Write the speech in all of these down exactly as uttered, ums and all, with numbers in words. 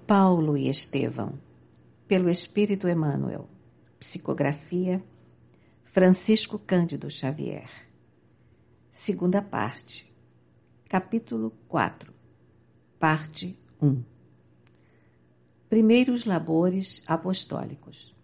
Paulo e Estevão, pelo Espírito Emmanuel. Psicografia Francisco Cândido Xavier. Segunda parte. Capítulo quatro. Parte um. Primeiros labores apostólicos.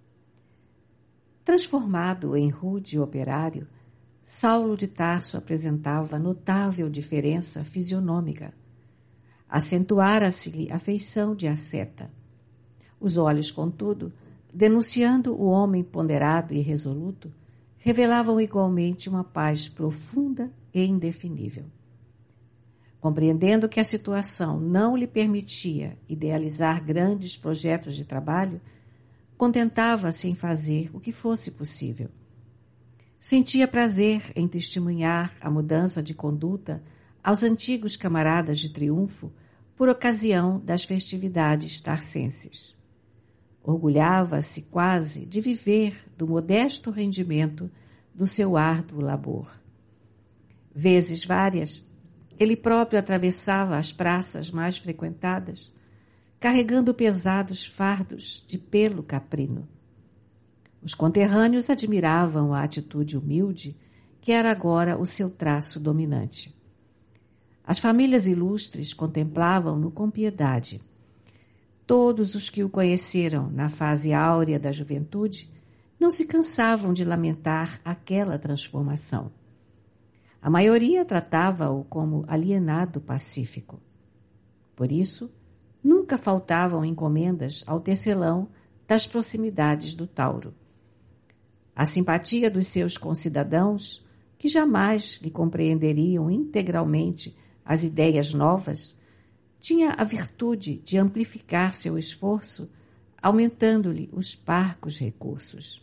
Transformado em rude operário, Saulo de Tarso apresentava notável diferença fisionômica. Acentuara-se-lhe a feição de asceta. Os olhos, contudo, denunciando o homem ponderado e resoluto, revelavam igualmente uma paz profunda e indefinível. Compreendendo que a situação não lhe permitia idealizar grandes projetos de trabalho, contentava-se em fazer o que fosse possível. Sentia prazer em testemunhar a mudança de conduta aos antigos camaradas de triunfo por ocasião das festividades tarcenses. Orgulhava-se quase de viver do modesto rendimento do seu árduo labor. Vezes várias, ele próprio atravessava as praças mais frequentadas, carregando pesados fardos de pelo caprino. Os conterrâneos admiravam a atitude humilde, que era agora o seu traço dominante. As famílias ilustres contemplavam-no com piedade. Todos os que o conheceram na fase áurea da juventude não se cansavam de lamentar aquela transformação. A maioria tratava-o como alienado pacífico. Por isso, nunca faltavam encomendas ao tecelão das proximidades do Tauro. A simpatia dos seus concidadãos, que jamais lhe compreenderiam integralmente as ideias novas, tinha a virtude de amplificar seu esforço, aumentando-lhe os parcos recursos.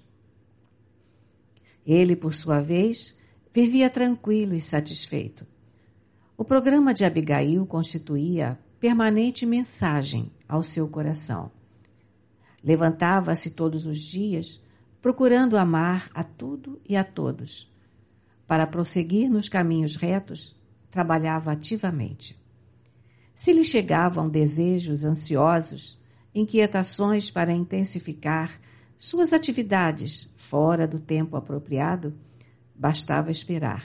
Ele, por sua vez, vivia tranquilo e satisfeito. O programa de Abigail constituía permanente mensagem ao seu coração. Levantava-se todos os dias, procurando amar a tudo e a todos. Para prosseguir nos caminhos retos, trabalhava ativamente. Se lhe chegavam desejos ansiosos, inquietações para intensificar suas atividades fora do tempo apropriado, bastava esperar.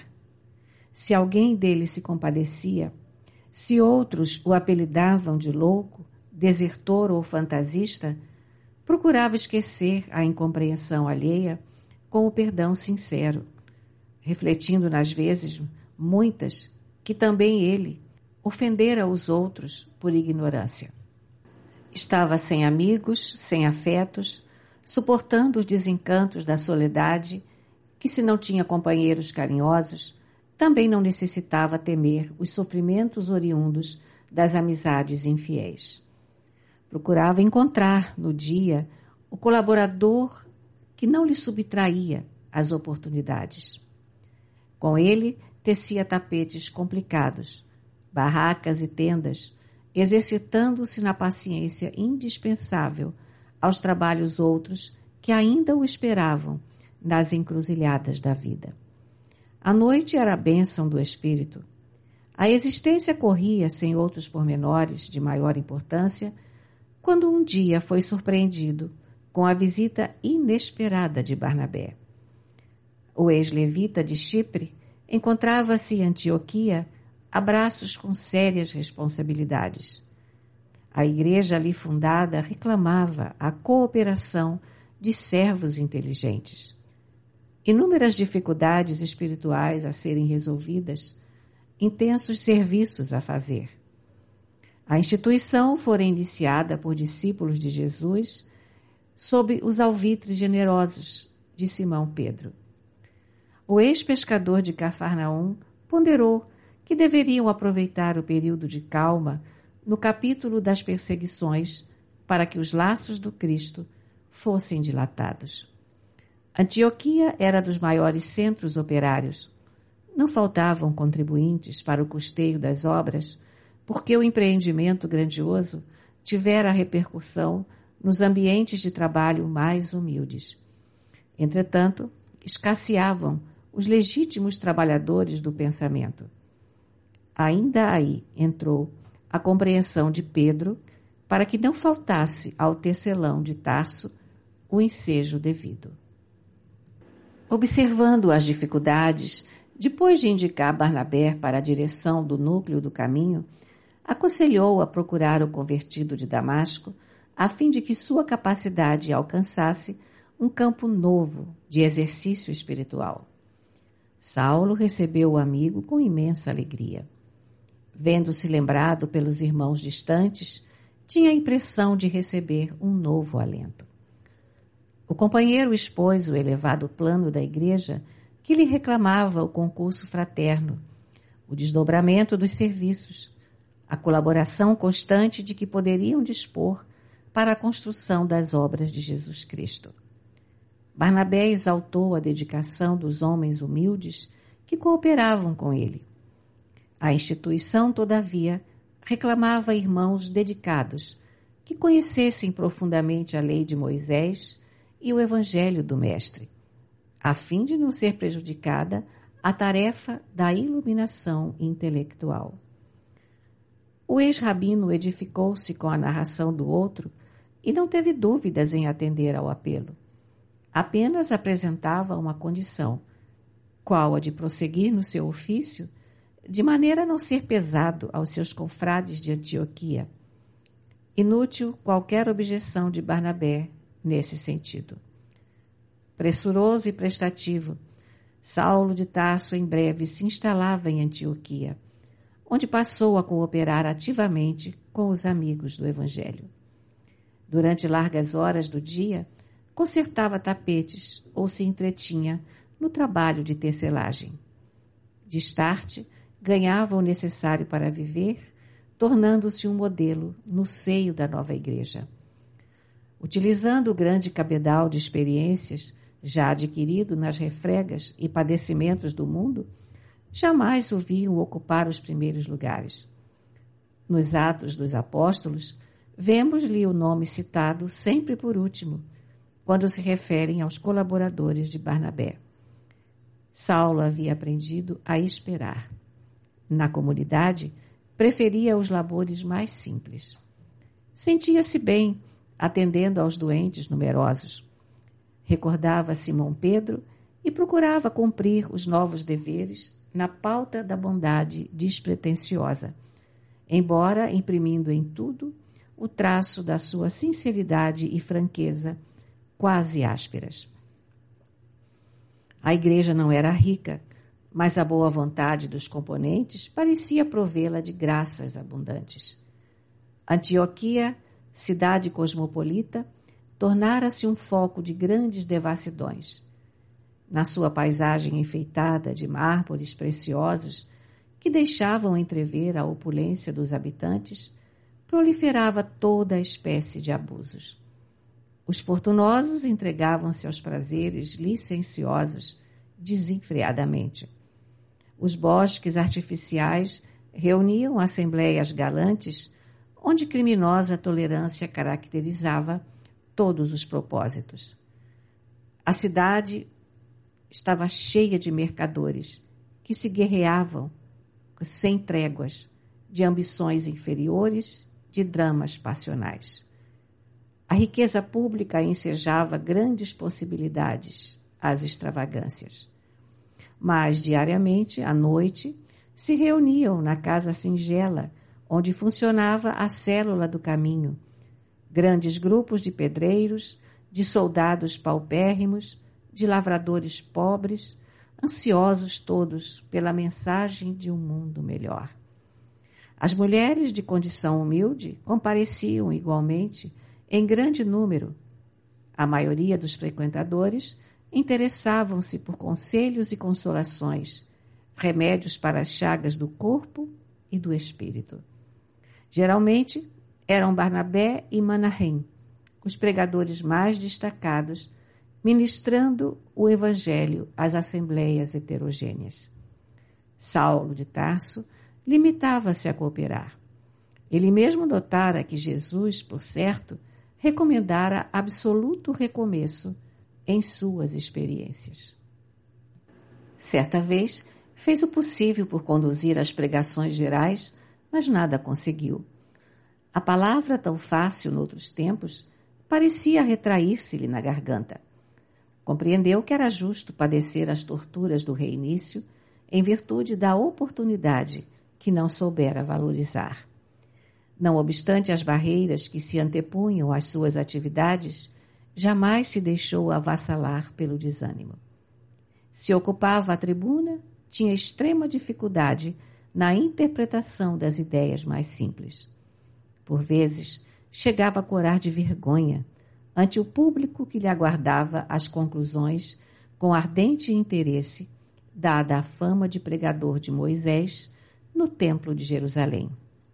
Se alguém dele se compadecia, se outros o apelidavam de louco, desertor ou fantasista, procurava esquecer a incompreensão alheia com o perdão sincero, refletindo nas vezes, muitas, que também ele ofendera os outros por ignorância. Estava sem amigos, sem afetos, suportando os desencantos da soledade, que se não tinha companheiros carinhosos, também não necessitava temer os sofrimentos oriundos das amizades infiéis. Procurava encontrar, no dia, o colaborador que não lhe subtraía as oportunidades. Com ele, tecia tapetes complicados, barracas e tendas, exercitando-se na paciência indispensável aos trabalhos outros que ainda o esperavam nas encruzilhadas da vida. A noite era a bênção do espírito. A existência corria sem outros pormenores de maior importância, quando um dia foi surpreendido com a visita inesperada de Barnabé. O ex-levita de Chipre encontrava-se em Antioquia a braços com sérias responsabilidades. A igreja ali fundada reclamava a cooperação de servos inteligentes. Inúmeras dificuldades espirituais a serem resolvidas, intensos serviços a fazer. A instituição fora iniciada por discípulos de Jesus sob os alvitres generosos de Simão Pedro. O ex-pescador de Cafarnaum ponderou que deveriam aproveitar o período de calma no capítulo das perseguições para que os laços do Cristo fossem dilatados. Antioquia era dos maiores centros operários. Não faltavam contribuintes para o custeio das obras, porque o empreendimento grandioso tivera repercussão nos ambientes de trabalho mais humildes. Entretanto, escasseavam os legítimos trabalhadores do pensamento. Ainda aí entrou a compreensão de Pedro para que não faltasse ao tecelão de Tarso o ensejo devido. Observando as dificuldades, depois de indicar Barnabé para a direção do núcleo do caminho, aconselhou a procurar o convertido de Damasco, a fim de que sua capacidade alcançasse um campo novo de exercício espiritual. Saulo recebeu o amigo com imensa alegria. Vendo-se lembrado pelos irmãos distantes, tinha a impressão de receber um novo alento. O companheiro expôs o elevado plano da igreja que lhe reclamava o concurso fraterno, o desdobramento dos serviços, a colaboração constante de que poderiam dispor para a construção das obras de Jesus Cristo. Barnabé exaltou a dedicação dos homens humildes que cooperavam com ele. A instituição, todavia, reclamava irmãos dedicados que conhecessem profundamente a lei de Moisés e o evangelho do Mestre, a fim de não ser prejudicada a tarefa da iluminação intelectual. O ex-rabino edificou-se com a narração do outro e não teve dúvidas em atender ao apelo. Apenas apresentava uma condição, qual a de prosseguir no seu ofício, de maneira a não ser pesado aos seus confrades de Antioquia. Inútil qualquer objeção de Barnabé nesse sentido. Pressuroso e prestativo, Saulo de Tarso em breve se instalava em Antioquia, onde passou a cooperar ativamente com os amigos do Evangelho. Durante largas horas do dia, consertava tapetes ou se entretinha no trabalho de tecelagem. Destarte, ganhava o necessário para viver, tornando-se um modelo no seio da nova igreja. Utilizando o grande cabedal de experiências já adquirido nas refregas e padecimentos do mundo, jamais o viam ocupar os primeiros lugares. Nos Atos dos Apóstolos, vemos-lhe o nome citado sempre por último, quando se referem aos colaboradores de Barnabé. Saulo havia aprendido a esperar. Na comunidade, preferia os labores mais simples. Sentia-se bem atendendo aos doentes numerosos. Recordava Simão Pedro e procurava cumprir os novos deveres na pauta da bondade despretensiosa, embora imprimindo em tudo o traço da sua sinceridade e franqueza, quase ásperas. A igreja não era rica, mas a boa vontade dos componentes parecia provê-la de graças abundantes. Antioquia, cidade cosmopolita, tornara-se um foco de grandes devassidões. Na sua paisagem enfeitada de mármores preciosos, que deixavam entrever a opulência dos habitantes, proliferava toda a espécie de abusos. Os fortunosos entregavam-se aos prazeres licenciosos desenfreadamente. Os bosques artificiais reuniam assembleias galantes, onde criminosa tolerância caracterizava todos os propósitos. A cidade estava cheia de mercadores que se guerreavam sem tréguas, de ambições inferiores, de dramas passionais. A riqueza pública ensejava grandes possibilidades às extravagâncias. Mas, diariamente, à noite, se reuniam na casa singela, onde funcionava a célula do caminho, grandes grupos de pedreiros, de soldados paupérrimos, de lavradores pobres, ansiosos todos pela mensagem de um mundo melhor. As mulheres de condição humilde compareciam igualmente em grande número. A maioria dos frequentadores interessavam-se por conselhos e consolações, remédios para as chagas do corpo e do espírito. Geralmente eram Barnabé e Manahem, os pregadores mais destacados, ministrando o evangelho às assembleias heterogêneas. Saulo de Tarso limitava-se a cooperar. Ele mesmo notara que Jesus, por certo, recomendara absoluto recomeço em suas experiências. Certa vez, fez o possível por conduzir as pregações gerais, mas nada conseguiu. A palavra, tão fácil noutros tempos, parecia retrair-se-lhe na garganta. Compreendeu que era justo padecer as torturas do reinício em virtude da oportunidade que não soubera valorizar. Não obstante as barreiras que se antepunham às suas atividades, jamais se deixou avassalar pelo desânimo. Se ocupava a tribuna, tinha extrema dificuldade na interpretação das ideias mais simples. Por vezes, chegava a corar de vergonha ante o público que lhe aguardava as conclusões com ardente interesse, dada a fama de pregador de Moisés no Templo de Jerusalém.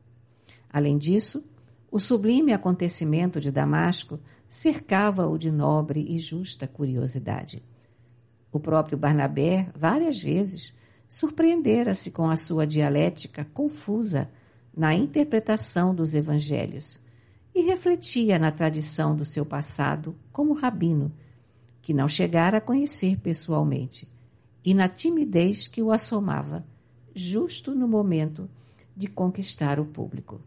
Além disso, o sublime acontecimento de Damasco cercava-o de nobre e justa curiosidade. O próprio Barnabé, várias vezes, surpreendera-se com a sua dialética confusa na interpretação dos evangelhos e refletia na tradição do seu passado como rabino, que não chegara a conhecer pessoalmente, e na timidez que o assomava, justo no momento de conquistar o público.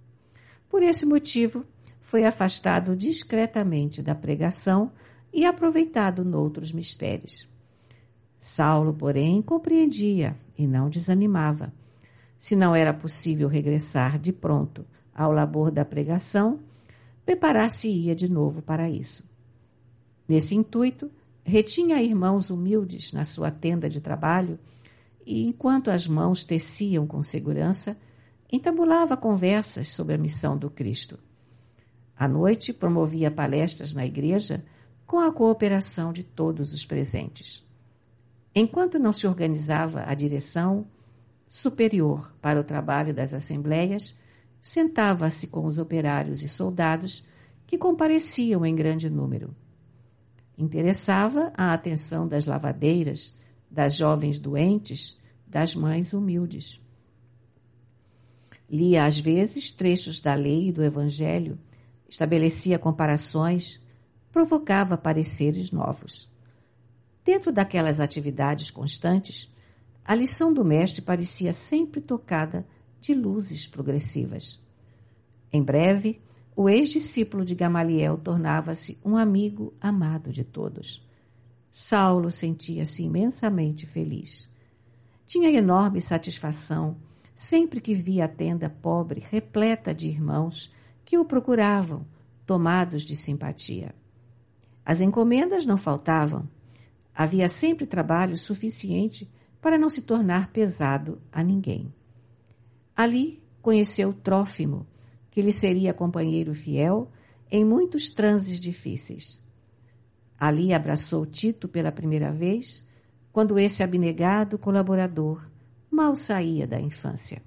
Por esse motivo, foi afastado discretamente da pregação e aproveitado noutros mistérios. Saulo, porém, compreendia e não desanimava. Se não era possível regressar de pronto ao labor da pregação, preparar-se-ia de novo para isso. Nesse intuito, retinha irmãos humildes na sua tenda de trabalho e, enquanto as mãos teciam com segurança, entabulava conversas sobre a missão do Cristo. À noite, promovia palestras na igreja com a cooperação de todos os presentes. Enquanto não se organizava a direção superior para o trabalho das assembleias, sentava-se com os operários e soldados que compareciam em grande número. Interessava a atenção das lavadeiras, das jovens doentes, das mães humildes. Lia às vezes trechos da lei e do evangelho, estabelecia comparações, provocava pareceres novos. Dentro daquelas atividades constantes, a lição do mestre parecia sempre tocada de luzes progressivas. Em breve, o ex-discípulo de Gamaliel tornava-se um amigo amado de todos. Saulo sentia-se imensamente feliz. Tinha enorme satisfação sempre que via a tenda pobre repleta de irmãos que o procuravam, tomados de simpatia. As encomendas não faltavam. Havia sempre trabalho suficiente para não se tornar pesado a ninguém. Ali conheceu Trófimo, que lhe seria companheiro fiel em muitos transes difíceis. Ali abraçou Tito pela primeira vez, quando esse abnegado colaborador mal saía da infância.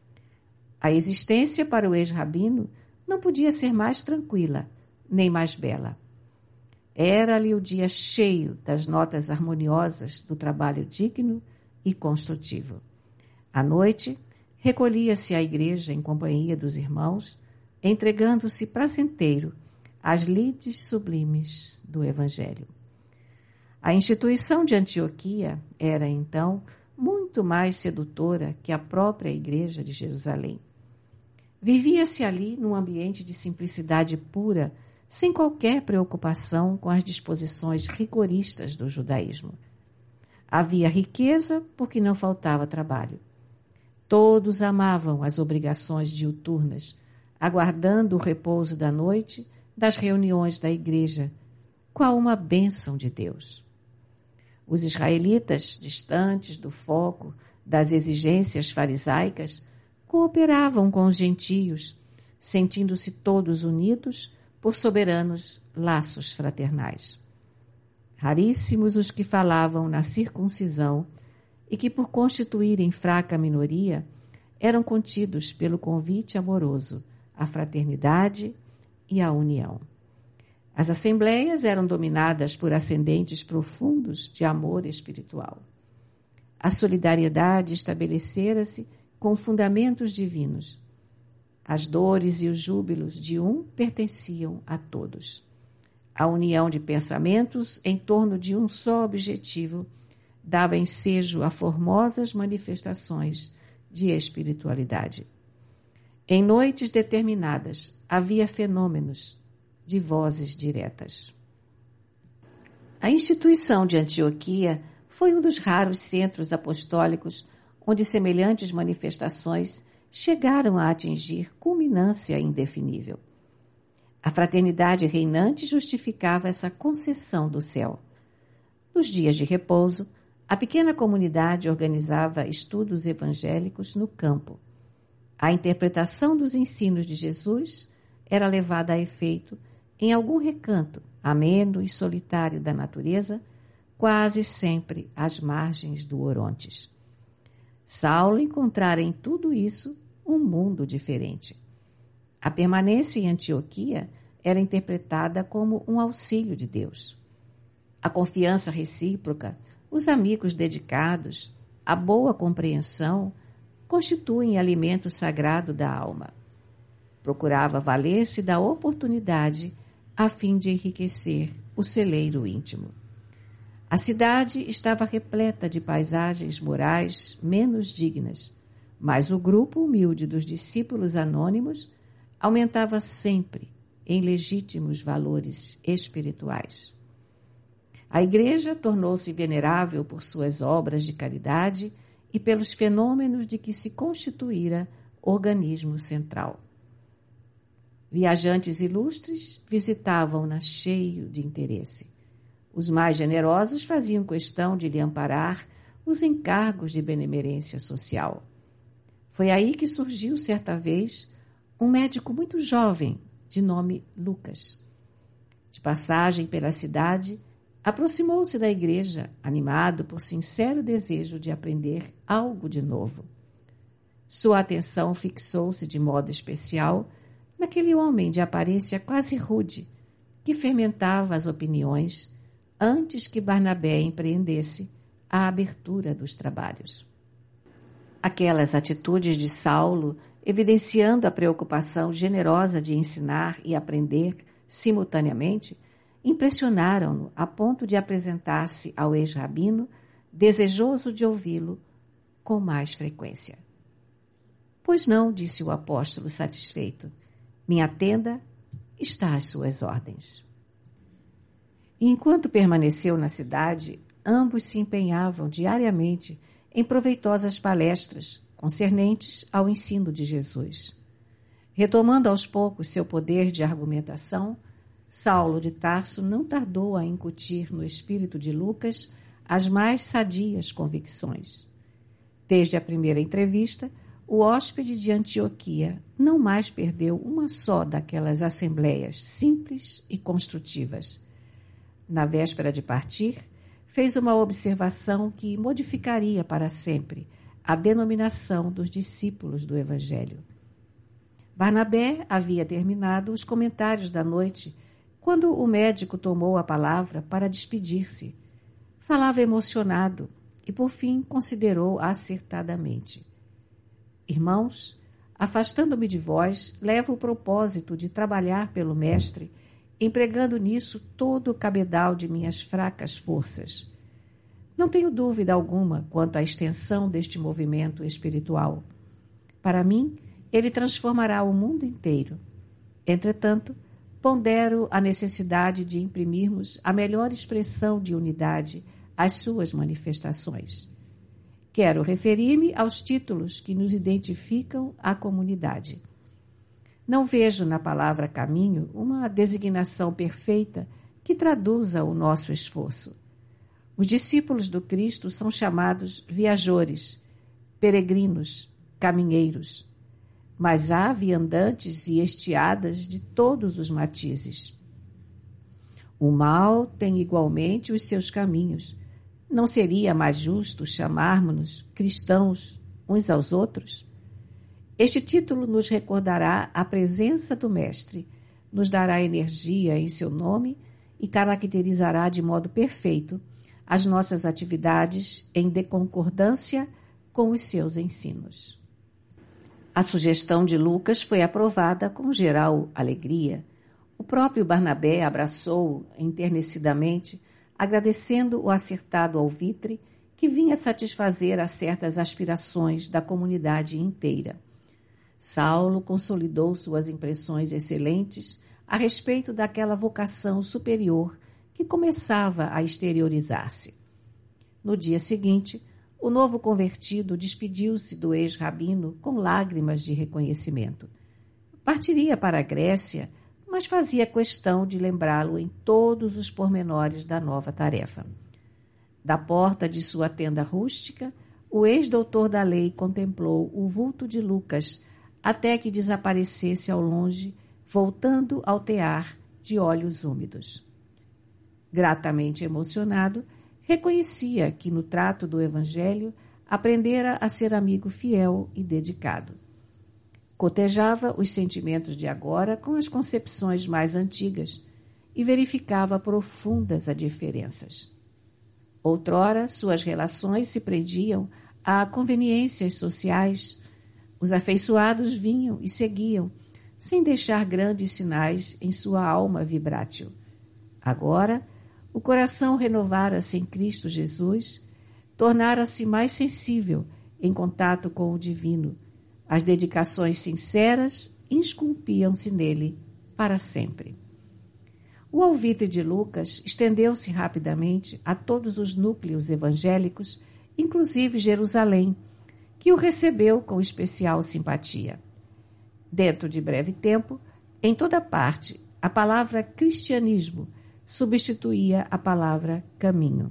A existência para o ex-rabino não podia ser mais tranquila, nem mais bela. Era-lhe o dia cheio das notas harmoniosas do trabalho digno e construtivo. À noite, recolhia-se à igreja em companhia dos irmãos, entregando-se prazenteiro às lides sublimes do Evangelho. A instituição de Antioquia era, então, muito mais sedutora que a própria igreja de Jerusalém. Vivia-se ali num ambiente de simplicidade pura, sem qualquer preocupação com as disposições rigoristas do judaísmo. Havia riqueza porque não faltava trabalho. Todos amavam as obrigações diuturnas, aguardando o repouso da noite das reuniões da igreja, qual uma bênção de Deus. Os israelitas, distantes do foco das exigências farisaicas, cooperavam com os gentios, sentindo-se todos unidos por soberanos laços fraternais. Raríssimos os que falavam na circuncisão e que, por constituírem fraca minoria, eram contidos pelo convite amoroso à fraternidade e à união. As assembleias eram dominadas por ascendentes profundos de amor espiritual. A solidariedade estabelecera-se com fundamentos divinos. As dores e os júbilos de um pertenciam a todos. A união de pensamentos em torno de um só objetivo dava ensejo a formosas manifestações de espiritualidade. Em noites determinadas, havia fenômenos de vozes diretas. A instituição de Antioquia foi um dos raros centros apostólicos onde semelhantes manifestações chegaram a atingir culminância indefinível. A fraternidade reinante justificava essa concessão do céu. Nos dias de repouso, a pequena comunidade organizava estudos evangélicos no campo. A interpretação dos ensinos de Jesus era levada a efeito em algum recanto ameno e solitário da natureza, quase sempre às margens do Orontes. Saulo encontrara em tudo isso um mundo diferente. A permanência em Antioquia era interpretada como um auxílio de Deus. A confiança recíproca, os amigos dedicados, a boa compreensão constituem alimento sagrado da alma. Procurava valer-se da oportunidade a fim de enriquecer o celeiro íntimo. A cidade estava repleta de paisagens morais menos dignas, mas o grupo humilde dos discípulos anônimos aumentava sempre em legítimos valores espirituais. A igreja tornou-se venerável por suas obras de caridade e pelos fenômenos de que se constituíra organismo central. Viajantes ilustres visitavam-na cheio de interesse. Os mais generosos faziam questão de lhe amparar os encargos de benemerência social. Foi aí que surgiu, certa vez, um médico muito jovem, de nome Lucas. De passagem pela cidade, aproximou-se da igreja, animado por sincero desejo de aprender algo de novo. Sua atenção fixou-se de modo especial naquele homem de aparência quase rude, que fermentava as opiniões antes que Barnabé empreendesse a abertura dos trabalhos. Aquelas atitudes de Saulo, evidenciando a preocupação generosa de ensinar e aprender simultaneamente, impressionaram-no a ponto de apresentar-se ao ex-rabino, desejoso de ouvi-lo com mais frequência. Pois não, disse o apóstolo satisfeito, minha tenda está às suas ordens. E enquanto permaneceu na cidade, ambos se empenhavam diariamente em proveitosas palestras concernentes ao ensino de Jesus. Retomando aos poucos seu poder de argumentação, Saulo de Tarso não tardou a incutir no espírito de Lucas as mais sadias convicções. Desde a primeira entrevista, o hóspede de Antioquia não mais perdeu uma só daquelas assembleias simples e construtivas. Na véspera de partir, fez uma observação que modificaria para sempre a denominação dos discípulos do Evangelho. Barnabé havia terminado os comentários da noite quando o médico tomou a palavra para despedir-se. Falava emocionado e, por fim, considerou acertadamente. Irmãos, afastando-me de vós, levo o propósito de trabalhar pelo Mestre, empregando nisso todo o cabedal de minhas fracas forças. Não tenho dúvida alguma quanto à extensão deste movimento espiritual. Para mim, ele transformará o mundo inteiro. Entretanto, pondero a necessidade de imprimirmos a melhor expressão de unidade às suas manifestações. Quero referir-me aos títulos que nos identificam à comunidade. Não vejo na palavra caminho uma designação perfeita que traduza o nosso esforço. Os discípulos do Cristo são chamados viajores, peregrinos, caminheiros. Mas há viandantes e estiadas de todos os matizes. O mal tem igualmente os seus caminhos. Não seria mais justo chamarmos-nos cristãos uns aos outros? Este título nos recordará a presença do Mestre, nos dará energia em seu nome e caracterizará de modo perfeito as nossas atividades em deconcordância com os seus ensinos. A sugestão de Lucas foi aprovada com geral alegria. O próprio Barnabé abraçou-o enternecidamente, agradecendo o acertado alvitre que vinha satisfazer a certas aspirações da comunidade inteira. Saulo consolidou suas impressões excelentes a respeito daquela vocação superior que começava a exteriorizar-se. No dia seguinte, o novo convertido despediu-se do ex-rabino com lágrimas de reconhecimento. Partiria para a Grécia, mas fazia questão de lembrá-lo em todos os pormenores da nova tarefa. Da porta de sua tenda rústica, o ex-doutor da lei contemplou o vulto de Lucas até que desaparecesse ao longe, voltando ao tear de olhos úmidos. Gratamente emocionado, reconhecia que no trato do Evangelho aprendera a ser amigo fiel e dedicado. Cotejava os sentimentos de agora com as concepções mais antigas e verificava profundas diferenças. Outrora, suas relações se prendiam a conveniências sociais. Os afeiçoados vinham e seguiam, sem deixar grandes sinais em sua alma vibrátil. Agora, o coração renovara-se em Cristo Jesus, tornara-se mais sensível em contato com o divino. As dedicações sinceras esculpiam-se nele para sempre. O alvitre de Lucas estendeu-se rapidamente a todos os núcleos evangélicos, inclusive Jerusalém, que o recebeu com especial simpatia. Dentro de breve tempo, em toda parte, a palavra cristianismo substituía a palavra caminho.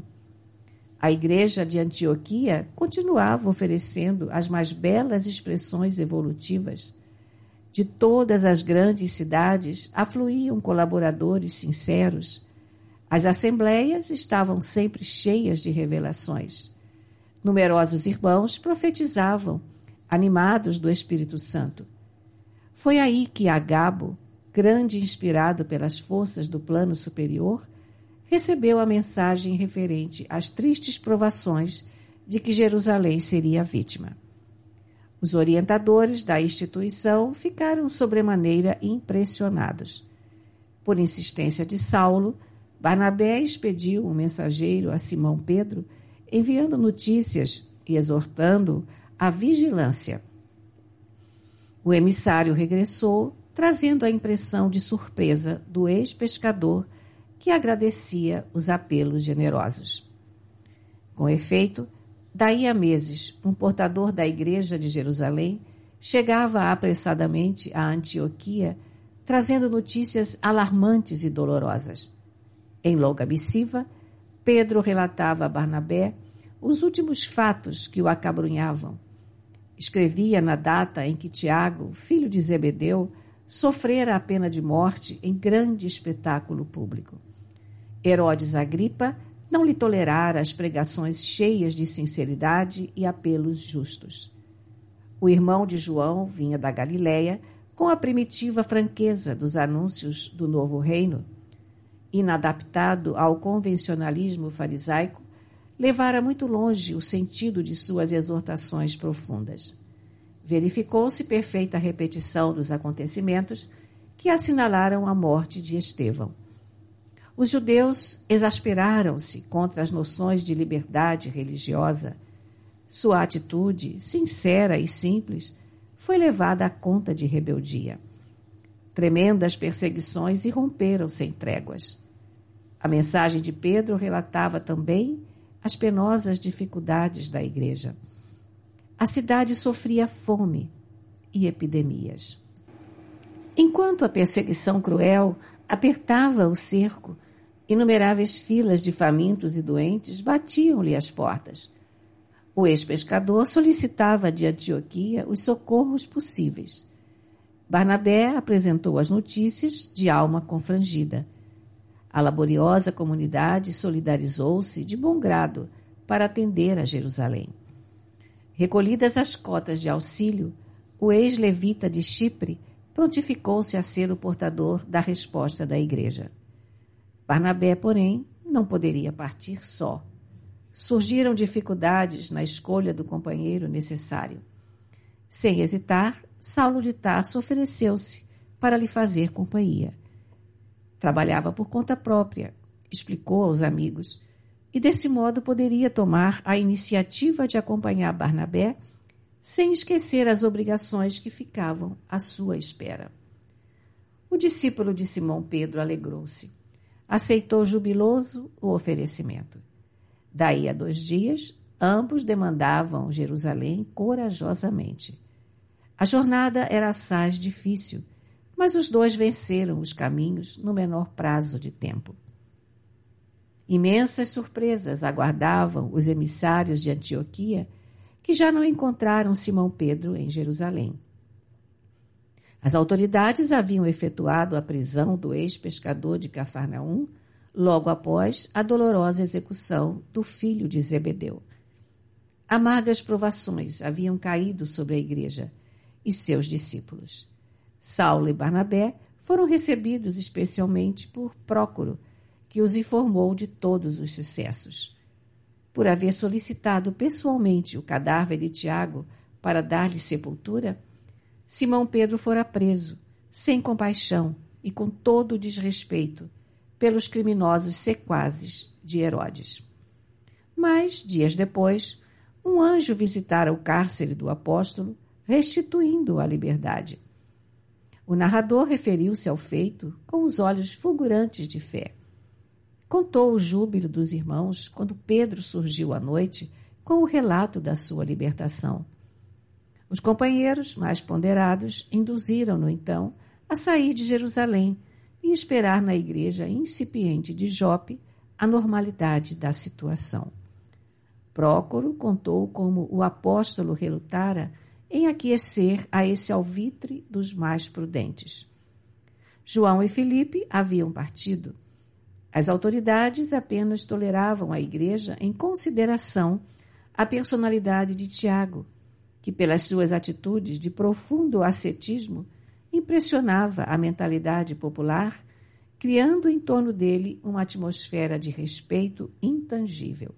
A igreja de Antioquia continuava oferecendo as mais belas expressões evolutivas. De todas as grandes cidades afluíam colaboradores sinceros. As assembleias estavam sempre cheias de revelações. Numerosos irmãos profetizavam, animados do Espírito Santo. Foi aí que Agabo, grande inspirado pelas forças do plano superior, recebeu a mensagem referente às tristes provações de que Jerusalém seria vítima. Os orientadores da instituição ficaram sobremaneira impressionados. Por insistência de Saulo, Barnabé expediu um mensageiro a Simão Pedro, enviando notícias e exortando-o à vigilância. O emissário regressou, trazendo a impressão de surpresa do ex-pescador, que agradecia os apelos generosos. Com efeito, daí a meses, um portador da igreja de Jerusalém chegava apressadamente a Antioquia, trazendo notícias alarmantes e dolorosas. Em longa missiva, Pedro relatava a Barnabé os últimos fatos que o acabrunhavam. Escrevia na data em que Tiago, filho de Zebedeu, sofrera a pena de morte em grande espetáculo público. Herodes Agripa não lhe tolerara as pregações cheias de sinceridade e apelos justos. O irmão de João vinha da Galiléia com a primitiva franqueza dos anúncios do novo reino. Inadaptado ao convencionalismo farisaico, levara muito longe o sentido de suas exortações profundas. Verificou-se perfeita repetição dos acontecimentos que assinalaram a morte de Estevão. Os judeus exasperaram-se contra as noções de liberdade religiosa. Sua atitude, sincera e simples, foi levada à conta de rebeldia. Tremendas perseguições irromperam sem tréguas. A mensagem de Pedro relatava também as penosas dificuldades da igreja. A cidade sofria fome e epidemias. Enquanto a perseguição cruel apertava o cerco, inumeráveis filas de famintos e doentes batiam-lhe as portas. O ex-pescador solicitava de Antioquia os socorros possíveis. Barnabé apresentou as notícias de alma confrangida. A laboriosa comunidade solidarizou-se de bom grado para atender a Jerusalém. Recolhidas as cotas de auxílio, o ex-levita de Chipre prontificou-se a ser o portador da resposta da igreja. Barnabé, porém, não poderia partir só. Surgiram dificuldades na escolha do companheiro necessário. Sem hesitar, Saulo de Tarso ofereceu-se para lhe fazer companhia. Trabalhava por conta própria, explicou aos amigos, e desse modo poderia tomar a iniciativa de acompanhar Barnabé sem esquecer as obrigações que ficavam à sua espera. O discípulo de Simão Pedro alegrou-se. Aceitou jubiloso o oferecimento. Daí a dois dias, ambos demandavam Jerusalém corajosamente. A jornada era assaz difícil, mas os dois venceram os caminhos no menor prazo de tempo. Imensas surpresas aguardavam os emissários de Antioquia, que já não encontraram Simão Pedro em Jerusalém. As autoridades haviam efetuado a prisão do ex-pescador de Cafarnaum logo após a dolorosa execução do filho de Zebedeu. Amargas provações haviam caído sobre a igreja e seus discípulos. Saulo e Barnabé foram recebidos especialmente por Prócoro, que os informou de todos os sucessos. Por haver solicitado pessoalmente o cadáver de Tiago para dar-lhe sepultura, Simão Pedro fora preso, sem compaixão e com todo o desrespeito, pelos criminosos sequazes de Herodes. Mas, dias depois, um anjo visitara o cárcere do apóstolo, restituindo-o à liberdade. O narrador referiu-se ao feito com os olhos fulgurantes de fé. Contou o júbilo dos irmãos quando Pedro surgiu à noite com o relato da sua libertação. Os companheiros, mais ponderados, induziram-no, então, a sair de Jerusalém e esperar na igreja incipiente de Jope a normalidade da situação. Prócoro contou como o apóstolo relutara em aquecer a esse alvitre dos mais prudentes. João e Filipe haviam partido. As autoridades apenas toleravam a igreja em consideração a personalidade de Tiago, que pelas suas atitudes de profundo ascetismo impressionava a mentalidade popular, criando em torno dele uma atmosfera de respeito intangível.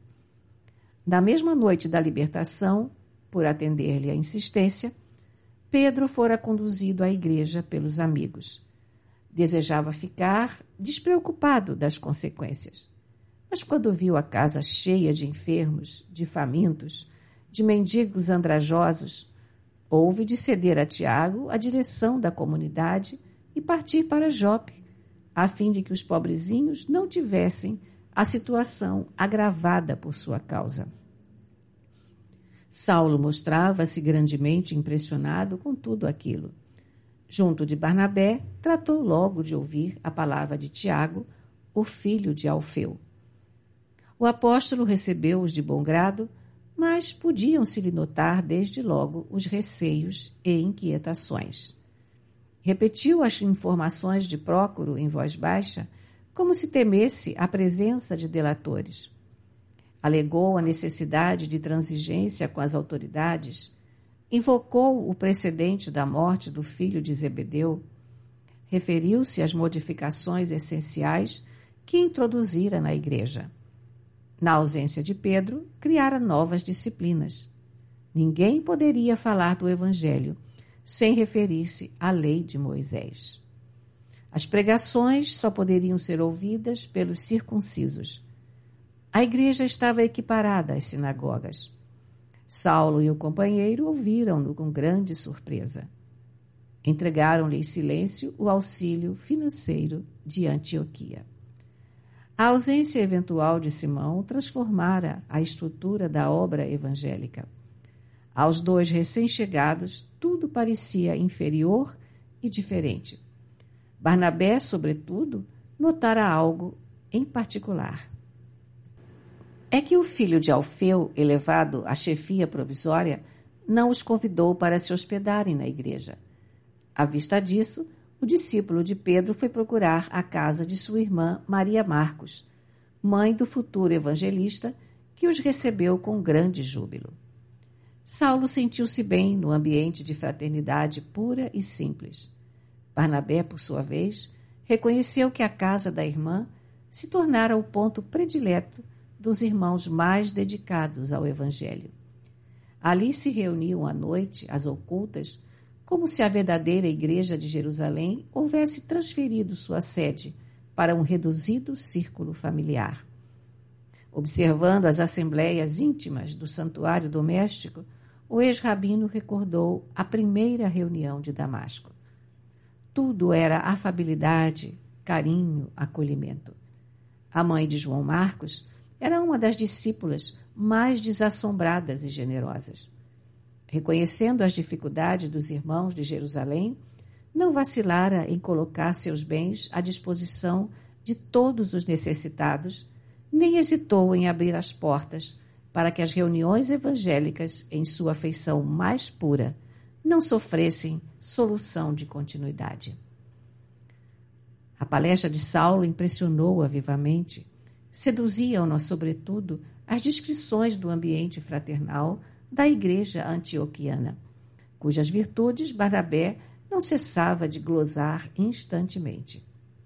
Na mesma noite da libertação, por atender-lhe a insistência, Pedro fora conduzido à igreja pelos amigos. Desejava ficar despreocupado das consequências. Mas quando viu a casa cheia de enfermos, de famintos, de mendigos andrajosos, houve de ceder a Tiago a direção da comunidade e partir para Jope, a fim de que os pobrezinhos não tivessem a situação agravada por sua causa. Saulo mostrava-se grandemente impressionado com tudo aquilo. Junto de Barnabé, tratou logo de ouvir a palavra de Tiago, o filho de Alfeu. O apóstolo recebeu-os de bom grado, mas podiam-se-lhe notar desde logo os receios e inquietações. Repetiu as informações de Prócoro em voz baixa, como se temesse a presença de delatores. Alegou a necessidade de transigência com as autoridades, invocou o precedente da morte do filho de Zebedeu, referiu-se às modificações essenciais que introduzira na igreja. Na ausência de Pedro, criara novas disciplinas. Ninguém poderia falar do Evangelho sem referir-se à lei de Moisés. As pregações só poderiam ser ouvidas pelos circuncisos. A igreja estava equiparada às sinagogas. Saulo e o companheiro ouviram-no com grande surpresa. Entregaram-lhe em silêncio o auxílio financeiro de Antioquia. A ausência eventual de Simão transformara a estrutura da obra evangélica. Aos dois recém-chegados, tudo parecia inferior e diferente. Barnabé, sobretudo, notara algo em particular. É que o filho de Alfeu, elevado à chefia provisória, não os convidou para se hospedarem na igreja. À vista disso, o discípulo de Pedro foi procurar a casa de sua irmã Maria Marcos, mãe do futuro evangelista, que os recebeu com grande júbilo. Saulo sentiu-se bem no ambiente de fraternidade pura e simples. Barnabé, por sua vez, reconheceu que a casa da irmã se tornara o ponto predileto dos irmãos mais dedicados ao Evangelho. Ali se reuniam à noite, às ocultas, como se a verdadeira igreja de Jerusalém houvesse transferido sua sede para um reduzido círculo familiar. Observando as assembleias íntimas do santuário doméstico, o ex-rabino recordou a primeira reunião de Damasco. Tudo era afabilidade, carinho, acolhimento. A mãe de João Marcos era uma das discípulas mais desassombradas e generosas. Reconhecendo as dificuldades dos irmãos de Jerusalém, não vacilara em colocar seus bens à disposição de todos os necessitados, nem hesitou em abrir as portas para que as reuniões evangélicas, em sua feição mais pura, não sofressem solução de continuidade. A palestra de Saulo impressionou-a vivamente. Seduziam-no, sobretudo, as descrições do ambiente fraternal da igreja antioquiana, cujas virtudes Barnabé não cessava de glosar instantemente.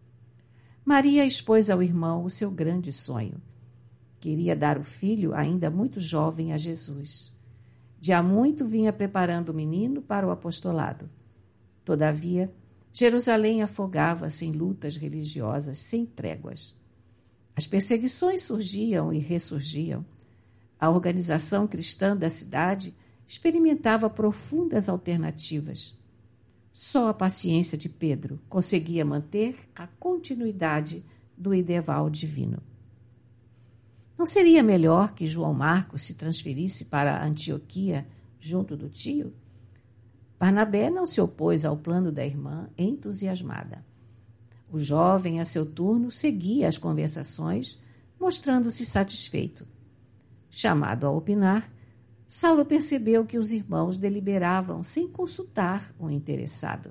Maria expôs ao irmão o seu grande sonho. Queria dar o filho, ainda muito jovem, a Jesus. De há muito vinha preparando o menino para o apostolado. Todavia, Jerusalém afogava-se em lutas religiosas sem tréguas. As perseguições surgiam e ressurgiam. A organização cristã da cidade experimentava profundas alternativas. Só a paciência de Pedro conseguia manter a continuidade do ideal divino. Não seria melhor que João Marcos se transferisse para Antioquia junto do tio? Barnabé não se opôs ao plano da irmã, entusiasmada. O jovem, a seu turno, seguia as conversações, mostrando-se satisfeito. Chamado a opinar, Saulo percebeu que os irmãos deliberavam sem consultar o interessado.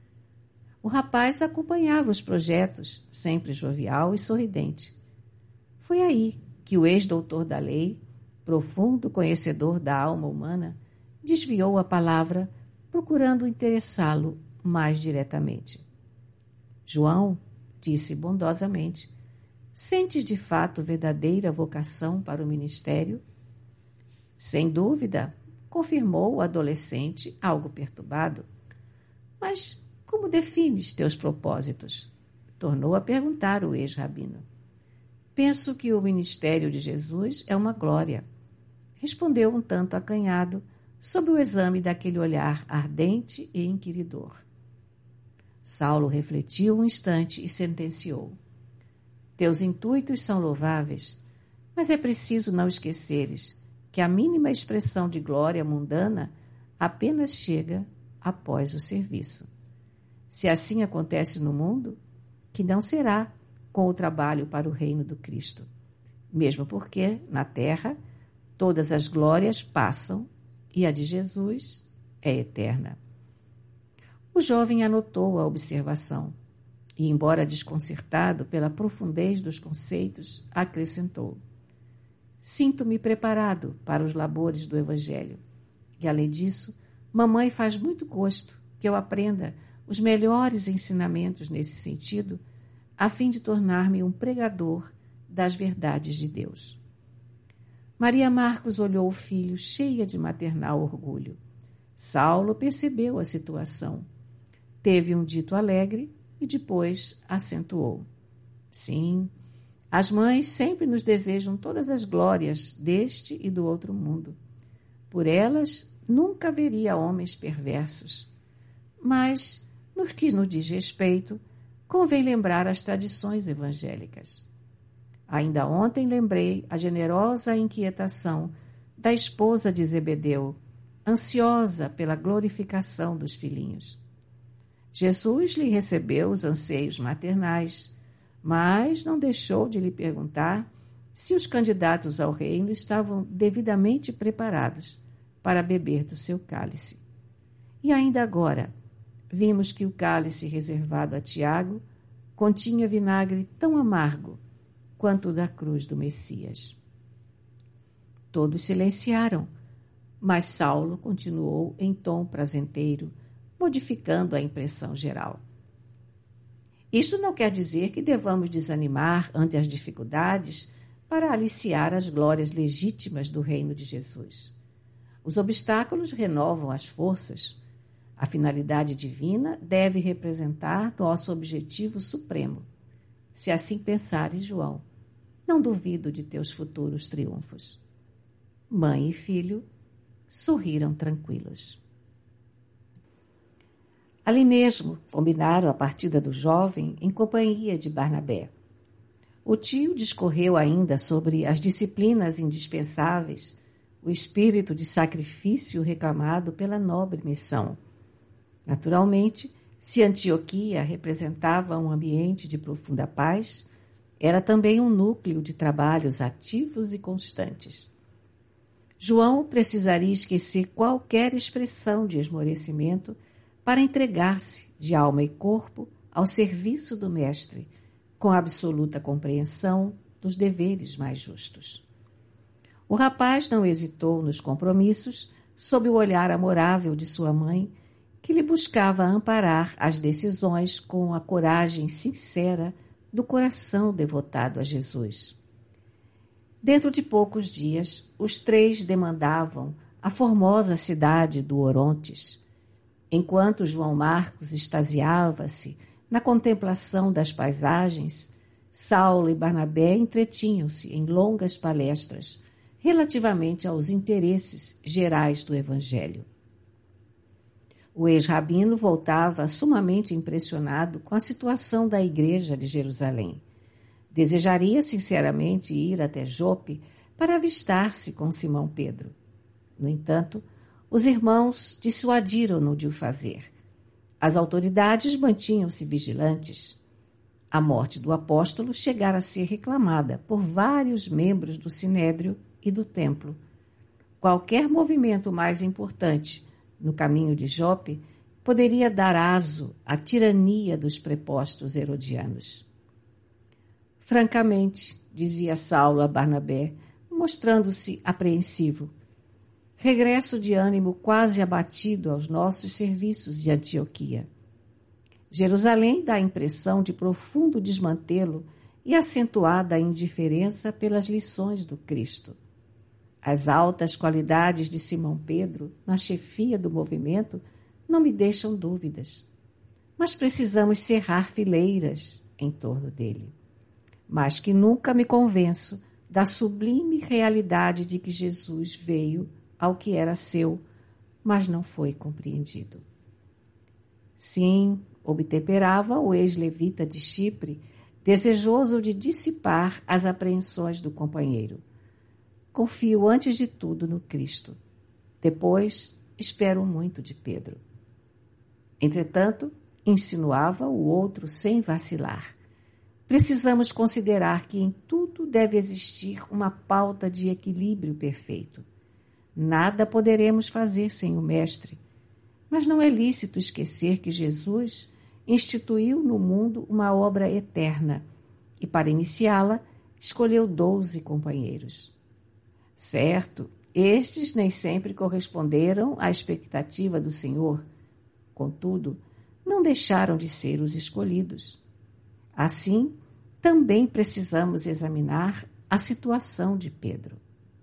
O rapaz acompanhava os projetos, sempre jovial e sorridente. Foi aí que o ex-doutor da lei, profundo conhecedor da alma humana, desviou a palavra, procurando interessá-lo mais diretamente. João, disse bondosamente, sentes de fato verdadeira vocação para o ministério? Sem dúvida, confirmou o adolescente, algo perturbado. Mas como defines teus propósitos? Tornou a perguntar o ex-rabino. Penso que o ministério de Jesus é uma glória. Respondeu um tanto acanhado, sob o exame daquele olhar ardente e inquiridor. Saulo refletiu um instante e sentenciou. Teus intuitos são louváveis, mas é preciso não esqueceres que a mínima expressão de glória mundana apenas chega após o serviço. Se assim acontece no mundo, que não será com o trabalho para o reino do Cristo, mesmo porque, na terra, todas as glórias passam e a de Jesus é eterna. O jovem anotou a observação e, embora desconcertado pela profundez dos conceitos, acrescentou: Sinto-me preparado para os labores do Evangelho. E, além disso, mamãe faz muito gosto que eu aprenda os melhores ensinamentos nesse sentido, a fim de tornar-me um pregador das verdades de Deus. Maria Marcos olhou o filho cheia de maternal orgulho. Saulo percebeu a situação. Teve um dito alegre e depois acentuou. Sim, as mães sempre nos desejam todas as glórias deste e do outro mundo. Por elas, nunca haveria homens perversos. Mas, no que nos diz respeito, convém lembrar as tradições evangélicas. Ainda ontem lembrei a generosa inquietação da esposa de Zebedeu, ansiosa pela glorificação dos filhinhos. Jesus lhe recebeu os anseios maternais, mas não deixou de lhe perguntar se os candidatos ao reino estavam devidamente preparados para beber do seu cálice. E ainda agora, vimos que o cálice reservado a Tiago continha vinagre tão amargo quanto o da cruz do Messias. Todos silenciaram, mas Saulo continuou em tom prazenteiro, modificando a impressão geral. Isto não quer dizer que devamos desanimar ante as dificuldades para aliciar as glórias legítimas do reino de Jesus. Os obstáculos renovam as forças. A finalidade divina deve representar nosso objetivo supremo. Se assim pensares, João, não duvido de teus futuros triunfos. Mãe e filho sorriram tranquilos. Ali mesmo, combinaram a partida do jovem em companhia de Barnabé. O tio discorreu ainda sobre as disciplinas indispensáveis, o espírito de sacrifício reclamado pela nobre missão. Naturalmente, se Antioquia representava um ambiente de profunda paz, era também um núcleo de trabalhos ativos e constantes. João precisaria esquecer qualquer expressão de esmorecimento para entregar-se de alma e corpo ao serviço do Mestre, com absoluta compreensão dos deveres mais justos. O rapaz não hesitou nos compromissos, sob o olhar amorável de sua mãe, que lhe buscava amparar as decisões com a coragem sincera do coração devotado a Jesus. Dentro de poucos dias, os três demandavam a formosa cidade do Orontes. Enquanto João Marcos extasiava-se na contemplação das paisagens, Saulo e Barnabé entretinham-se em longas palestras relativamente aos interesses gerais do Evangelho. O ex-rabino voltava sumamente impressionado com a situação da igreja de Jerusalém. Desejaria sinceramente ir até Jope para avistar-se com Simão Pedro. No entanto, os irmãos dissuadiram-no de o fazer. As autoridades mantinham-se vigilantes. A morte do apóstolo chegara a ser reclamada por vários membros do Sinédrio e do Templo. Qualquer movimento mais importante no caminho de Jope poderia dar aso à tirania dos prepostos herodianos. Francamente, dizia Saulo a Barnabé, mostrando-se apreensivo, regresso de ânimo quase abatido aos nossos serviços de Antioquia. Jerusalém dá a impressão de profundo desmantelo e acentuada indiferença pelas lições do Cristo. As altas qualidades de Simão Pedro na chefia do movimento não me deixam dúvidas, mas precisamos cerrar fileiras em torno dele. Mais que nunca me convenço da sublime realidade de que Jesus veio ao que era seu, mas não foi compreendido. Sim, obtemperava o ex-levita de Chipre, desejoso de dissipar as apreensões do companheiro. Confio antes de tudo no Cristo. Depois, espero muito de Pedro. Entretanto, insinuava o outro sem vacilar. Precisamos considerar que em tudo deve existir uma pauta de equilíbrio perfeito. Nada poderemos fazer sem o Mestre, mas não é lícito esquecer que Jesus instituiu no mundo uma obra eterna e, para iniciá-la, escolheu doze companheiros. Certo, estes nem sempre corresponderam à expectativa do Senhor, contudo, não deixaram de ser os escolhidos. Assim, também precisamos examinar a situação de Pedro.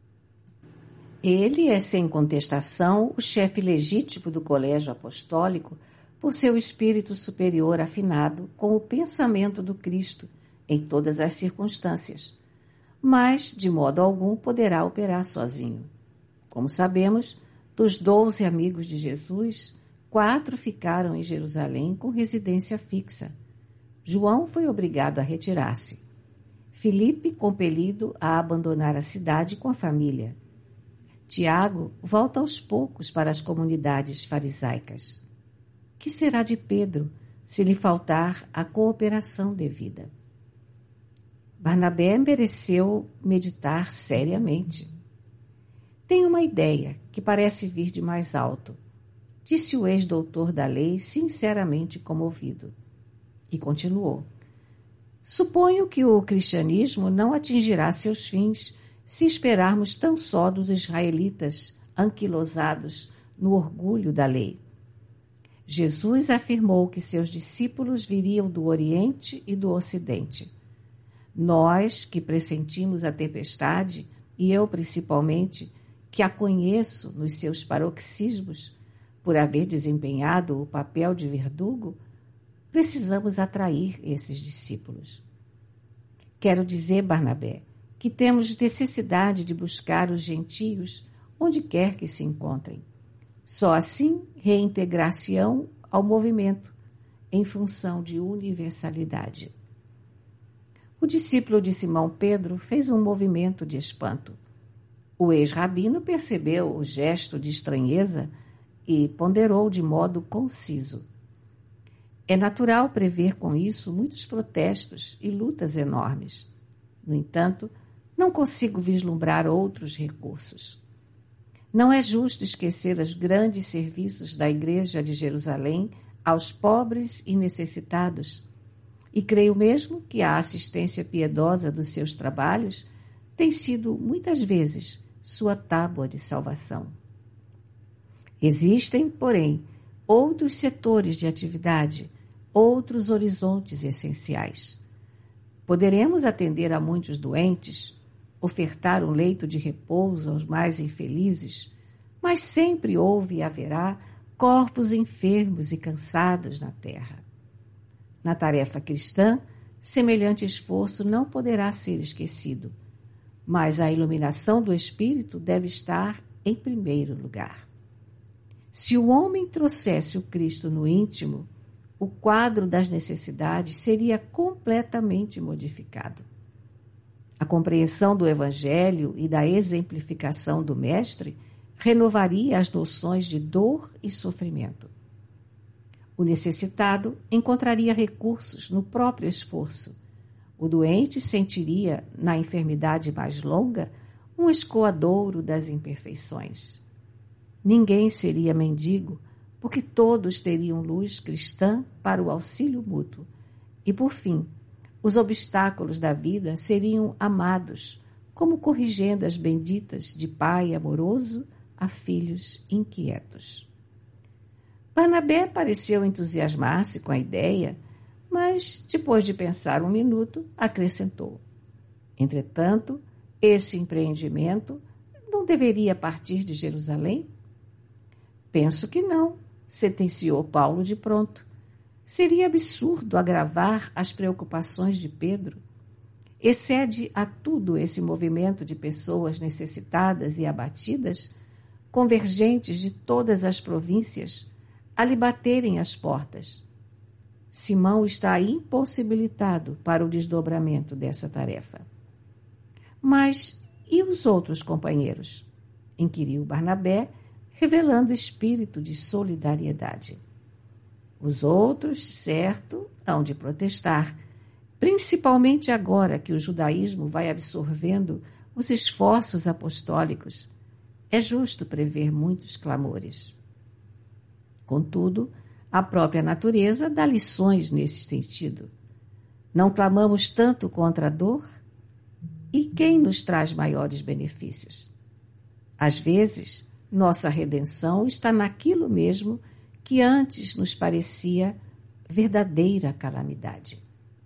Ele é, sem contestação, o chefe legítimo do colégio apostólico por seu espírito superior afinado com o pensamento do Cristo em todas as circunstâncias, mas, de modo algum, poderá operar sozinho. Como sabemos, dos doze amigos de Jesus, quatro ficaram em Jerusalém com residência fixa. João foi obrigado a retirar-se. Filipe, compelido a abandonar a cidade com a família. Tiago volta aos poucos para as comunidades farisaicas. Que será de Pedro se lhe faltar a cooperação devida? Barnabé mereceu meditar seriamente. Tenho uma ideia que parece vir de mais alto, disse o ex-doutor da lei sinceramente comovido. E continuou. Suponho que o cristianismo não atingirá seus fins se esperarmos tão só dos israelitas anquilosados no orgulho da lei. Jesus afirmou que seus discípulos viriam do Oriente e do Ocidente. Nós, que pressentimos a tempestade, e eu principalmente, que a conheço nos seus paroxismos, por haver desempenhado o papel de verdugo, precisamos atrair esses discípulos. Quero dizer, Barnabé, que temos necessidade de buscar os gentios onde quer que se encontrem. Só assim reintegrar-se-ão ao movimento, em função de universalidade. O discípulo de Simão Pedro fez um movimento de espanto. O ex-rabino percebeu o gesto de estranheza e ponderou de modo conciso. É natural prever com isso muitos protestos e lutas enormes. No entanto, não consigo vislumbrar outros recursos. Não é justo esquecer os grandes serviços da Igreja de Jerusalém aos pobres e necessitados, e creio mesmo que a assistência piedosa dos seus trabalhos tem sido, muitas vezes, sua tábua de salvação. Existem, porém, outros setores de atividade, outros horizontes essenciais. Poderemos atender a muitos doentes, ofertar um leito de repouso aos mais infelizes, mas sempre houve e haverá corpos enfermos e cansados na terra. Na tarefa cristã, semelhante esforço não poderá ser esquecido, mas a iluminação do Espírito deve estar em primeiro lugar. Se o homem trouxesse o Cristo no íntimo, o quadro das necessidades seria completamente modificado. A compreensão do Evangelho e da exemplificação do Mestre renovaria as noções de dor e sofrimento. O necessitado encontraria recursos no próprio esforço. O doente sentiria, na enfermidade mais longa, um escoadouro das imperfeições. Ninguém seria mendigo, porque todos teriam luz cristã para o auxílio mútuo. E, por fim, os obstáculos da vida seriam amados, como corrigendas benditas de pai amoroso a filhos inquietos. Barnabé pareceu entusiasmar-se com a ideia, mas, depois de pensar um minuto, acrescentou: entretanto, esse empreendimento não deveria partir de Jerusalém? Penso que não, sentenciou Paulo de pronto. Seria absurdo agravar as preocupações de Pedro. Excede a tudo esse movimento de pessoas necessitadas e abatidas, convergentes de todas as províncias, a lhe baterem as portas. Simão está impossibilitado para o desdobramento dessa tarefa. Mas e os outros companheiros? Inquiriu Barnabé, revelando espírito de solidariedade. Os outros, certo, hão de protestar, principalmente agora que o judaísmo vai absorvendo os esforços apostólicos. É justo prever muitos clamores. Contudo, a própria natureza dá lições nesse sentido. Não clamamos tanto contra a dor? E quem nos traz maiores benefícios? Às vezes, nossa redenção está naquilo mesmo que antes nos parecia verdadeira calamidade.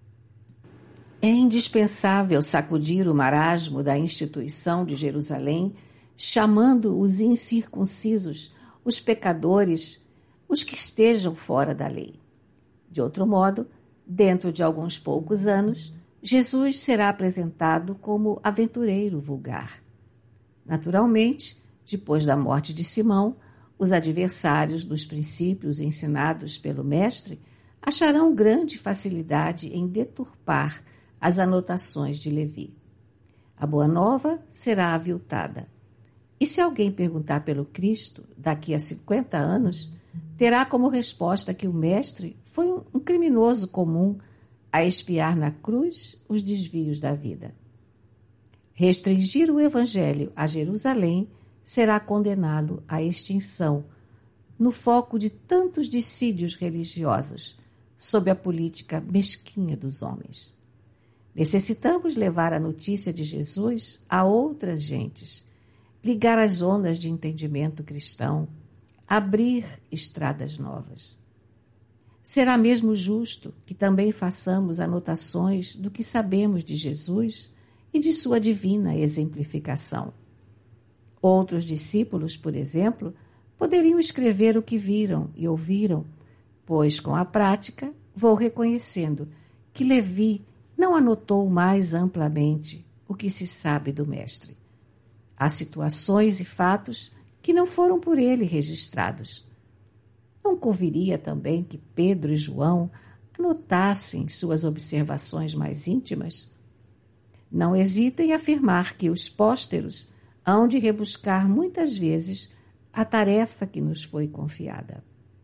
É indispensável sacudir o marasmo da instituição de Jerusalém, chamando os incircuncisos, os pecadores, os que estejam fora da lei. De outro modo, dentro de alguns poucos anos, Jesus será apresentado como aventureiro vulgar. Naturalmente, depois da morte de Simão, os adversários dos princípios ensinados pelo Mestre acharão grande facilidade em deturpar as anotações de Levi. A boa nova será aviltada. E se alguém perguntar pelo Cristo daqui a cinquenta anos, terá como resposta que o Mestre foi um criminoso comum a expiar na cruz os desvios da vida. Restringir o Evangelho a Jerusalém será condená-lo à extinção, no foco de tantos dissídios religiosos, sob a política mesquinha dos homens. Necessitamos levar a notícia de Jesus a outras gentes, ligar as ondas de entendimento cristão, abrir estradas novas. Será mesmo justo que também façamos anotações do que sabemos de Jesus e de sua divina exemplificação. Outros discípulos, por exemplo, poderiam escrever o que viram e ouviram, pois, com a prática, vou reconhecendo que Levi não anotou mais amplamente o que se sabe do Mestre. Há situações e fatos que não foram por ele registrados. Não conviria também que Pedro e João anotassem suas observações mais íntimas? Não hesita em afirmar que os pósteros hão de rebuscar muitas vezes a tarefa que nos foi confiada.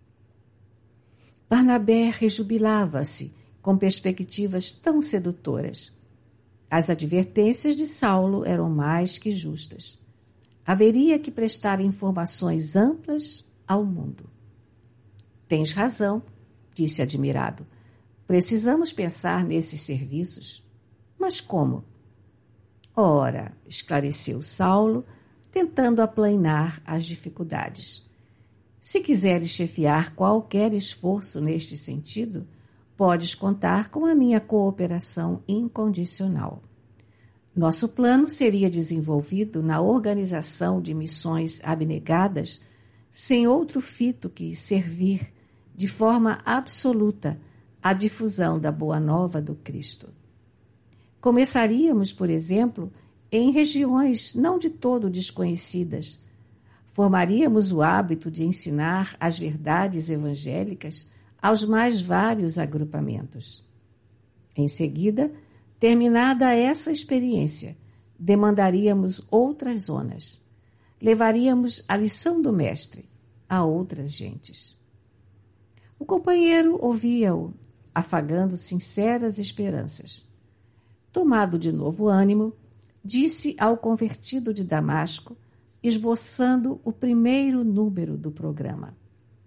Barnabé rejubilava-se com perspectivas tão sedutoras. As advertências de Saulo eram mais que justas. Haveria que prestar informações amplas ao mundo. Tens razão, disse admirado. Precisamos pensar nesses serviços. Mas como? Ora, esclareceu Saulo, tentando aplanar as dificuldades. Se quiseres chefiar qualquer esforço neste sentido, podes contar com a minha cooperação incondicional. Nosso plano seria desenvolvido na organização de missões abnegadas, sem outro fito que servir de forma absoluta à difusão da Boa Nova do Cristo. Começaríamos, por exemplo, em regiões não de todo desconhecidas. Formaríamos o hábito de ensinar as verdades evangélicas aos mais vários agrupamentos. Em seguida, terminada essa experiência, demandaríamos outras zonas. Levaríamos a lição do Mestre a outras gentes. O companheiro ouvia-o, afagando sinceras esperanças. Tomado de novo ânimo, disse ao convertido de Damasco, esboçando o primeiro número do programa.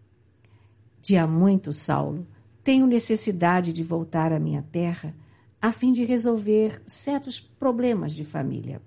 De há muito, Saulo, tenho necessidade de voltar à minha terra a fim de resolver certos problemas de família.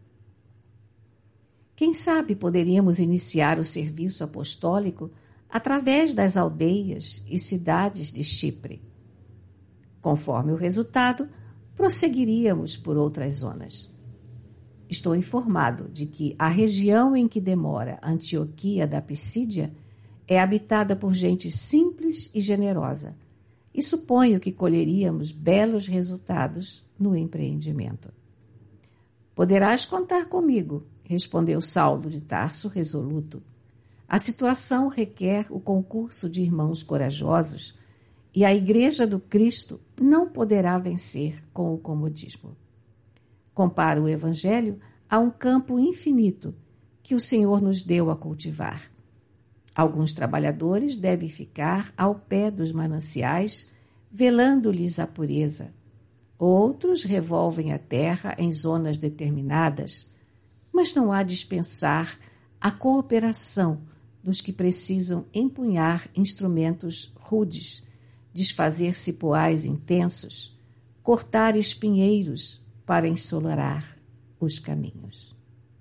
Quem sabe poderíamos iniciar o serviço apostólico através das aldeias e cidades de Chipre. Conforme o resultado, prosseguiríamos por outras zonas. Estou informado de que a região em que demora Antioquia da Pisídia é habitada por gente simples e generosa, e suponho que colheríamos belos resultados no empreendimento. Poderás contar comigo, respondeu Saulo de Tarso resoluto. A situação requer o concurso de irmãos corajosos e a Igreja do Cristo não poderá vencer com o comodismo. Compara o Evangelho a um campo infinito que o Senhor nos deu a cultivar. Alguns trabalhadores devem ficar ao pé dos mananciais, velando-lhes a pureza. Outros revolvem a terra em zonas determinadas, mas não há dispensar a cooperação dos que precisam empunhar instrumentos rudes, desfazer cipoais intensos, cortar espinheiros para ensolarar os caminhos.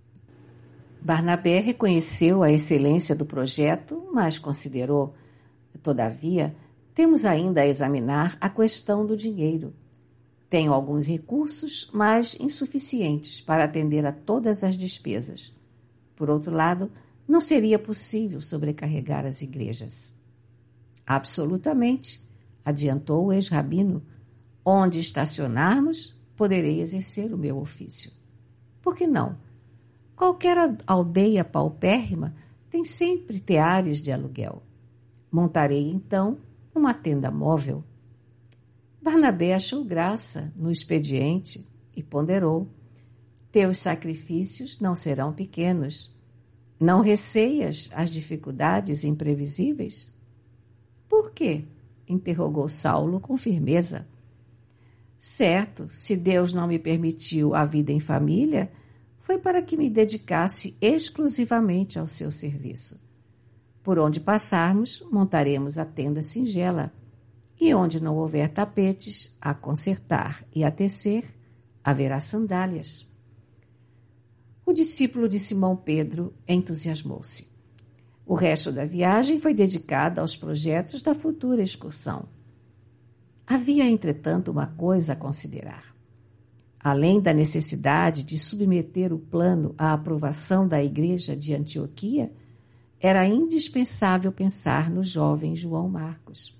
Barnabé reconheceu a excelência do projeto, mas considerou, todavia, temos ainda a examinar a questão do dinheiro. Tenho alguns recursos, mas insuficientes para atender a todas as despesas. Por outro lado, não seria possível sobrecarregar as igrejas. Absolutamente, adiantou o ex-rabino, onde estacionarmos, poderei exercer o meu ofício. Por que não? Qualquer aldeia paupérrima tem sempre teares de aluguel. Montarei, então, uma tenda móvel. Barnabé achou graça no expediente e ponderou. Teus sacrifícios não serão pequenos. Não receias as dificuldades imprevisíveis? Por quê? Interrogou Saulo com firmeza. Certo, se Deus não me permitiu a vida em família, foi para que me dedicasse exclusivamente ao seu serviço. Por onde passarmos, montaremos a tenda singela, e onde não houver tapetes a consertar e a tecer, haverá sandálias. O discípulo de Simão Pedro entusiasmou-se. O resto da viagem foi dedicado aos projetos da futura excursão. Havia, entretanto, uma coisa a considerar. Além da necessidade de submeter o plano à aprovação da Igreja de Antioquia, era indispensável pensar no jovem João Marcos.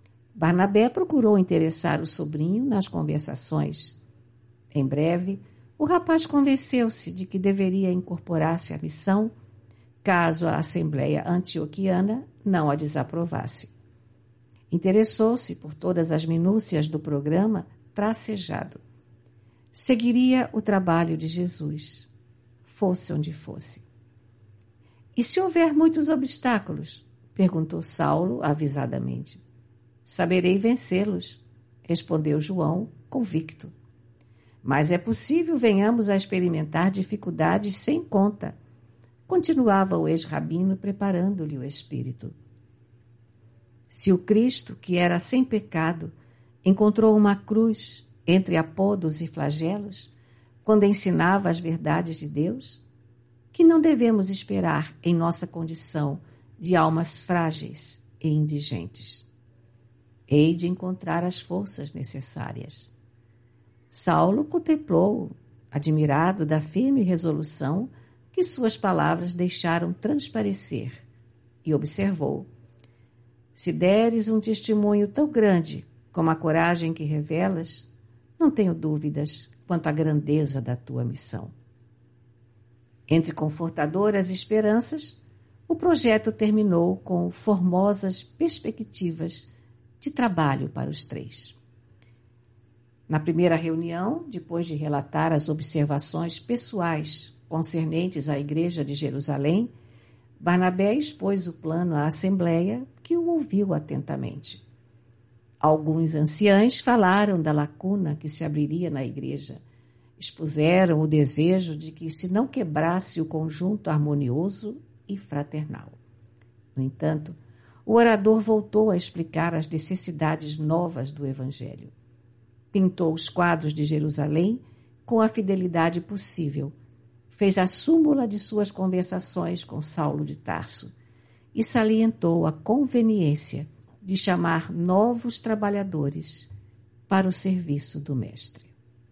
Barnabé procurou interessar o sobrinho nas conversações. Em breve, o rapaz convenceu-se de que deveria incorporar-se à missão, caso a Assembleia Antioquiana não a desaprovasse. Interessou-se por todas as minúcias do programa tracejado. Seguiria o trabalho de Jesus, fosse onde fosse. E se houver muitos obstáculos? Perguntou Saulo avisadamente. Saberei vencê-los, respondeu João, convicto. Mas é possível venhamos a experimentar dificuldades sem conta, continuava o ex-rabino preparando-lhe o espírito. Se o Cristo, que era sem pecado, encontrou uma cruz entre apodos e flagelos, quando ensinava as verdades de Deus, que não devemos esperar em nossa condição de almas frágeis e indigentes. Hei de encontrar as forças necessárias. Saulo contemplou-o, admirado da firme resolução que suas palavras deixaram transparecer, e observou: se deres um testemunho tão grande como a coragem que revelas, não tenho dúvidas quanto à grandeza da tua missão. Entre confortadoras esperanças, o projeto terminou com formosas perspectivas de trabalho para os três. Na primeira reunião, depois de relatar as observações pessoais concernentes à Igreja de Jerusalém, Barnabé expôs o plano à Assembleia, que o ouviu atentamente. Alguns anciães falaram da lacuna que se abriria na igreja. Expuseram o desejo de que se não quebrasse o conjunto harmonioso e fraternal. No entanto, o orador voltou a explicar as necessidades novas do Evangelho. Pintou os quadros de Jerusalém com a fidelidade possível, fez a súmula de suas conversações com Saulo de Tarso e salientou a conveniência de chamar novos trabalhadores para o serviço do Mestre.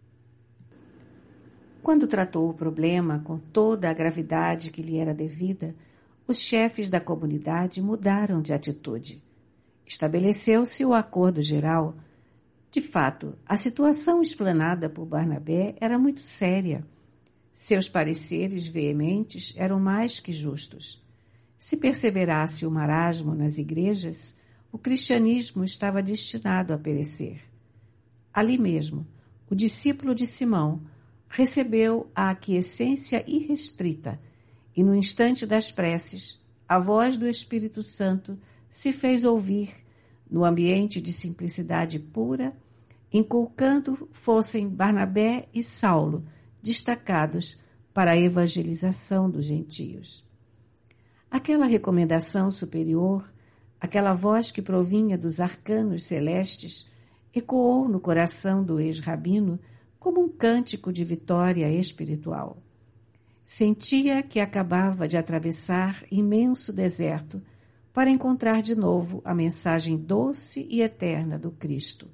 Quando tratou o problema com toda a gravidade que lhe era devida, os chefes da comunidade mudaram de atitude. Estabeleceu-se o acordo geral. De fato, a situação explanada por Barnabé era muito séria. Seus pareceres veementes eram mais que justos. Se perseverasse o marasmo nas igrejas, o cristianismo estava destinado a perecer. Ali mesmo, o discípulo de Simão recebeu a aquiescência irrestrita e, no instante das preces, a voz do Espírito Santo se fez ouvir no ambiente de simplicidade pura, inculcando fossem Barnabé e Saulo destacados para a evangelização dos gentios. Aquela recomendação superior, aquela voz que provinha dos arcanos celestes, ecoou no coração do ex-rabino como um cântico de vitória espiritual. Sentia que acabava de atravessar imenso deserto para encontrar de novo a mensagem doce e eterna do Cristo.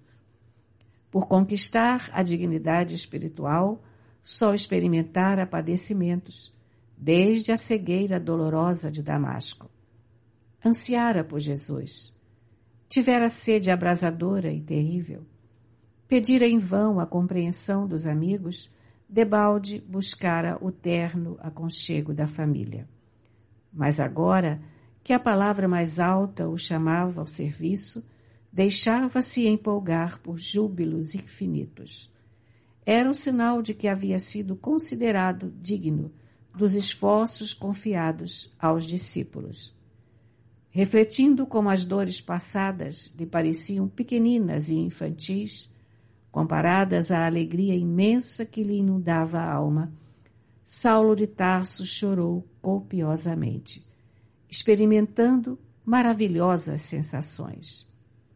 Por conquistar a dignidade espiritual, só experimentara padecimentos, desde a cegueira dolorosa de Damasco. Ansiara por Jesus. Tivera sede abrasadora e terrível. Pedira em vão a compreensão dos amigos, debalde buscara o terno aconchego da família. Mas agora, que a palavra mais alta o chamava ao serviço, deixava-se empolgar por júbilos infinitos. Era o sinal de que havia sido considerado digno dos esforços confiados aos discípulos. Refletindo como as dores passadas lhe pareciam pequeninas e infantis, comparadas à alegria imensa que lhe inundava a alma, Saulo de Tarso chorou copiosamente, experimentando maravilhosas sensações.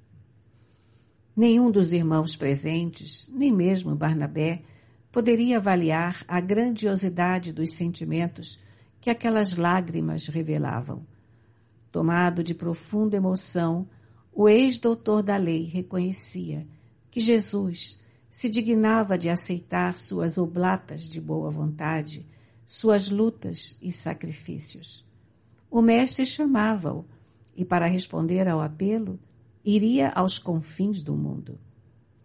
Nenhum dos irmãos presentes, nem mesmo Barnabé, poderia avaliar a grandiosidade dos sentimentos que aquelas lágrimas revelavam. Tomado de profunda emoção, o ex-doutor da lei reconhecia que Jesus se dignava de aceitar suas oblatas de boa vontade, suas lutas e sacrifícios. O mestre chamava-o e, para responder ao apelo, iria aos confins do mundo.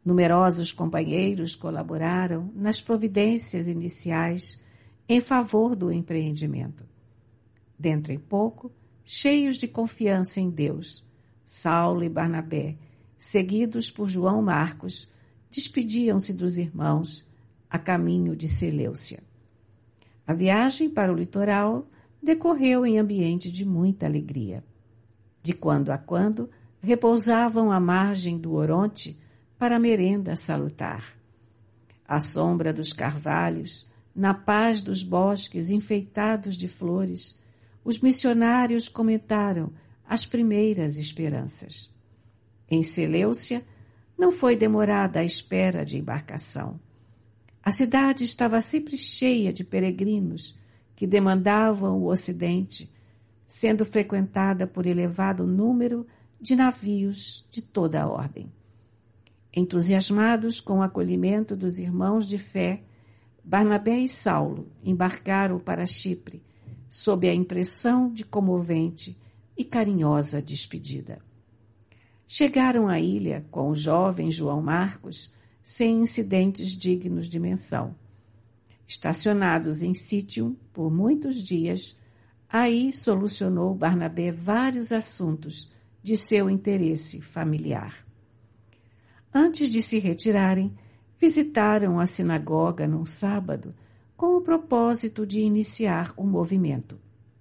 Numerosos companheiros colaboraram nas providências iniciais em favor do empreendimento. Dentro em pouco, cheios de confiança em Deus, Saulo e Barnabé, seguidos por João Marcos, despediam-se dos irmãos a caminho de Seleucia. A viagem para o litoral decorreu em ambiente de muita alegria. De quando a quando, repousavam à margem do Oronte para a merenda salutar. À sombra dos carvalhos, na paz dos bosques enfeitados de flores, os missionários comentaram as primeiras esperanças. Em Seleucia, não foi demorada a espera de embarcação. A cidade estava sempre cheia de peregrinos que demandavam o Ocidente, sendo frequentada por elevado número de navios de toda a ordem. Entusiasmados com o acolhimento dos irmãos de fé, Barnabé e Saulo embarcaram para Chipre, sob a impressão de comovente e carinhosa despedida. Chegaram à ilha com o jovem João Marcos sem incidentes dignos de menção. Estacionados em Sítium por muitos dias, aí solucionou Barnabé vários assuntos de seu interesse familiar. Antes de se retirarem, visitaram a sinagoga num sábado com o propósito de iniciar o movimento.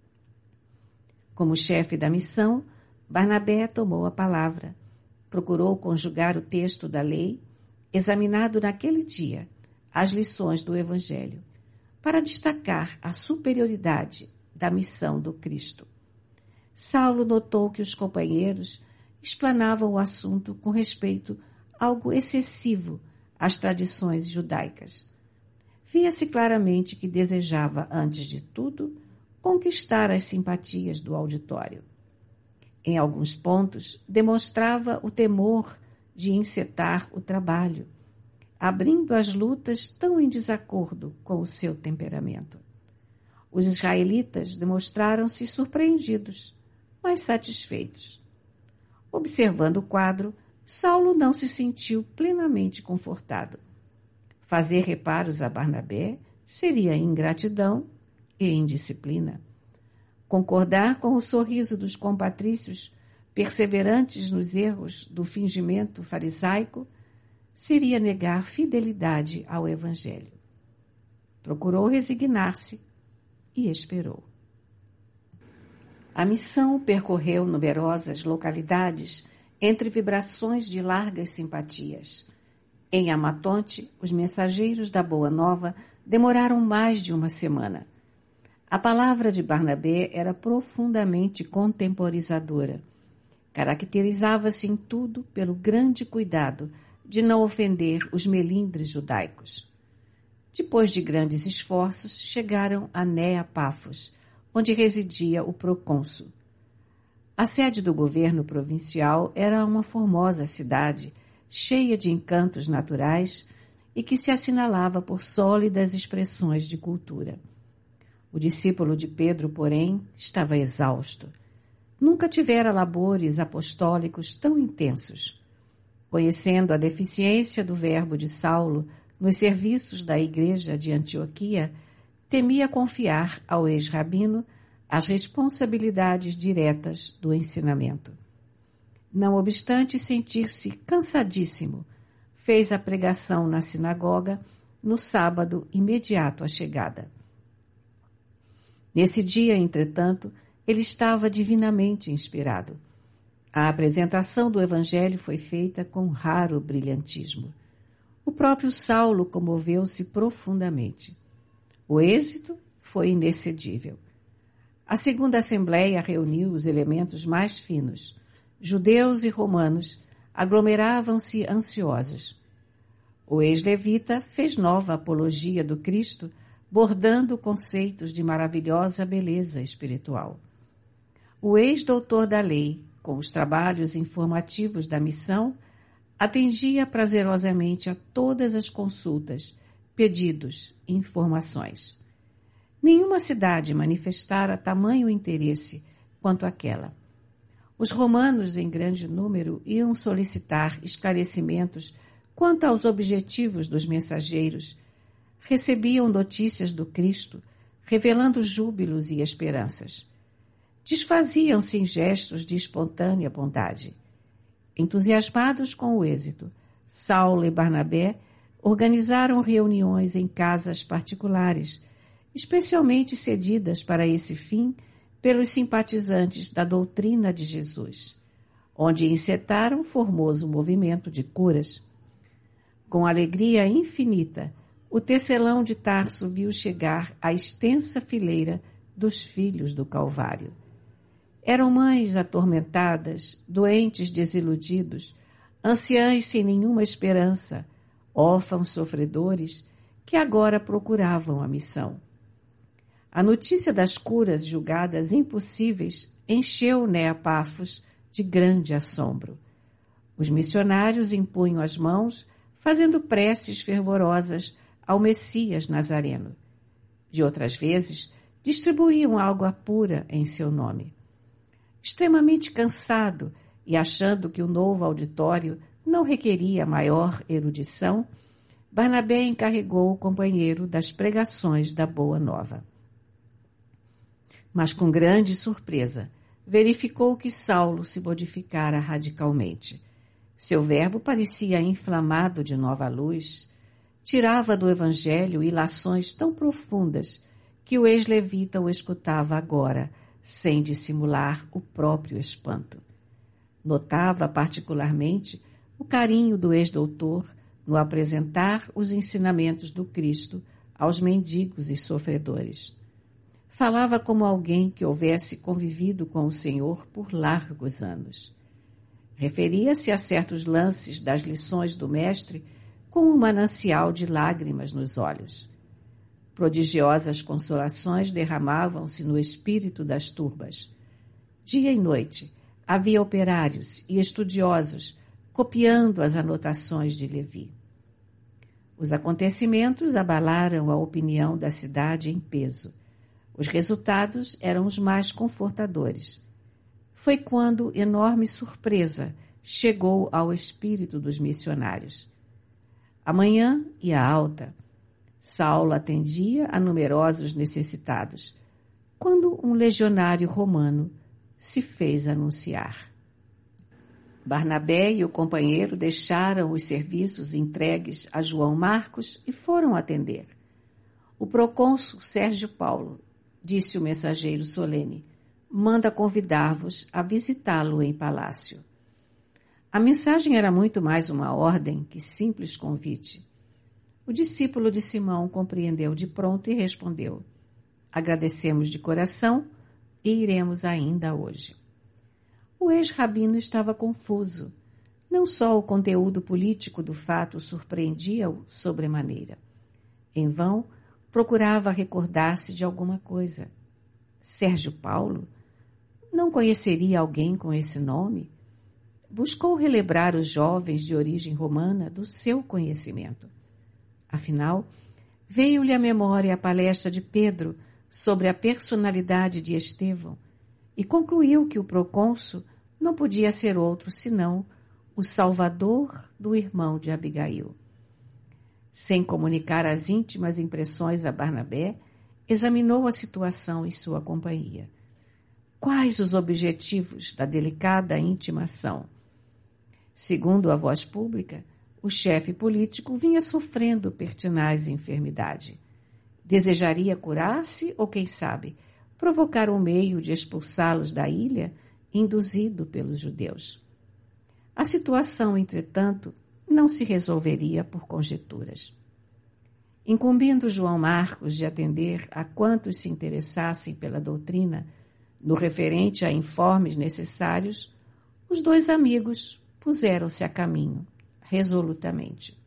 Como chefe da missão, Barnabé tomou a palavra, procurou conjugar o texto da lei, examinado naquele dia as lições do Evangelho, para destacar a superioridade da missão do Cristo. Saulo notou que os companheiros explanavam o assunto com respeito algo excessivo às tradições judaicas. Via-se claramente que desejava, antes de tudo, conquistar as simpatias do auditório. Em alguns pontos, demonstrava o temor de encetar o trabalho, abrindo as lutas tão em desacordo com o seu temperamento. Os israelitas demonstraram-se surpreendidos, mas satisfeitos. Observando o quadro, Saulo não se sentiu plenamente confortado. Fazer reparos a Barnabé seria ingratidão e indisciplina. Concordar com o sorriso dos compatrícios, perseverantes nos erros do fingimento farisaico, seria negar fidelidade ao Evangelho. Procurou resignar-se e esperou. A missão percorreu numerosas localidades entre vibrações de largas simpatias. Em Amatonte, os mensageiros da Boa Nova demoraram mais de uma semana. A palavra de Barnabé era profundamente contemporizadora. Caracterizava-se em tudo pelo grande cuidado de não ofender os melindres judaicos. Depois de grandes esforços, chegaram a Nea Pafos, onde residia o procônsul. A sede do governo provincial era uma formosa cidade, cheia de encantos naturais e que se assinalava por sólidas expressões de cultura. O discípulo de Pedro, porém, estava exausto. Nunca tivera labores apostólicos tão intensos. Conhecendo a deficiência do verbo de Saulo nos serviços da igreja de Antioquia, temia confiar ao ex-rabino as responsabilidades diretas do ensinamento. Não obstante sentir-se cansadíssimo, fez a pregação na sinagoga no sábado imediato à chegada. Nesse dia, entretanto, ele estava divinamente inspirado. A apresentação do Evangelho foi feita com raro brilhantismo. O próprio Saulo comoveu-se profundamente. O êxito foi inexcedível. A segunda assembleia reuniu os elementos mais finos. Judeus e romanos aglomeravam-se ansiosos. O ex-levita fez nova apologia do Cristo, bordando conceitos de maravilhosa beleza espiritual. O ex-doutor da lei, com os trabalhos informativos da missão, atendia prazerosamente a todas as consultas, pedidos e informações. Nenhuma cidade manifestara tamanho interesse quanto aquela. Os romanos, em grande número, iam solicitar esclarecimentos Quanto aos objetivos dos mensageiros, recebiam notícias do Cristo, revelando júbilos e esperanças. Desfaziam-se em gestos de espontânea bondade. Entusiasmados com o êxito, Saulo e Barnabé organizaram reuniões em casas particulares, especialmente cedidas para esse fim pelos simpatizantes da doutrina de Jesus, onde encetaram formoso movimento de curas. Com alegria infinita, o tecelão de Tarso viu chegar a extensa fileira dos filhos do Calvário. Eram mães atormentadas, doentes desiludidos, anciãs sem nenhuma esperança, órfãos sofredores que agora procuravam a missão. A notícia das curas julgadas impossíveis encheu Neapafos de grande assombro. Os missionários impunham as mãos, fazendo preces fervorosas ao Messias Nazareno. De outras vezes, distribuíam água pura em seu nome. Extremamente cansado e achando que o novo auditório não requeria maior erudição, Barnabé encarregou o companheiro das pregações da Boa Nova. Mas com grande surpresa, verificou que Saulo se modificara radicalmente. Seu verbo parecia inflamado de nova luz, tirava do Evangelho ilações tão profundas que o ex-levita o escutava agora, sem dissimular o próprio espanto. Notava particularmente o carinho do ex-doutor no apresentar os ensinamentos do Cristo aos mendigos e sofredores. Falava como alguém que houvesse convivido com o Senhor por largos anos. Referia-se a certos lances das lições do Mestre com um manancial de lágrimas nos olhos. Prodigiosas consolações derramavam-se no espírito das turbas. Dia e noite havia operários e estudiosos copiando as anotações de Levi. Os acontecimentos abalaram a opinião da cidade em peso. Os resultados eram os mais confortadores. Foi quando enorme surpresa chegou ao espírito dos missionários. A manhã ia alta. Saulo atendia a numerosos necessitados, quando um legionário romano se fez anunciar. Barnabé e o companheiro deixaram os serviços entregues a João Marcos e foram atender. O procônsul Sérgio Paulo, disse o mensageiro solene, manda convidar-vos a visitá-lo em palácio. A mensagem era muito mais uma ordem que simples convite. O discípulo de Simão compreendeu de pronto e respondeu, agradecemos de coração e iremos ainda hoje. O ex-rabino estava confuso. Não só o conteúdo político do fato surpreendia-o sobremaneira. Em vão, procurava recordar-se de alguma coisa. Sérgio Paulo? Não conheceria alguém com esse nome? Buscou relembrar os jovens de origem romana do seu conhecimento. Afinal, veio-lhe à memória a palestra de Pedro sobre a personalidade de Estevão e concluiu que o procônsul não podia ser outro senão o salvador do irmão de Abigail. Sem comunicar as íntimas impressões a Barnabé, examinou a situação em sua companhia. Quais os objetivos da delicada intimação? Segundo a voz pública, o chefe político vinha sofrendo pertinaz enfermidade. Desejaria curar-se ou, quem sabe, provocar um meio de expulsá-los da ilha, induzido pelos judeus. A situação, entretanto, não se resolveria por conjecturas. Incumbindo João Marcos de atender a quantos se interessassem pela doutrina no referente a informes necessários, os dois amigos puseram-se a caminho, resolutamente.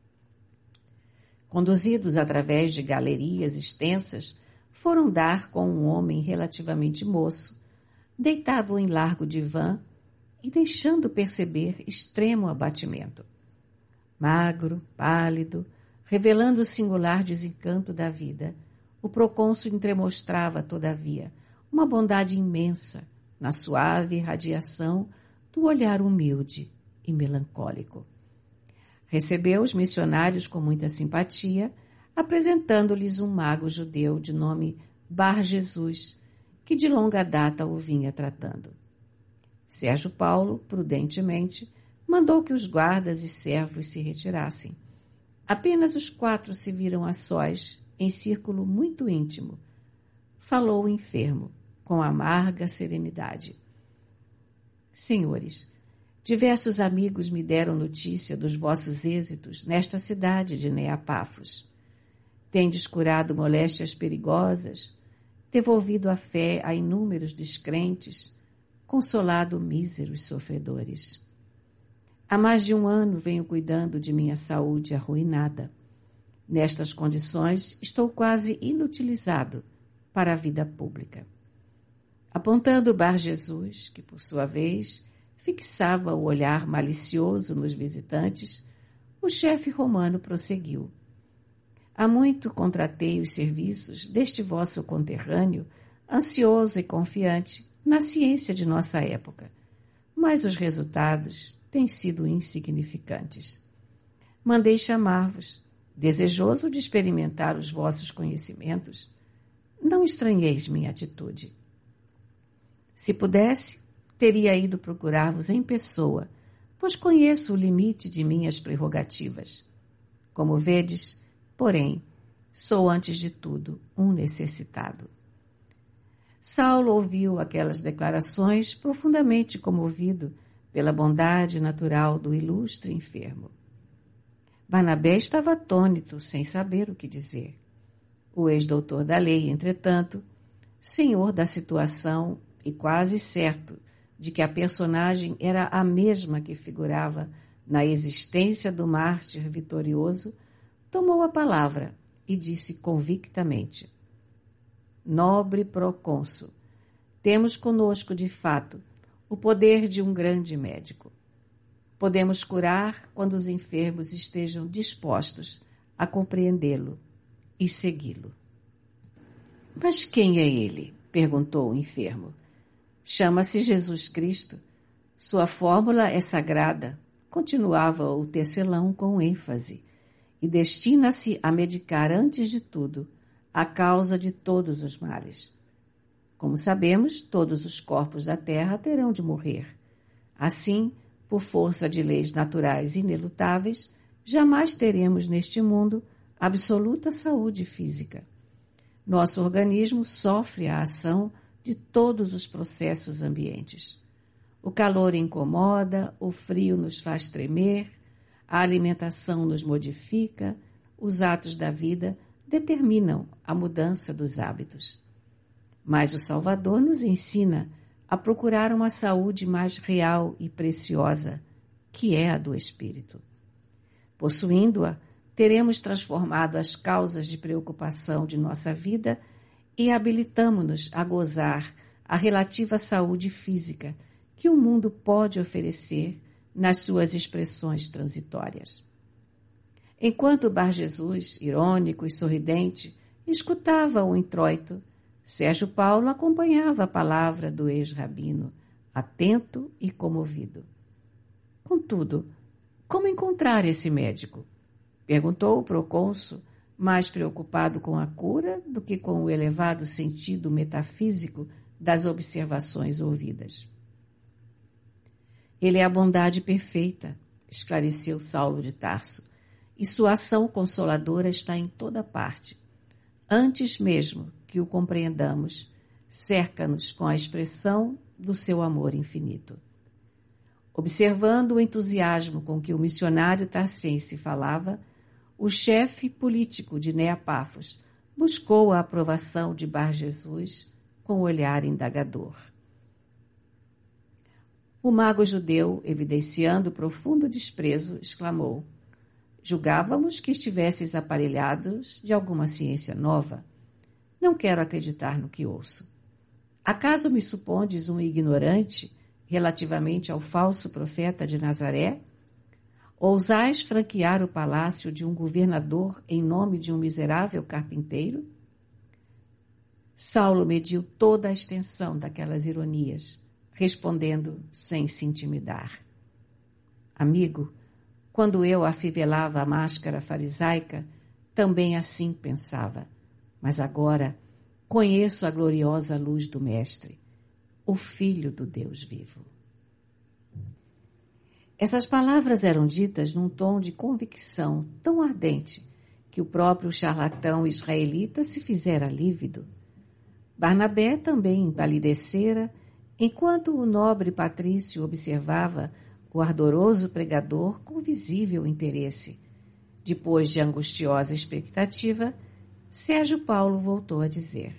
Conduzidos através de galerias extensas, foram dar com um homem relativamente moço, deitado em largo divã e deixando perceber extremo abatimento. Magro, pálido, revelando o singular desencanto da vida, o procônsul entremostrava, todavia, uma bondade imensa na suave radiação do olhar humilde e melancólico. Recebeu os missionários com muita simpatia, apresentando-lhes um mago judeu de nome Bar Jesus, que de longa data o vinha tratando. Sérgio Paulo, prudentemente, mandou que os guardas e servos se retirassem. Apenas os quatro se viram a sós, em círculo muito íntimo. Falou o enfermo, com amarga serenidade. Senhores, diversos amigos me deram notícia dos vossos êxitos nesta cidade de Neapafos. Tendes curado moléstias perigosas, devolvido a fé a inúmeros descrentes, consolado míseros sofredores. Há mais de um ano venho cuidando de minha saúde arruinada. Nestas condições, estou quase inutilizado para a vida pública. Apontando Bar Jesus, que por sua vez fixava o olhar malicioso nos visitantes, o chefe romano prosseguiu. Há muito contratei os serviços deste vosso conterrâneo, ansioso e confiante na ciência de nossa época, mas os resultados têm sido insignificantes. Mandei chamar-vos, desejoso de experimentar os vossos conhecimentos. Não estranheis minha atitude. Se pudesse, teria ido procurar-vos em pessoa, pois conheço o limite de minhas prerrogativas. Como vedes, porém, sou antes de tudo um necessitado. Saulo ouviu aquelas declarações profundamente comovido pela bondade natural do ilustre enfermo. Barnabé estava atônito, sem saber o que dizer. O ex-doutor da lei, entretanto, senhor da situação e quase certo de que a personagem era a mesma que figurava na existência do mártir vitorioso, tomou a palavra e disse convictamente: Nobre procônsul, temos conosco, de fato, o poder de um grande médico. Podemos curar quando os enfermos estejam dispostos a compreendê-lo e segui-lo. Mas quem é ele? Perguntou o enfermo. Chama-se Jesus Cristo. Sua fórmula é sagrada, continuava o tecelão com ênfase, e destina-se a medicar antes de tudo a causa de todos os males. Como sabemos, todos os corpos da terra terão de morrer. Assim, por força de leis naturais inelutáveis, jamais teremos neste mundo absoluta saúde física. Nosso organismo sofre a ação de todos os processos ambientes. O calor incomoda, o frio nos faz tremer, a alimentação nos modifica, os atos da vida determinam a mudança dos hábitos. Mas o Salvador nos ensina a procurar uma saúde mais real e preciosa, que é a do espírito. Possuindo-a, teremos transformado as causas de preocupação de nossa vida e habilitamo-nos a gozar a relativa saúde física que o mundo pode oferecer nas suas expressões transitórias. Enquanto Bar Jesus, irônico e sorridente, escutava o introito, Sérgio Paulo acompanhava a palavra do ex-rabino, atento e comovido. Contudo, como encontrar esse médico? Perguntou o procônsul, mais preocupado com a cura do que com o elevado sentido metafísico das observações ouvidas. Ele é a bondade perfeita, esclareceu Saulo de Tarso, e sua ação consoladora está em toda parte. Antes mesmo que o compreendamos, cerca-nos com a expressão do seu amor infinito. Observando o entusiasmo com que o missionário tarsense falava, o chefe político de Neapafos buscou a aprovação de Bar Jesus com olhar indagador. O mago judeu, evidenciando profundo desprezo, exclamou: Julgávamos que estivesses aparelhados de alguma ciência nova. Não quero acreditar no que ouço. Acaso me supondes um ignorante relativamente ao falso profeta de Nazaré? Ousais franquear o palácio de um governador em nome de um miserável carpinteiro? Saulo mediu toda a extensão daquelas ironias, respondendo sem se intimidar. Amigo, Quando eu afivelava a máscara farisaica, também assim pensava. Mas agora conheço a gloriosa luz do Mestre, o Filho do Deus vivo. Essas palavras eram ditas num tom de convicção tão ardente que o próprio charlatão israelita se fizera lívido. Barnabé também empalidecera, enquanto o nobre patrício observava o ardoroso pregador com visível interesse. Depois de angustiosa expectativa, Sérgio Paulo voltou a dizer: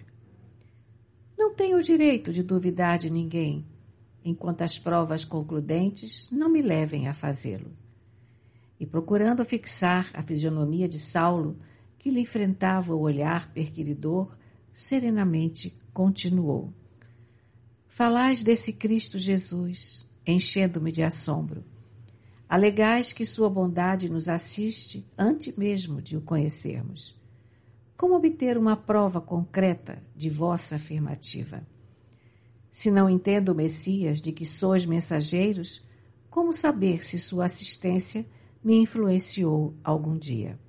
não tenho o direito de duvidar de ninguém, enquanto as provas concludentes não me levem a fazê-lo. E procurando fixar a fisionomia de Saulo, que lhe enfrentava o olhar perquiridor, serenamente continuou: falais desse Cristo Jesus, enchendo-me de assombro. Alegais que sua bondade nos assiste antes mesmo de o conhecermos. Como obter uma prova concreta de vossa afirmativa? Se não entendo o Messias de que sois mensageiros, como saber se sua assistência me influenciou algum dia?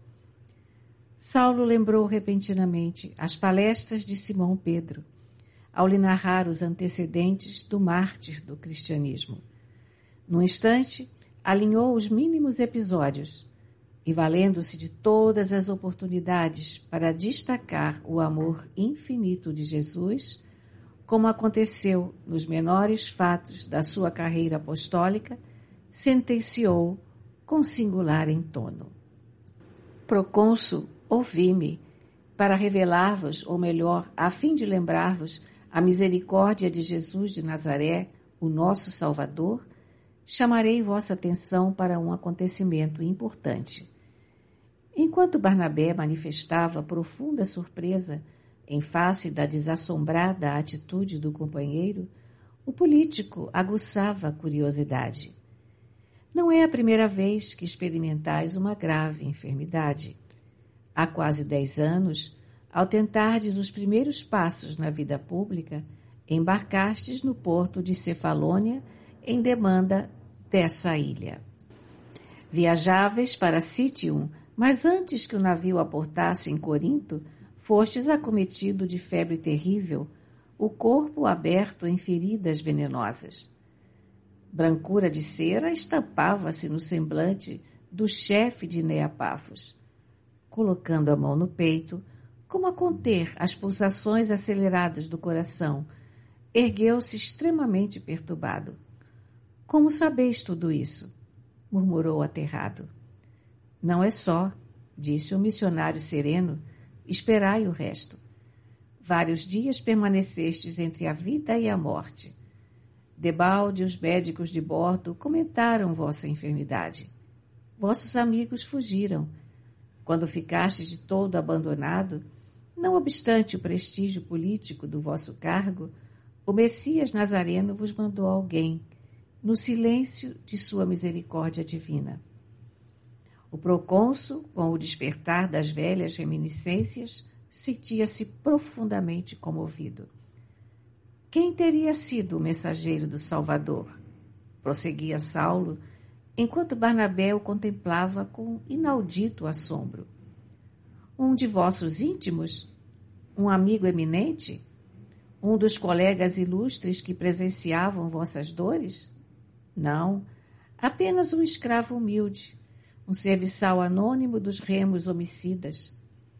Saulo lembrou repentinamente as palestras de Simão Pedro, ao lhe narrar os antecedentes do mártir do cristianismo. Num instante, alinhou os mínimos episódios e, valendo-se de todas as oportunidades para destacar o amor infinito de Jesus, como aconteceu nos menores fatos da sua carreira apostólica, sentenciou com singular entono: Procônsul, ouvi-me, para revelar-vos, ou melhor, a fim de lembrar-vos a misericórdia de Jesus de Nazaré, o nosso Salvador, chamarei vossa atenção para um acontecimento importante. Enquanto Barnabé manifestava profunda surpresa em face da desassombrada atitude do companheiro, o político aguçava a curiosidade. Não é a primeira vez que experimentais uma grave enfermidade. Há quase dez anos, ao tentardes os primeiros passos na vida pública, embarcastes no porto de Cefalônia em demanda dessa ilha. Viajáveis para Cítium, mas antes que o navio aportasse em Corinto, fostes acometido de febre terrível, o corpo aberto em feridas venenosas. Brancura de cera estampava-se no semblante do chefe de Neapafos. Colocando a mão no peito, como a conter as pulsações aceleradas do coração, ergueu-se extremamente perturbado. Como sabeis tudo isso? Murmurou aterrado. Não é só, disse o missionário sereno, esperai o resto. Vários dias permanecestes entre a vida e a morte. Debalde os médicos de bordo comentaram vossa enfermidade. Vossos amigos fugiram. Quando ficastes de todo abandonado, não obstante o prestígio político do vosso cargo, o Messias Nazareno vos mandou alguém, no silêncio de sua misericórdia divina. O procônsul, com o despertar das velhas reminiscências, sentia-se profundamente comovido. Quem teria sido o mensageiro do Salvador? Prosseguia Saulo, enquanto Barnabé o contemplava com inaudito assombro. Um de vossos íntimos? Um amigo eminente? Um dos colegas ilustres que presenciavam vossas dores? Não, apenas um escravo humilde, um serviçal anônimo dos remos homicidas.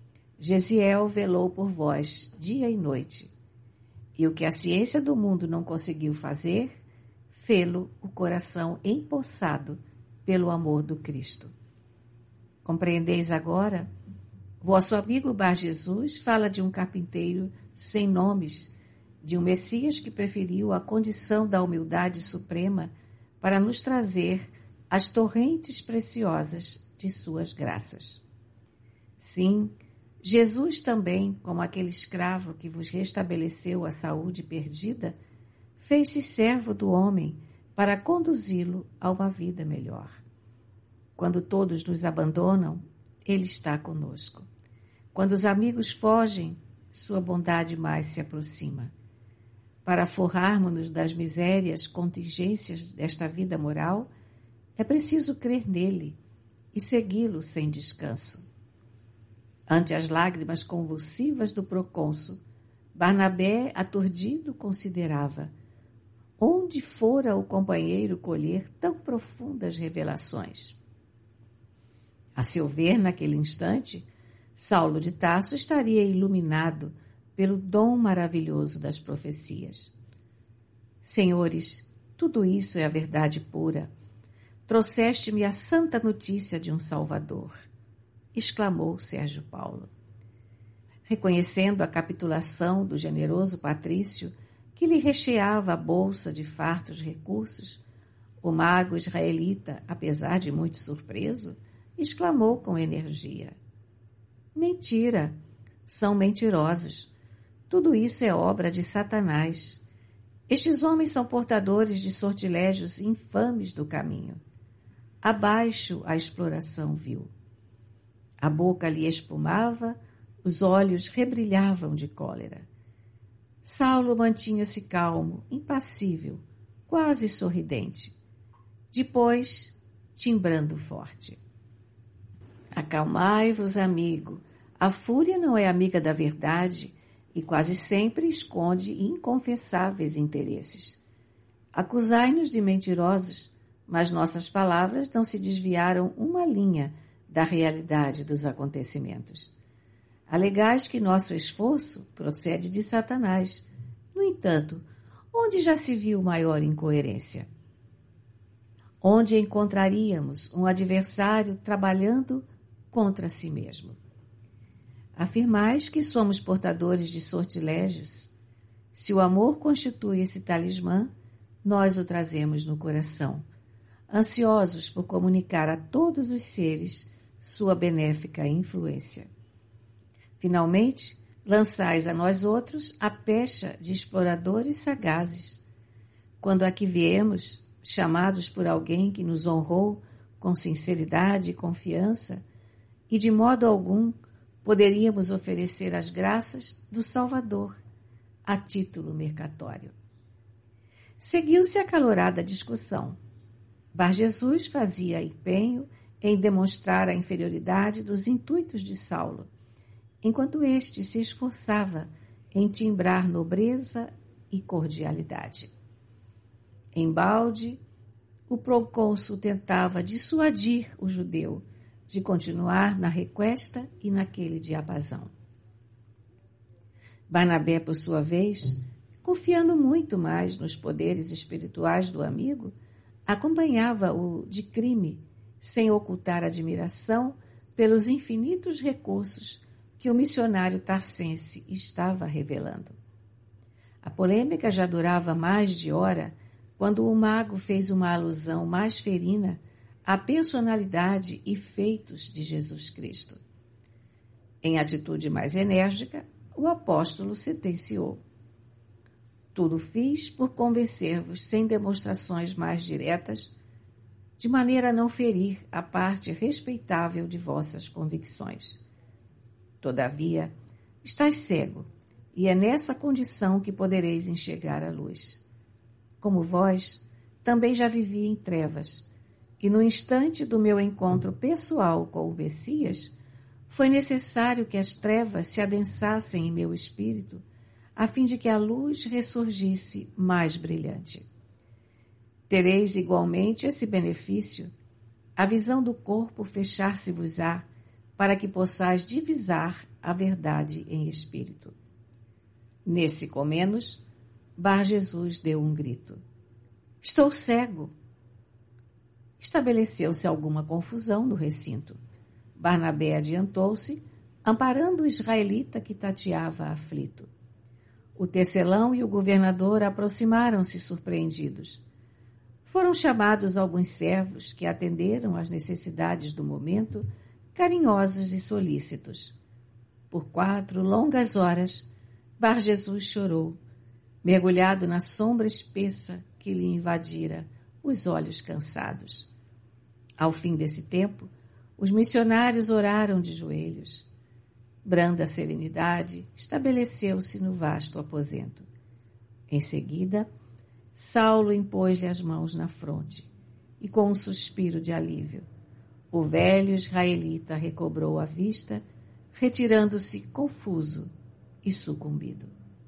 Gesiel velou por vós, dia e noite. E o que a ciência do mundo não conseguiu fazer, fê-lo o coração empossado pelo amor do Cristo. Compreendeis agora? Vosso amigo Bar Jesus fala de um carpinteiro sem nomes, de um Messias que preferiu a condição da humildade suprema para nos trazer as torrentes preciosas de suas graças. Sim, Jesus também, como aquele escravo que vos restabeleceu a saúde perdida, fez-se servo do homem para conduzi-lo a uma vida melhor. Quando todos nos abandonam, Ele está conosco. Quando os amigos fogem, sua bondade mais se aproxima. Para forrarmos-nos das misérias, contingências desta vida moral, é preciso crer nele, e segui-lo sem descanso. Ante as lágrimas convulsivas do procônsul, Barnabé, aturdido, considerava onde fora o companheiro colher tão profundas revelações. A seu ver, naquele instante, Saulo de Tarso estaria iluminado pelo dom maravilhoso das profecias. Senhores, tudo isso é a verdade pura. Trouxeste-me a santa notícia de um Salvador, exclamou Sérgio Paulo. Reconhecendo a capitulação do generoso patrício que lhe recheava a bolsa de fartos recursos, o mago israelita, apesar de muito surpreso, exclamou com energia: Mentira! São mentirosos. Tudo isso é obra de Satanás. Estes homens são portadores de sortilégios infames do caminho. Abaixo a exploração vil. A boca lhe espumava, os olhos rebrilhavam de cólera. Saulo mantinha-se calmo, impassível, quase sorridente. Depois, timbrando forte. Acalmai-vos, amigo. A fúria não é amiga da verdade e quase sempre esconde inconfessáveis interesses. Acusai-nos de mentirosos, mas nossas palavras não se desviaram uma linha da realidade dos acontecimentos. Alegais que nosso esforço procede de Satanás. No entanto, onde já se viu maior incoerência? Onde encontraríamos um adversário trabalhando contra si mesmo? Afirmais que somos portadores de sortilégios. Se o amor constitui esse talismã, nós o trazemos no coração, ansiosos por comunicar a todos os seres sua benéfica influência. Finalmente, lançais a nós outros a pecha de exploradores sagazes. Quando aqui viemos, chamados por alguém que nos honrou com sinceridade e confiança, e de modo algum poderíamos oferecer as graças do Salvador a título mercatório. Seguiu-se acalorada discussão. Bar Jesus fazia empenho em demonstrar a inferioridade dos intuitos de Saulo, enquanto este se esforçava em timbrar nobreza e cordialidade. Embalde, o procônsul tentava dissuadir o judeu de continuar na requesta e naquele diapasão. Barnabé, por sua vez, confiando muito mais nos poderes espirituais do amigo, acompanhava-o de crime, sem ocultar admiração pelos infinitos recursos que o missionário tarsense estava revelando. A polêmica já durava mais de hora quando o mago fez uma alusão mais ferina à personalidade e feitos de Jesus Cristo. Em atitude mais enérgica, o apóstolo sentenciou: Tudo fiz por convencer-vos sem demonstrações mais diretas, de maneira a não ferir a parte respeitável de vossas convicções. Todavia, estáis cego, e é nessa condição que podereis enxergar a luz. Como vós, também já vivi em trevas, e no instante do meu encontro pessoal com o Messias, foi necessário que as trevas se adensassem em meu espírito, a fim de que a luz ressurgisse mais brilhante. Tereis igualmente esse benefício, a visão do corpo fechar-se-vos-á, para que possais divisar a verdade em espírito. Nesse comenos, Bar Jesus deu um grito: Estou cego! Estabeleceu-se alguma confusão no recinto. Barnabé adiantou-se, amparando o israelita que tateava aflito. O tecelão e o governador aproximaram-se surpreendidos. Foram chamados alguns servos que atenderam às necessidades do momento, carinhosos e solícitos. Por quatro longas horas, Bar Jesus chorou, mergulhado na sombra espessa que lhe invadira os olhos cansados. Ao fim desse tempo, os missionários oraram de joelhos. Branda serenidade estabeleceu-se no vasto aposento. Em seguida, Saulo impôs-lhe as mãos na fronte e, com um suspiro de alívio, o velho israelita recobrou a vista, retirando-se confuso e sucumbido.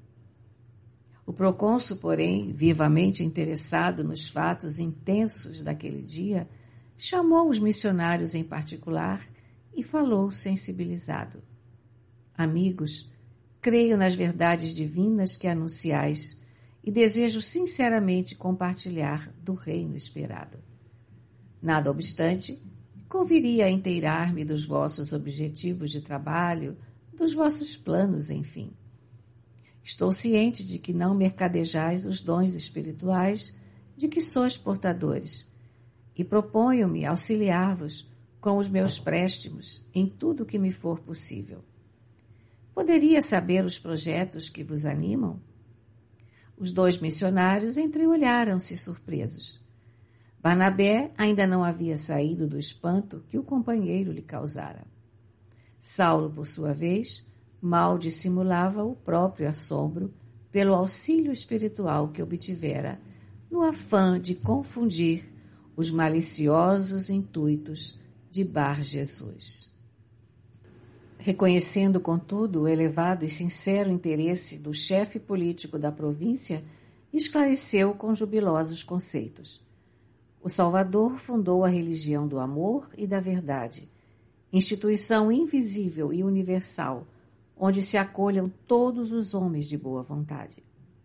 O procônsul, porém, vivamente interessado nos fatos intensos daquele dia, chamou os missionários em particular e falou sensibilizado: Amigos, creio nas verdades divinas que anunciais e desejo sinceramente compartilhar do reino esperado. Nada obstante, conviria inteirar-me dos vossos objetivos de trabalho, dos vossos planos, enfim. Estou ciente de que não mercadejais os dons espirituais de que sois portadores e proponho-me auxiliar-vos com os meus préstimos em tudo o que me for possível. Poderia saber os projetos que vos animam? Os dois missionários entreolharam-se surpresos. Barnabé ainda não havia saído do espanto que o companheiro lhe causara. Saulo, por sua vez, mal dissimulava o próprio assombro pelo auxílio espiritual que obtivera no afã de confundir os maliciosos intuitos de Bar Jesus. Reconhecendo, contudo, o elevado e sincero interesse do chefe político da província, esclareceu com jubilosos conceitos. O Salvador fundou a religião do amor e da verdade, instituição invisível e universal, onde se acolham todos os homens de boa vontade.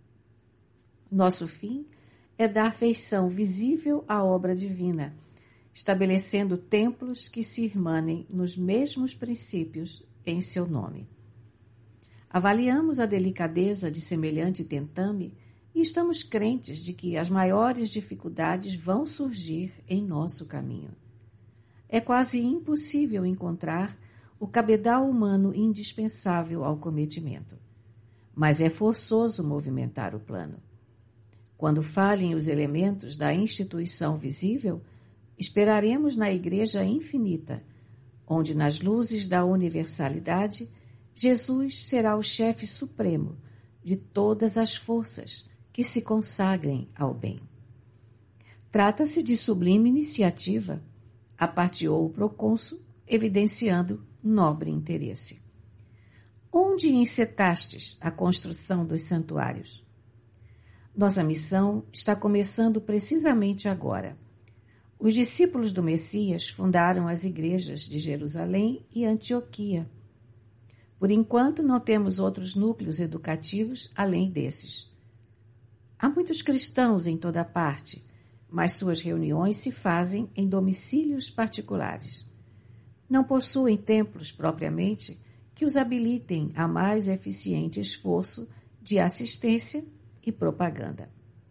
Nosso fim é dar feição visível à obra divina, estabelecendo templos que se irmanem nos mesmos princípios em seu nome. Avaliamos a delicadeza de semelhante tentame e estamos crentes de que as maiores dificuldades vão surgir em nosso caminho. É quase impossível encontrar o cabedal humano indispensável ao cometimento, mas é forçoso movimentar o plano. Quando falhem os elementos da instituição visível, esperaremos na Igreja infinita, onde nas luzes da universalidade, Jesus será o chefe supremo de todas as forças que se consagrem ao bem. Trata-se de sublime iniciativa, aparteou o procônsul, evidenciando nobre interesse. Onde encetastes a construção dos santuários? Nossa missão está começando precisamente agora. Os discípulos do Messias fundaram as igrejas de Jerusalém e Antioquia. Por enquanto, não temos outros núcleos educativos além desses. Há muitos cristãos em toda parte, mas suas reuniões se fazem em domicílios particulares. Não possuem templos propriamente que os habilitem a mais eficiente esforço de assistência e propaganda.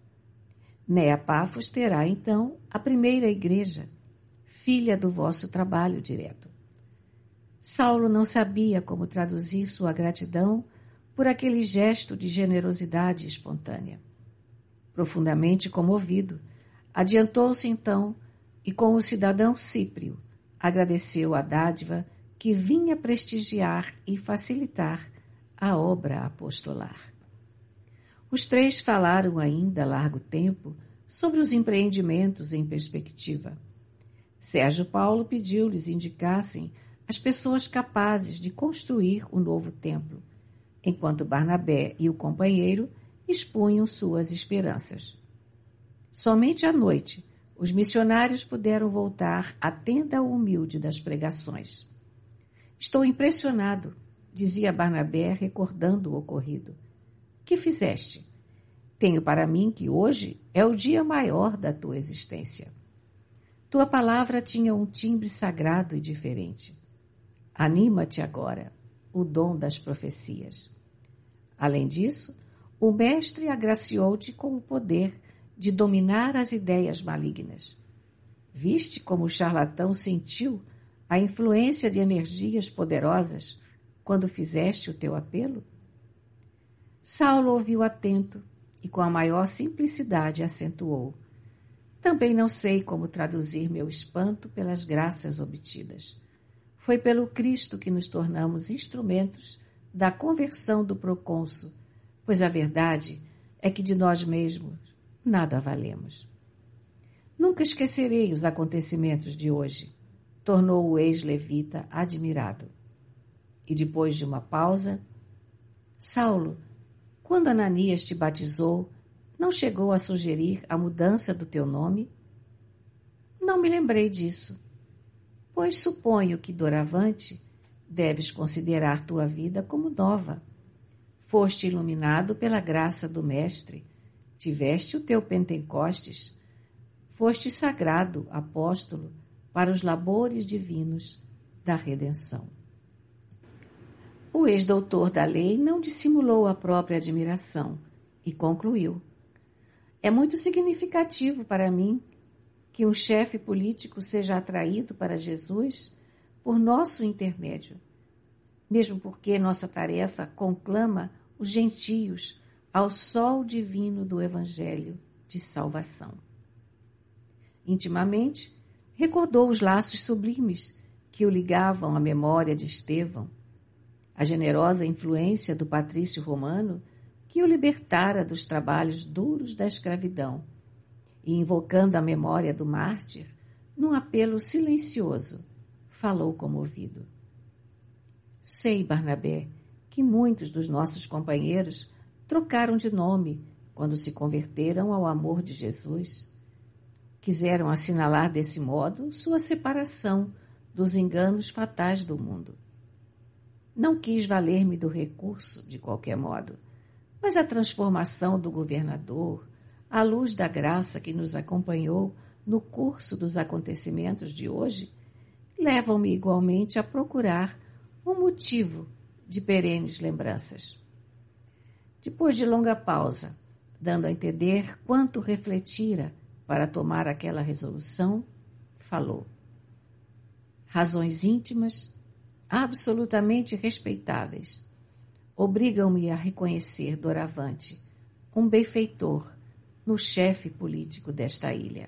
Nea Pafos terá, então, a primeira igreja, filha do vosso trabalho direto. Saulo não sabia como traduzir sua gratidão por aquele gesto de generosidade espontânea. Profundamente comovido, adiantou-se então e com o cidadão Cíprio agradeceu a dádiva que vinha prestigiar e facilitar a obra apostolar. Os três falaram ainda largo tempo sobre os empreendimentos em perspectiva. Sérgio Paulo pediu-lhes indicassem as pessoas capazes de construir o novo templo, enquanto Barnabé e o companheiro expunham suas esperanças. Somente à noite, os missionários puderam voltar à tenda humilde das pregações. Estou impressionado, dizia Barnabé, recordando o ocorrido. Que fizeste? Tenho para mim que hoje é o dia maior da tua existência. Tua palavra tinha um timbre sagrado e diferente. Anima-te agora, o dom das profecias. Além disso, o Mestre agraciou-te com o poder de dominar as ideias malignas. Viste como o charlatão sentiu a influência de energias poderosas quando fizeste o teu apelo? Saulo ouviu atento e com a maior simplicidade acentuou. Também não sei como traduzir meu espanto pelas graças obtidas. Foi pelo Cristo que nos tornamos instrumentos da conversão do procônsul, pois a verdade é que de nós mesmos nada valemos. Nunca esquecerei os acontecimentos de hoje. tornou o ex-levita admirado. E depois de uma pausa, Saulo, quando Ananias te batizou, não chegou a sugerir a mudança do teu nome? Não me lembrei disso, pois suponho que, doravante, deves considerar tua vida como nova. Foste iluminado pela graça do Mestre, tiveste o teu Pentecostes, foste sagrado apóstolo para os labores divinos da redenção. O ex-doutor da lei não dissimulou a própria admiração e concluiu: é muito significativo para mim que um chefe político seja atraído para Jesus por nosso intermédio, mesmo porque nossa tarefa conclama os gentios ao sol divino do Evangelho de salvação. Intimamente, recordou os laços sublimes que o ligavam à memória de Estevão, a generosa influência do patrício romano que o libertara dos trabalhos duros da escravidão, e, invocando a memória do mártir, num apelo silencioso, falou comovido: sei, Barnabé, que muitos dos nossos companheiros trocaram de nome quando se converteram ao amor de Jesus. Quiseram assinalar desse modo sua separação dos enganos fatais do mundo. Não quis valer-me do recurso, de qualquer modo, mas a transformação do governador, à luz da graça que nos acompanhou no curso dos acontecimentos de hoje, levam-me igualmente a procurar um motivo de perenes lembranças. Depois de longa pausa, dando a entender quanto refletira para tomar aquela resolução, falou: razões íntimas, absolutamente respeitáveis, obrigam-me a reconhecer doravante um benfeitor no chefe político desta ilha.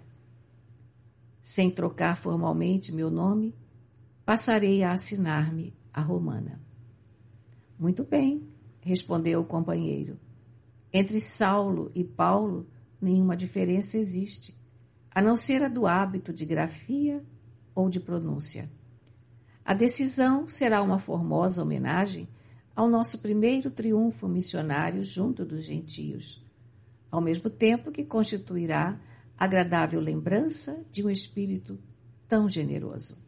Sem trocar formalmente meu nome, passarei a assinar-me a Romana. Muito bem, respondeu o companheiro. Entre Saulo e Paulo, nenhuma diferença existe, a não ser a do hábito de grafia ou de pronúncia. A decisão será uma formosa homenagem ao nosso primeiro triunfo missionário junto dos gentios, ao mesmo tempo que constituirá agradável lembrança de um espírito tão generoso.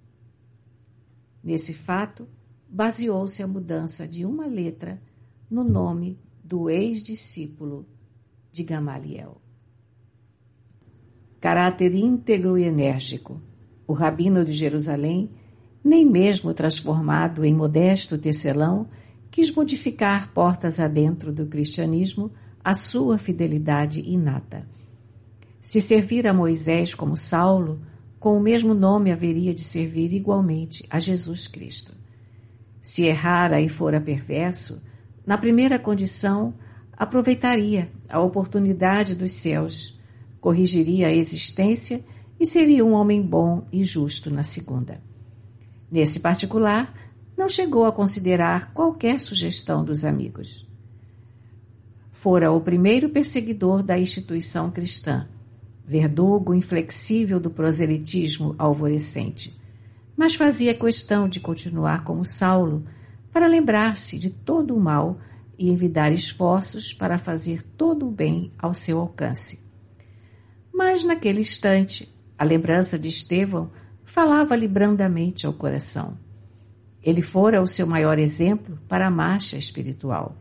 Nesse fato, baseou-se a mudança de uma letra no nome do ex-discípulo de Gamaliel. Caráter íntegro e enérgico, o rabino de Jerusalém, nem mesmo transformado em modesto tecelão, quis modificar portas adentro do cristianismo a sua fidelidade inata. Se servir a Moisés como Saulo, com o mesmo nome haveria de servir igualmente a Jesus Cristo. Se errara e fora perverso, na primeira condição, aproveitaria a oportunidade dos céus, corrigiria a existência e seria um homem bom e justo na segunda. Nesse particular, não chegou a considerar qualquer sugestão dos amigos. Fora o primeiro perseguidor da instituição cristã, verdugo inflexível do proselitismo alvorecente, mas fazia questão de continuar como Saulo para lembrar-se de todo o mal e envidar esforços para fazer todo o bem ao seu alcance. Mas, naquele instante, a lembrança de Estevão falava-lhe brandamente ao coração. Ele fora o seu maior exemplo para a marcha espiritual.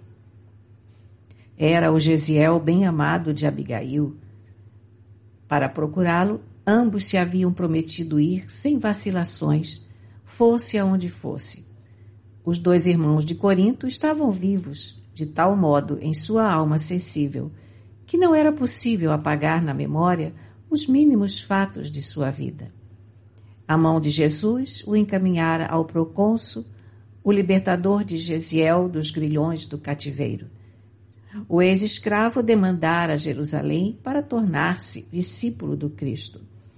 Era o Gesiel bem-amado de Abigail. Para procurá-lo, ambos se haviam prometido ir sem vacilações, fosse aonde fosse. Os dois irmãos de Corinto estavam vivos, de tal modo em sua alma sensível, que não era possível apagar na memória os mínimos fatos de sua vida. A mão de Jesus o encaminhara ao procônsul, o libertador de Gesiel dos grilhões do cativeiro. O ex-escravo demandara Jerusalém para tornar-se discípulo do Cristo.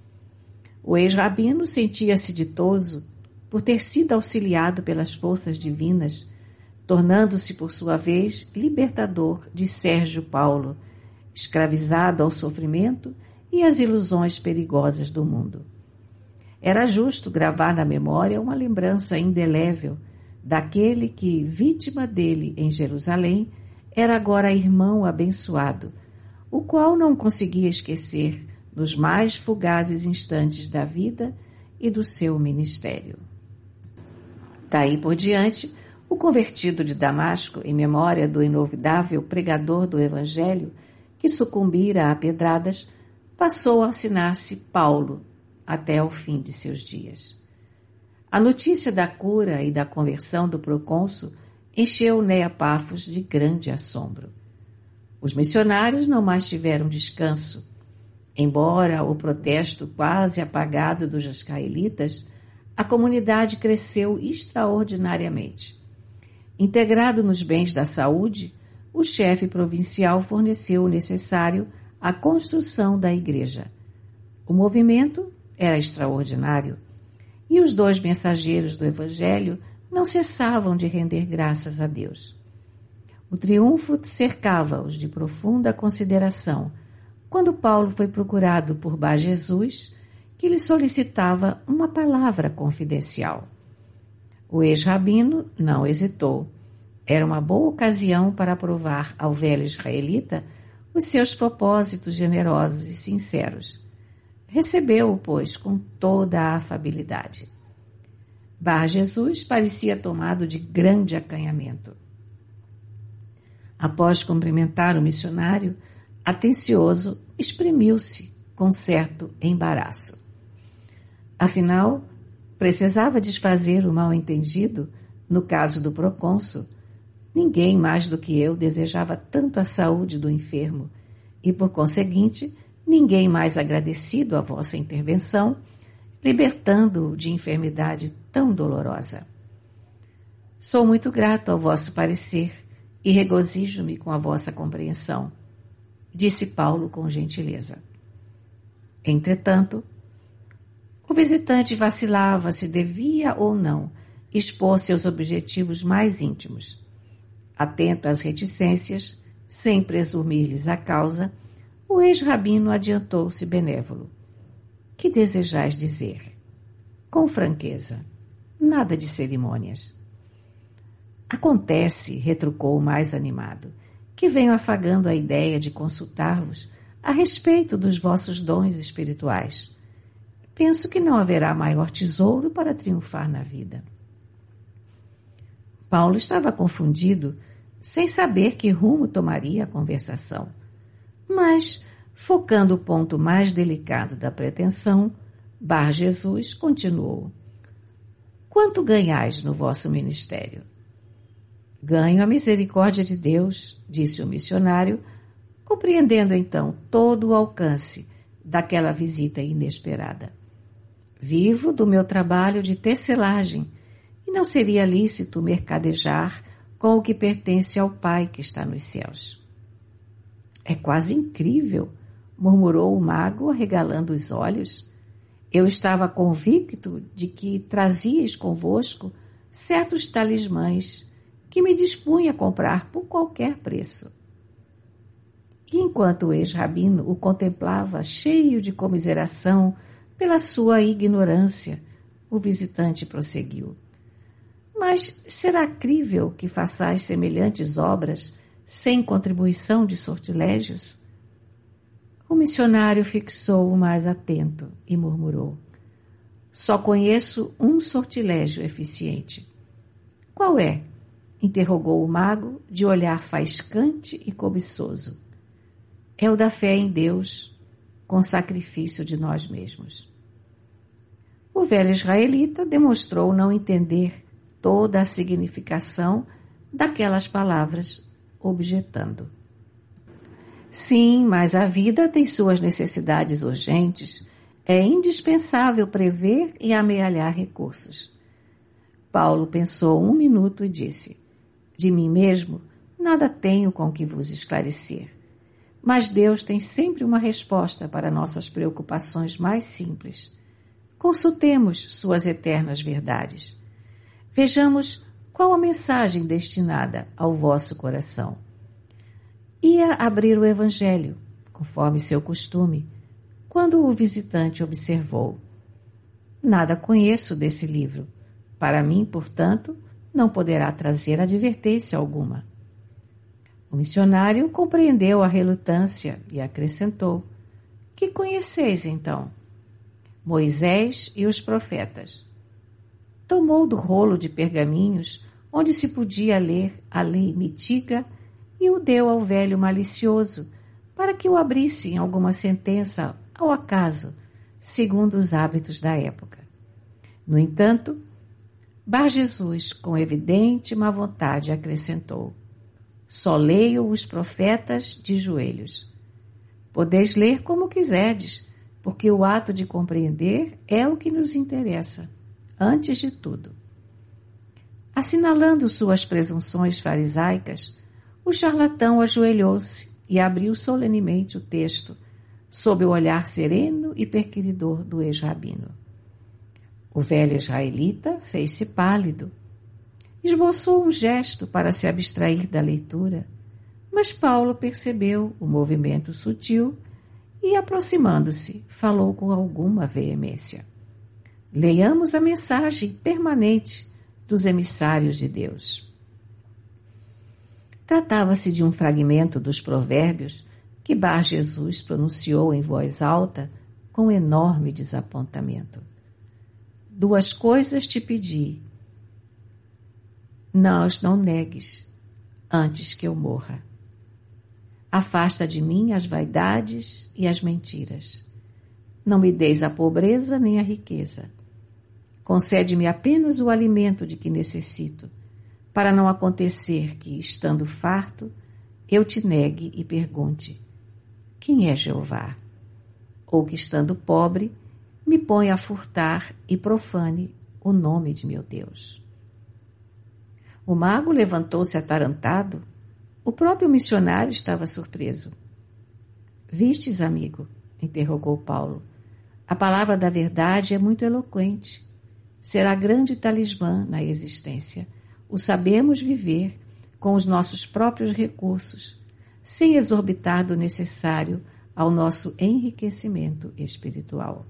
O ex-rabino sentia-se ditoso por ter sido auxiliado pelas forças divinas, tornando-se, por sua vez, libertador de Sérgio Paulo, escravizado ao sofrimento e às ilusões perigosas do mundo. era justo gravar na memória uma lembrança indelével daquele que, vítima dele em Jerusalém, era agora irmão abençoado, o qual não conseguia esquecer nos mais fugazes instantes da vida e do seu ministério. Daí por diante, o convertido de Damasco, em memória do inovidável pregador do Evangelho, que sucumbira a pedradas, passou a assinar-se Paulo até o fim de seus dias. A notícia da cura e da conversão do procônsul encheu Nea Pafos de grande assombro. Os missionários não mais tiveram descanso. Embora o protesto quase apagado dos israelitas, a comunidade cresceu extraordinariamente. Integrado nos bens da saúde, o chefe provincial forneceu o necessário à construção da igreja. O movimento era extraordinário, e os dois mensageiros do Evangelho não cessavam de render graças a Deus. O triunfo cercava-os de profunda consideração, quando Paulo foi procurado por Bar Jesus, que lhe solicitava uma palavra confidencial. O ex-rabino não hesitou. Era uma boa ocasião para provar ao velho israelita os seus propósitos generosos e sinceros. Recebeu-o, pois, com toda a afabilidade. Bar Jesus parecia tomado de grande acanhamento. Após cumprimentar o missionário, atencioso, exprimiu-se com certo embaraço. Afinal, precisava desfazer o mal-entendido no caso do procônsul. Ninguém mais do que eu desejava tanto a saúde do enfermo e, por conseguinte, ninguém mais agradecido à vossa intervenção, libertando-o de enfermidade tão dolorosa. Sou muito grato ao vosso parecer e regozijo-me com a vossa compreensão, disse Paulo com gentileza. Entretanto, o visitante vacilava se devia ou não expor seus objetivos mais íntimos. Atento às reticências, sem presumir-lhes a causa, o ex-rabino adiantou-se benévolo. Que desejais dizer? Com franqueza, nada de cerimônias. Acontece, retrucou o mais animado, que venho afagando a ideia de consultar-vos a respeito dos vossos dons espirituais. Penso que não haverá maior tesouro para triunfar na vida. Paulo estava confundido, sem saber que rumo tomaria a conversação. Mas, focando o ponto mais delicado da pretensão, Bar Jesus continuou. Quanto ganhais no vosso ministério? Ganho a misericórdia de Deus, disse o missionário, compreendendo então todo o alcance daquela visita inesperada. Vivo do meu trabalho de tecelagem e não seria lícito mercadejar com o que pertence ao Pai que está nos céus. É quase incrível, murmurou o mago, arregalando os olhos. Eu estava convicto de que trazíeis convosco certos talismãs que me dispunha a comprar por qualquer preço. E enquanto o ex-rabino o contemplava cheio de comiseração pela sua ignorância, o visitante prosseguiu. Mas será crível que façais semelhantes obras sem contribuição de sortilégios? O missionário fixou-o mais atento e murmurou. Só conheço um sortilégio eficiente. Qual é? Interrogou o mago, de olhar faiscante e cobiçoso. É o da fé em Deus, com sacrifício de nós mesmos. O velho israelita demonstrou não entender toda a significação daquelas palavras, objetando. Sim, mas a vida tem suas necessidades urgentes. É indispensável prever e amealhar recursos. Paulo pensou um minuto e disse, de mim mesmo, nada tenho com que vos esclarecer. Mas Deus tem sempre uma resposta para nossas preocupações mais simples. Consultemos suas eternas verdades. Vejamos qual a mensagem destinada ao vosso coração. Ia abrir o Evangelho, conforme seu costume, quando o visitante observou. Nada conheço desse livro. Para mim, portanto, não poderá trazer advertência alguma. O missionário compreendeu a relutância e acrescentou: que conheceis, então? Moisés e os profetas. Tomou do rolo de pergaminhos, onde se podia ler a lei mitica, e o deu ao velho malicioso, para que o abrisse em alguma sentença ao acaso, segundo os hábitos da época. No entanto, Bar Jesus, com evidente má vontade, acrescentou: só leio os profetas de joelhos. Podeis ler como quiserdes, porque o ato de compreender é o que nos interessa, antes de tudo. Assinalando suas presunções farisaicas, o charlatão ajoelhou-se e abriu solenemente o texto, sob o olhar sereno e perquiridor do ex-rabino. O velho israelita fez-se pálido. Esboçou um gesto para se abstrair da leitura, mas Paulo percebeu o movimento sutil e, aproximando-se, falou com alguma veemência. Leiamos a mensagem permanente dos emissários de Deus. Tratava-se de um fragmento dos Provérbios que Bar Jesus pronunciou em voz alta com enorme desapontamento. Duas coisas te pedi. Não as não negues, antes que eu morra. Afasta de mim as vaidades e as mentiras. Não me deis a pobreza nem a riqueza. Concede-me apenas o alimento de que necessito, para não acontecer que, estando farto, eu te negue e pergunte: quem é Jeová? Ou que, estando pobre, me ponha a furtar e profane o nome de meu Deus. O mago levantou-se atarantado. O próprio missionário estava surpreso. Vistes, amigo? Interrogou Paulo. A palavra da verdade é muito eloquente. Será grande talismã na existência. O sabemos viver com os nossos próprios recursos, sem exorbitar do necessário ao nosso enriquecimento espiritual.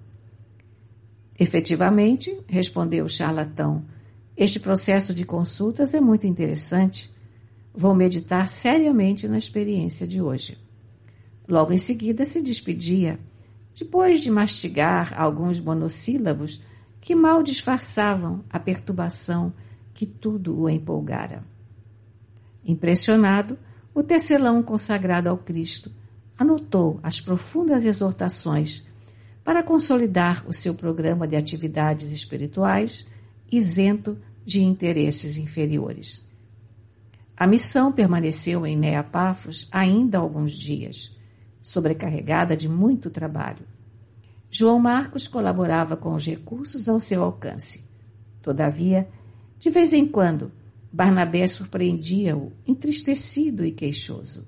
Efetivamente, respondeu o charlatão, este processo de consultas é muito interessante. Vou meditar seriamente na experiência de hoje. Logo em seguida se despedia, depois de mastigar alguns monossílabos que mal disfarçavam a perturbação que tudo o empolgara. Impressionado, o tecelão consagrado ao Cristo anotou as profundas exortações para consolidar o seu programa de atividades espirituais, isento de interesses inferiores. A missão permaneceu em Neapafos ainda alguns dias, sobrecarregada de muito trabalho. João Marcos colaborava com os recursos ao seu alcance. Todavia, de vez em quando, Barnabé surpreendia-o, entristecido e queixoso.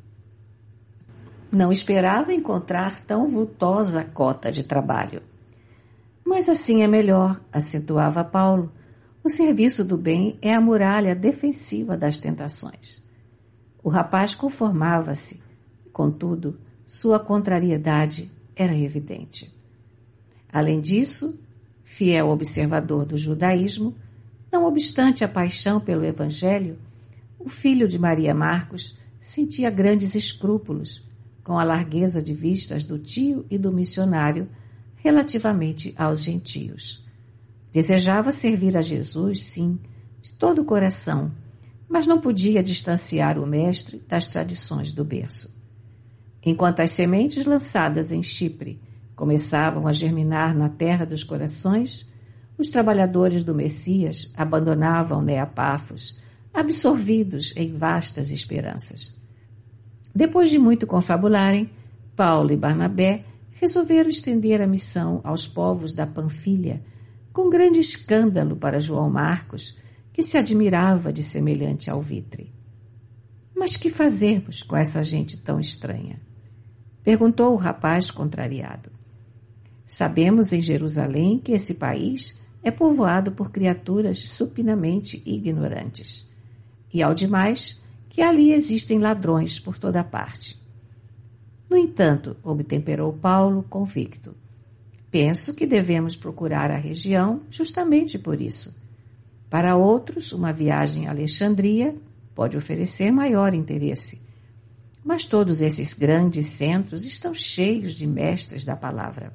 Não esperava encontrar tão vultosa cota de trabalho. Mas assim é melhor, acentuava Paulo. O serviço do bem é a muralha defensiva das tentações. O rapaz conformava-se, contudo, sua contrariedade era evidente. Além disso, fiel observador do judaísmo, não obstante a paixão pelo Evangelho, o filho de Maria Marcos sentia grandes escrúpulos com a largueza de vistas do tio e do missionário relativamente aos gentios. Desejava servir a Jesus, sim, de todo o coração, mas não podia distanciar o mestre das tradições do berço. Enquanto as sementes lançadas em Chipre começavam a germinar na terra dos corações, os trabalhadores do Messias abandonavam Neapafos, absorvidos em vastas esperanças. Depois de muito confabularem, Paulo e Barnabé resolveram estender a missão aos povos da Panfilha, com grande escândalo para João Marcos, que se admirava de semelhante alvitre. Mas que fazermos com essa gente tão estranha? Perguntou o rapaz contrariado. Sabemos em Jerusalém que esse país é povoado por criaturas supinamente ignorantes. E, ao demais, que ali existem ladrões por toda parte. No entanto, obtemperou Paulo convicto, Penso que devemos procurar a região justamente por isso. Para outros, uma viagem a Alexandria pode oferecer maior interesse. Mas todos esses grandes centros estão cheios de mestres da palavra.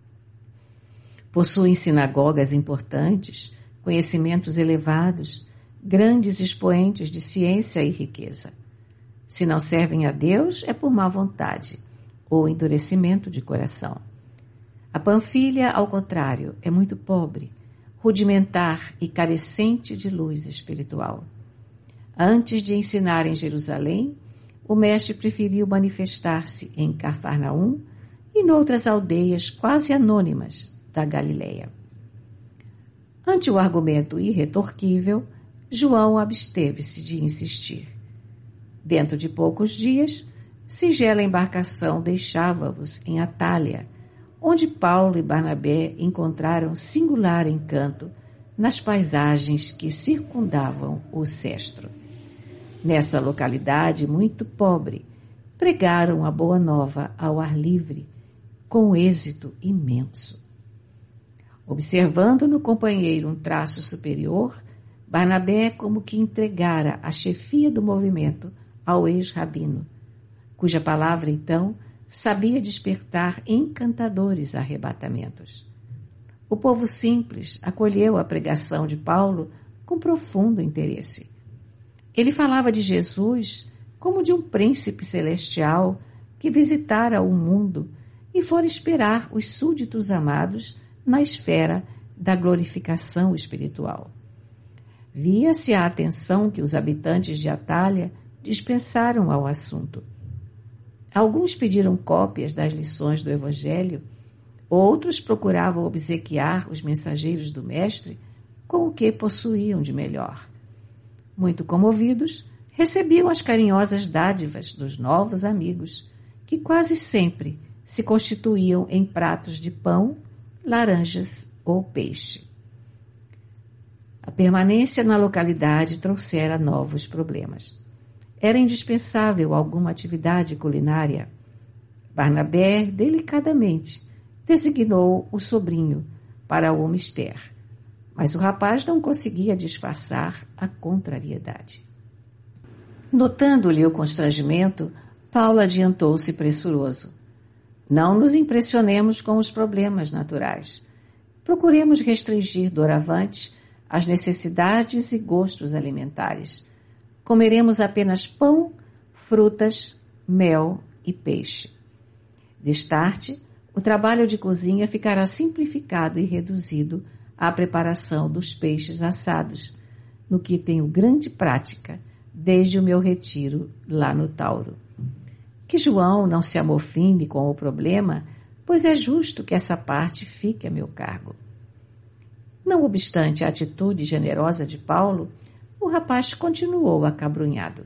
Possuem sinagogas importantes, conhecimentos elevados, grandes expoentes de ciência e riqueza. Se não servem a Deus, é por má vontade ou endurecimento de coração. A Panfilha, ao contrário, é muito pobre, rudimentar e carecente de luz espiritual. Antes de ensinar em Jerusalém, o mestre preferiu manifestar-se em Cafarnaum e noutras aldeias quase anônimas da Galileia. Ante o argumento irretorquível, João absteve-se de insistir. Dentro de poucos dias, singela embarcação deixava-os em Atália, onde Paulo e Barnabé encontraram singular encanto nas paisagens que circundavam o Cestro. Nessa localidade muito pobre, pregaram a boa nova ao ar livre, com êxito imenso. Observando no companheiro um traço superior, Barnabé como que entregara a chefia do movimento ao ex-rabino, cuja palavra, então, sabia despertar encantadores arrebatamentos. O povo simples acolheu a pregação de Paulo com profundo interesse. Ele falava de Jesus como de um príncipe celestial que visitara o mundo e fora esperar os súditos amados na esfera da glorificação espiritual. Via-se a atenção que os habitantes de Atália dispensaram ao assunto. Alguns pediram cópias das lições do Evangelho, outros procuravam obsequiar os mensageiros do Mestre com o que possuíam de melhor. Muito comovidos, recebiam as carinhosas dádivas dos novos amigos, que quase sempre se constituíam em pratos de pão, laranjas ou peixe. A permanência na localidade trouxera novos problemas. Era indispensável alguma atividade culinária. Barnabé, delicadamente, designou o sobrinho para o mister, mas o rapaz não conseguia disfarçar a contrariedade. Notando-lhe o constrangimento, Paulo adiantou-se pressuroso. Não nos impressionemos com os problemas naturais. Procuremos restringir doravante as necessidades e gostos alimentares. Comeremos apenas pão, frutas, mel e peixe. Destarte, o trabalho de cozinha ficará simplificado e reduzido à preparação dos peixes assados, no que tenho grande prática desde o meu retiro lá no Tauro. Que João não se amofine com o problema, pois é justo que essa parte fique a meu cargo. Não obstante a atitude generosa de Paulo, o rapaz continuou acabrunhado.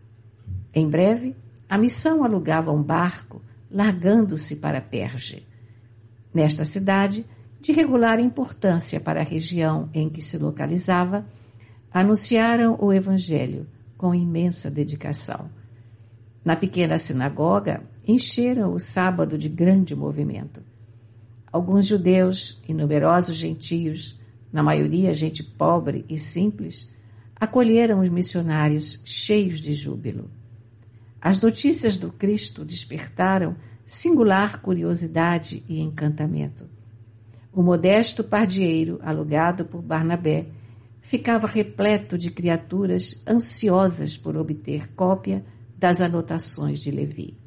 Em breve, a missão alugava um barco, largando-se para Perge. Nesta cidade, de regular importância para a região em que se localizava, anunciaram o Evangelho com imensa dedicação. Na pequena sinagoga, encheram o sábado de grande movimento. Alguns judeus e numerosos gentios, na maioria gente pobre e simples, acolheram os missionários cheios de júbilo. As notícias do Cristo despertaram singular curiosidade e encantamento. O modesto pardieiro, alugado por Barnabé, ficava repleto de criaturas ansiosas por obter cópia das anotações de Levi.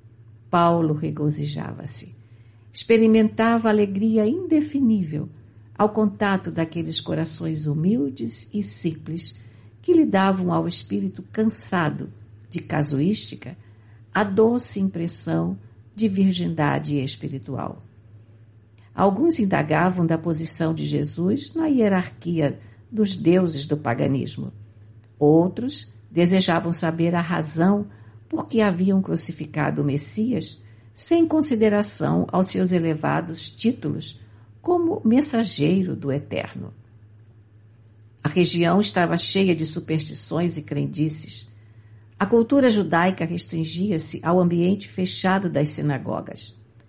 Paulo regozijava-se. Experimentava alegria indefinível ao contato daqueles corações humildes e simples que lhe davam ao espírito cansado de casuística a doce impressão de virgindade espiritual. Alguns indagavam da posição de Jesus na hierarquia dos deuses do paganismo. Outros desejavam saber a razão por que haviam crucificado o Messias sem consideração aos seus elevados títulos como mensageiro do Eterno. A região estava cheia de superstições e crendices. A cultura judaica restringia-se ao ambiente fechado das sinagogas.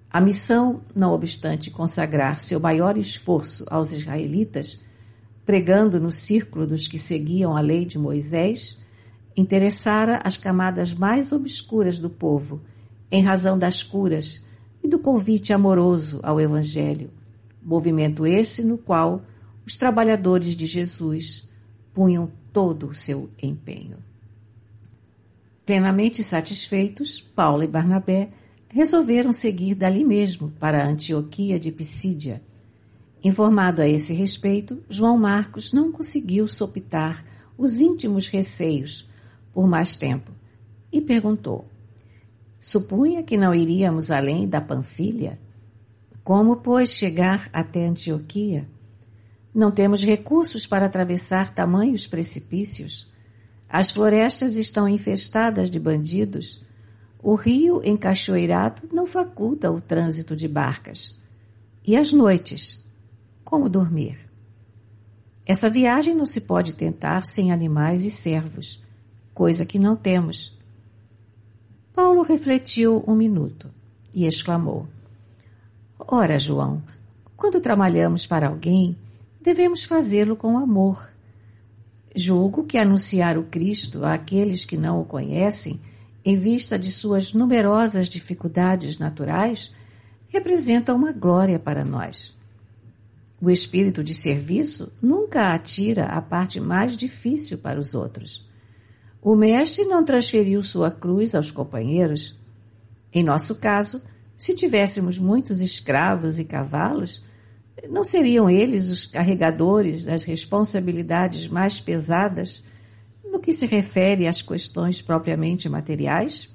A missão, não obstante consagrar seu maior esforço aos israelitas, pregando no círculo dos que seguiam a lei de Moisés, interessara as camadas mais obscuras do povo, em razão das curas e do convite amoroso ao Evangelho, movimento esse no qual os trabalhadores de Jesus punham todo o seu empenho. Plenamente satisfeitos, Paulo e Barnabé resolveram seguir dali mesmo para a Antioquia de Pisídia. Informado a esse respeito, João Marcos não conseguiu sopitar os íntimos receios por mais tempo e perguntou: supunha que não iríamos além da Panfilha? Como, pois, chegar até Antioquia? Não temos recursos para atravessar tamanhos precipícios. As florestas estão infestadas de bandidos. O rio encachoeirado não faculta o trânsito de barcas. E as noites? Como dormir? Essa viagem não se pode tentar sem animais e servos, coisa que não temos. Paulo refletiu um minuto e exclamou: ora, João, quando trabalhamos para alguém, devemos fazê-lo com amor. Julgo que anunciar o Cristo àqueles que não o conhecem, em vista de suas numerosas dificuldades naturais, representa uma glória para nós. O espírito de serviço nunca atira a parte mais difícil para os outros. O mestre não transferiu sua cruz aos companheiros. Em nosso caso, se tivéssemos muitos escravos e cavalos, não seriam eles os carregadores das responsabilidades mais pesadas no que se refere às questões propriamente materiais?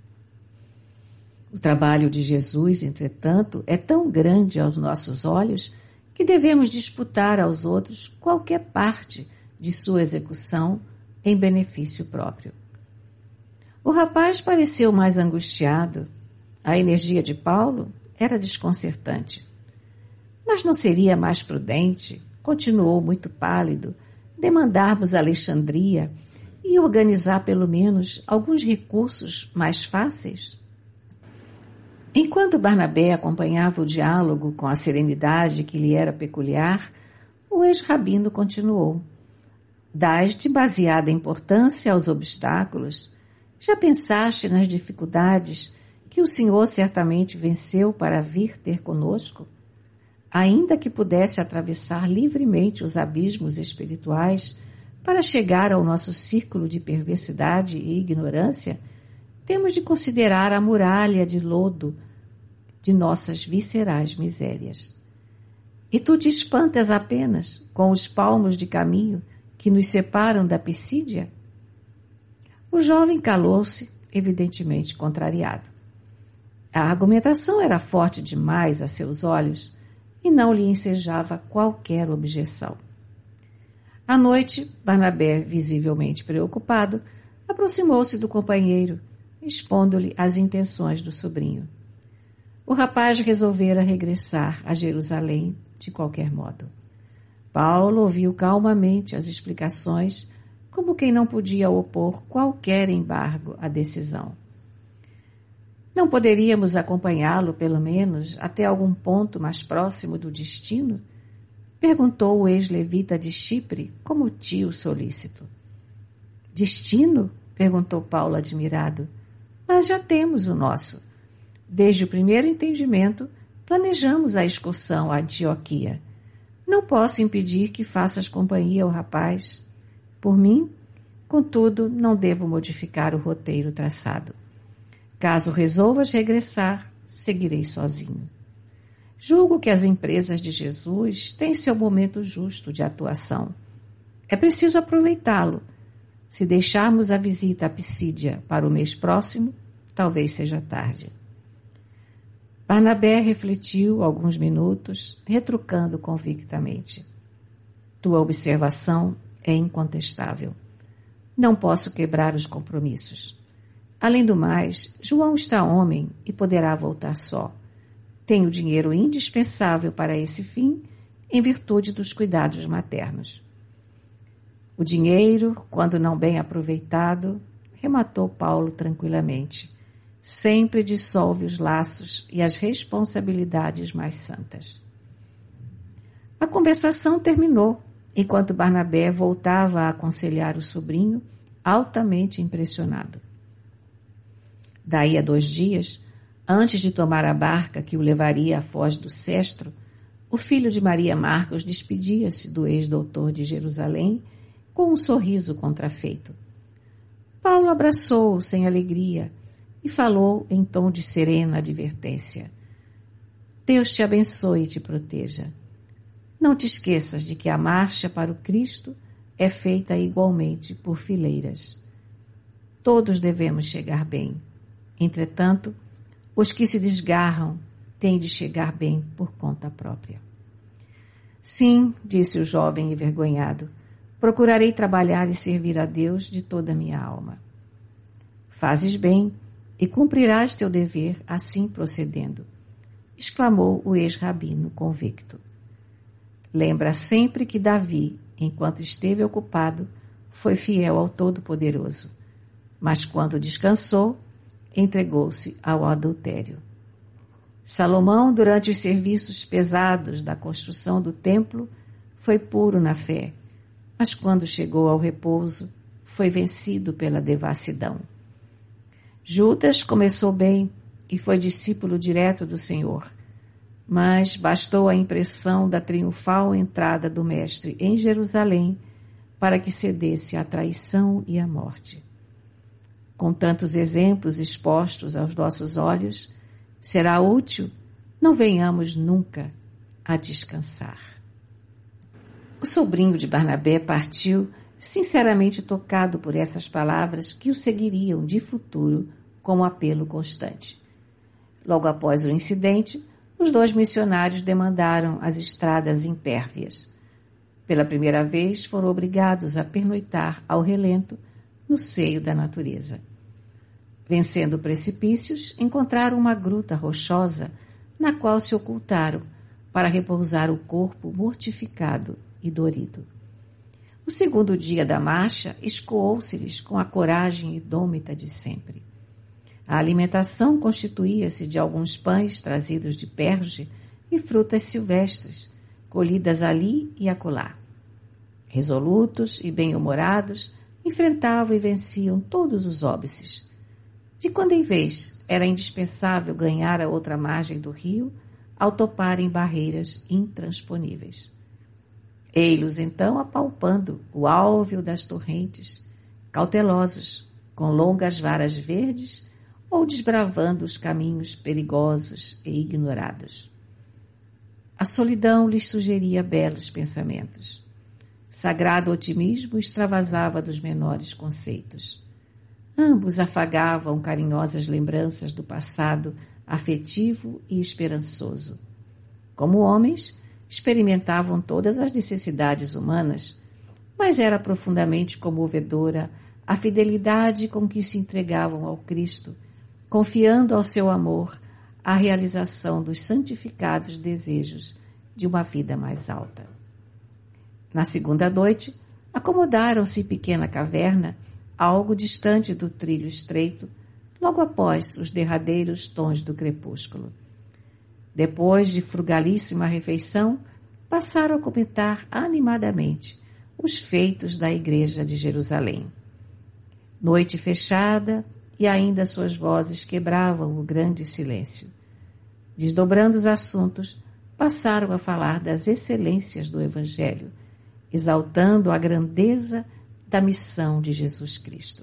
O trabalho de Jesus, entretanto, é tão grande aos nossos olhos que devemos disputar aos outros qualquer parte de sua execução em benefício próprio. O rapaz pareceu mais angustiado. A energia de Paulo era desconcertante. Mas não seria mais prudente, continuou muito pálido, demandarmos a Alexandria e organizar pelo menos alguns recursos mais fáceis? Enquanto Barnabé acompanhava o diálogo com a serenidade que lhe era peculiar, o ex-rabino continuou: dás demasiada importância aos obstáculos? Já pensaste nas dificuldades que o Senhor certamente venceu para vir ter conosco? Ainda que pudesse atravessar livremente os abismos espirituais para chegar ao nosso círculo de perversidade e ignorância, temos de considerar a muralha de lodo de nossas viscerais misérias. E tu te espantas apenas com os palmos de caminho que nos separam da Pisídia? O jovem calou-se, evidentemente contrariado. A argumentação era forte demais a seus olhos e não lhe ensejava qualquer objeção. À noite, Barnabé, visivelmente preocupado, aproximou-se do companheiro, expondo-lhe as intenções do sobrinho. O rapaz resolvera regressar a Jerusalém de qualquer modo. Paulo ouviu calmamente as explicações, como quem não podia opor qualquer embargo à decisão. Não poderíamos acompanhá-lo, pelo menos, até algum ponto mais próximo do destino? Perguntou o ex-levita de Chipre, como tio solícito. Destino? Perguntou Paulo admirado. Mas já temos o nosso. Desde o primeiro entendimento, planejamos a excursão à Antioquia. Não posso impedir que faças companhia ao rapaz. Por mim, contudo, não devo modificar o roteiro traçado. Caso resolvas regressar, seguirei sozinho. Julgo que as empresas de Jesus têm seu momento justo de atuação. É preciso aproveitá-lo. Se deixarmos a visita à Pisídia para o mês próximo, talvez seja tarde. Barnabé refletiu alguns minutos, retrucando convictamente. Tua observação é incontestável. Não posso quebrar os compromissos. Além do mais, João está homem e poderá voltar só. Tenho dinheiro indispensável para esse fim, em virtude dos cuidados maternos. O dinheiro, quando não bem aproveitado, rematou Paulo tranquilamente, sempre dissolve os laços e as responsabilidades mais santas. A conversação terminou, enquanto Barnabé voltava a aconselhar o sobrinho, altamente impressionado. Daí a dois dias, antes de tomar a barca que o levaria à foz do Cestro, o filho de Maria Marcos despedia-se do ex-doutor de Jerusalém com um sorriso contrafeito. Paulo abraçou-o sem alegria e falou em tom de serena advertência. Deus te abençoe e te proteja. Não te esqueças de que a marcha para o Cristo é feita igualmente por fileiras. Todos devemos chegar bem. Entretanto, os que se desgarram têm de chegar bem por conta própria. Sim, disse o jovem envergonhado, procurarei trabalhar e servir a Deus de toda a minha alma. Fazes bem e cumprirás teu dever assim procedendo, exclamou o ex-rabino convicto. Lembra sempre que Davi, enquanto esteve ocupado, foi fiel ao Todo-Poderoso, mas quando descansou, entregou-se ao adultério. Salomão, durante os serviços pesados da construção do templo, foi puro na fé, mas quando chegou ao repouso, foi vencido pela devassidão. Judas começou bem e foi discípulo direto do Senhor, mas bastou a impressão da triunfal entrada do Mestre em Jerusalém para que cedesse à traição e à morte. Com tantos exemplos expostos aos nossos olhos, será útil não venhamos nunca a descansar. O sobrinho de Barnabé partiu, sinceramente tocado por essas palavras que o seguiriam de futuro com um apelo constante. Logo após o incidente, os dois missionários demandaram as estradas impérvias. Pela primeira vez, foram obrigados a pernoitar ao relento no seio da natureza. Vencendo precipícios, encontraram uma gruta rochosa na qual se ocultaram para repousar o corpo mortificado e dorido. O segundo dia da marcha escoou-se-lhes com a coragem indômita de sempre. A alimentação constituía-se de alguns pães trazidos de Perge e frutas silvestres, colhidas ali e acolá. Resolutos e bem-humorados, enfrentavam e venciam todos os óbices. De quando em vez era indispensável ganhar a outra margem do rio ao toparem barreiras intransponíveis. Ei-los então apalpando o álveo das torrentes, cautelosos, com longas varas verdes ou desbravando os caminhos perigosos e ignorados. A solidão lhes sugeria belos pensamentos. Sagrado otimismo extravasava dos menores conceitos. Ambos afagavam carinhosas lembranças do passado afetivo e esperançoso. Como homens, experimentavam todas as necessidades humanas, mas era profundamente comovedora a fidelidade com que se entregavam ao Cristo, confiando ao seu amor a realização dos santificados desejos de uma vida mais alta. Na segunda noite, acomodaram-se em pequena caverna, algo distante do trilho estreito, logo após os derradeiros tons do crepúsculo. Depois de frugalíssima refeição, passaram a comentar animadamente os feitos da igreja de Jerusalém. Noite fechada e ainda suas vozes quebravam o grande silêncio. Desdobrando os assuntos, passaram a falar das excelências do Evangelho, exaltando a grandeza da missão de Jesus Cristo.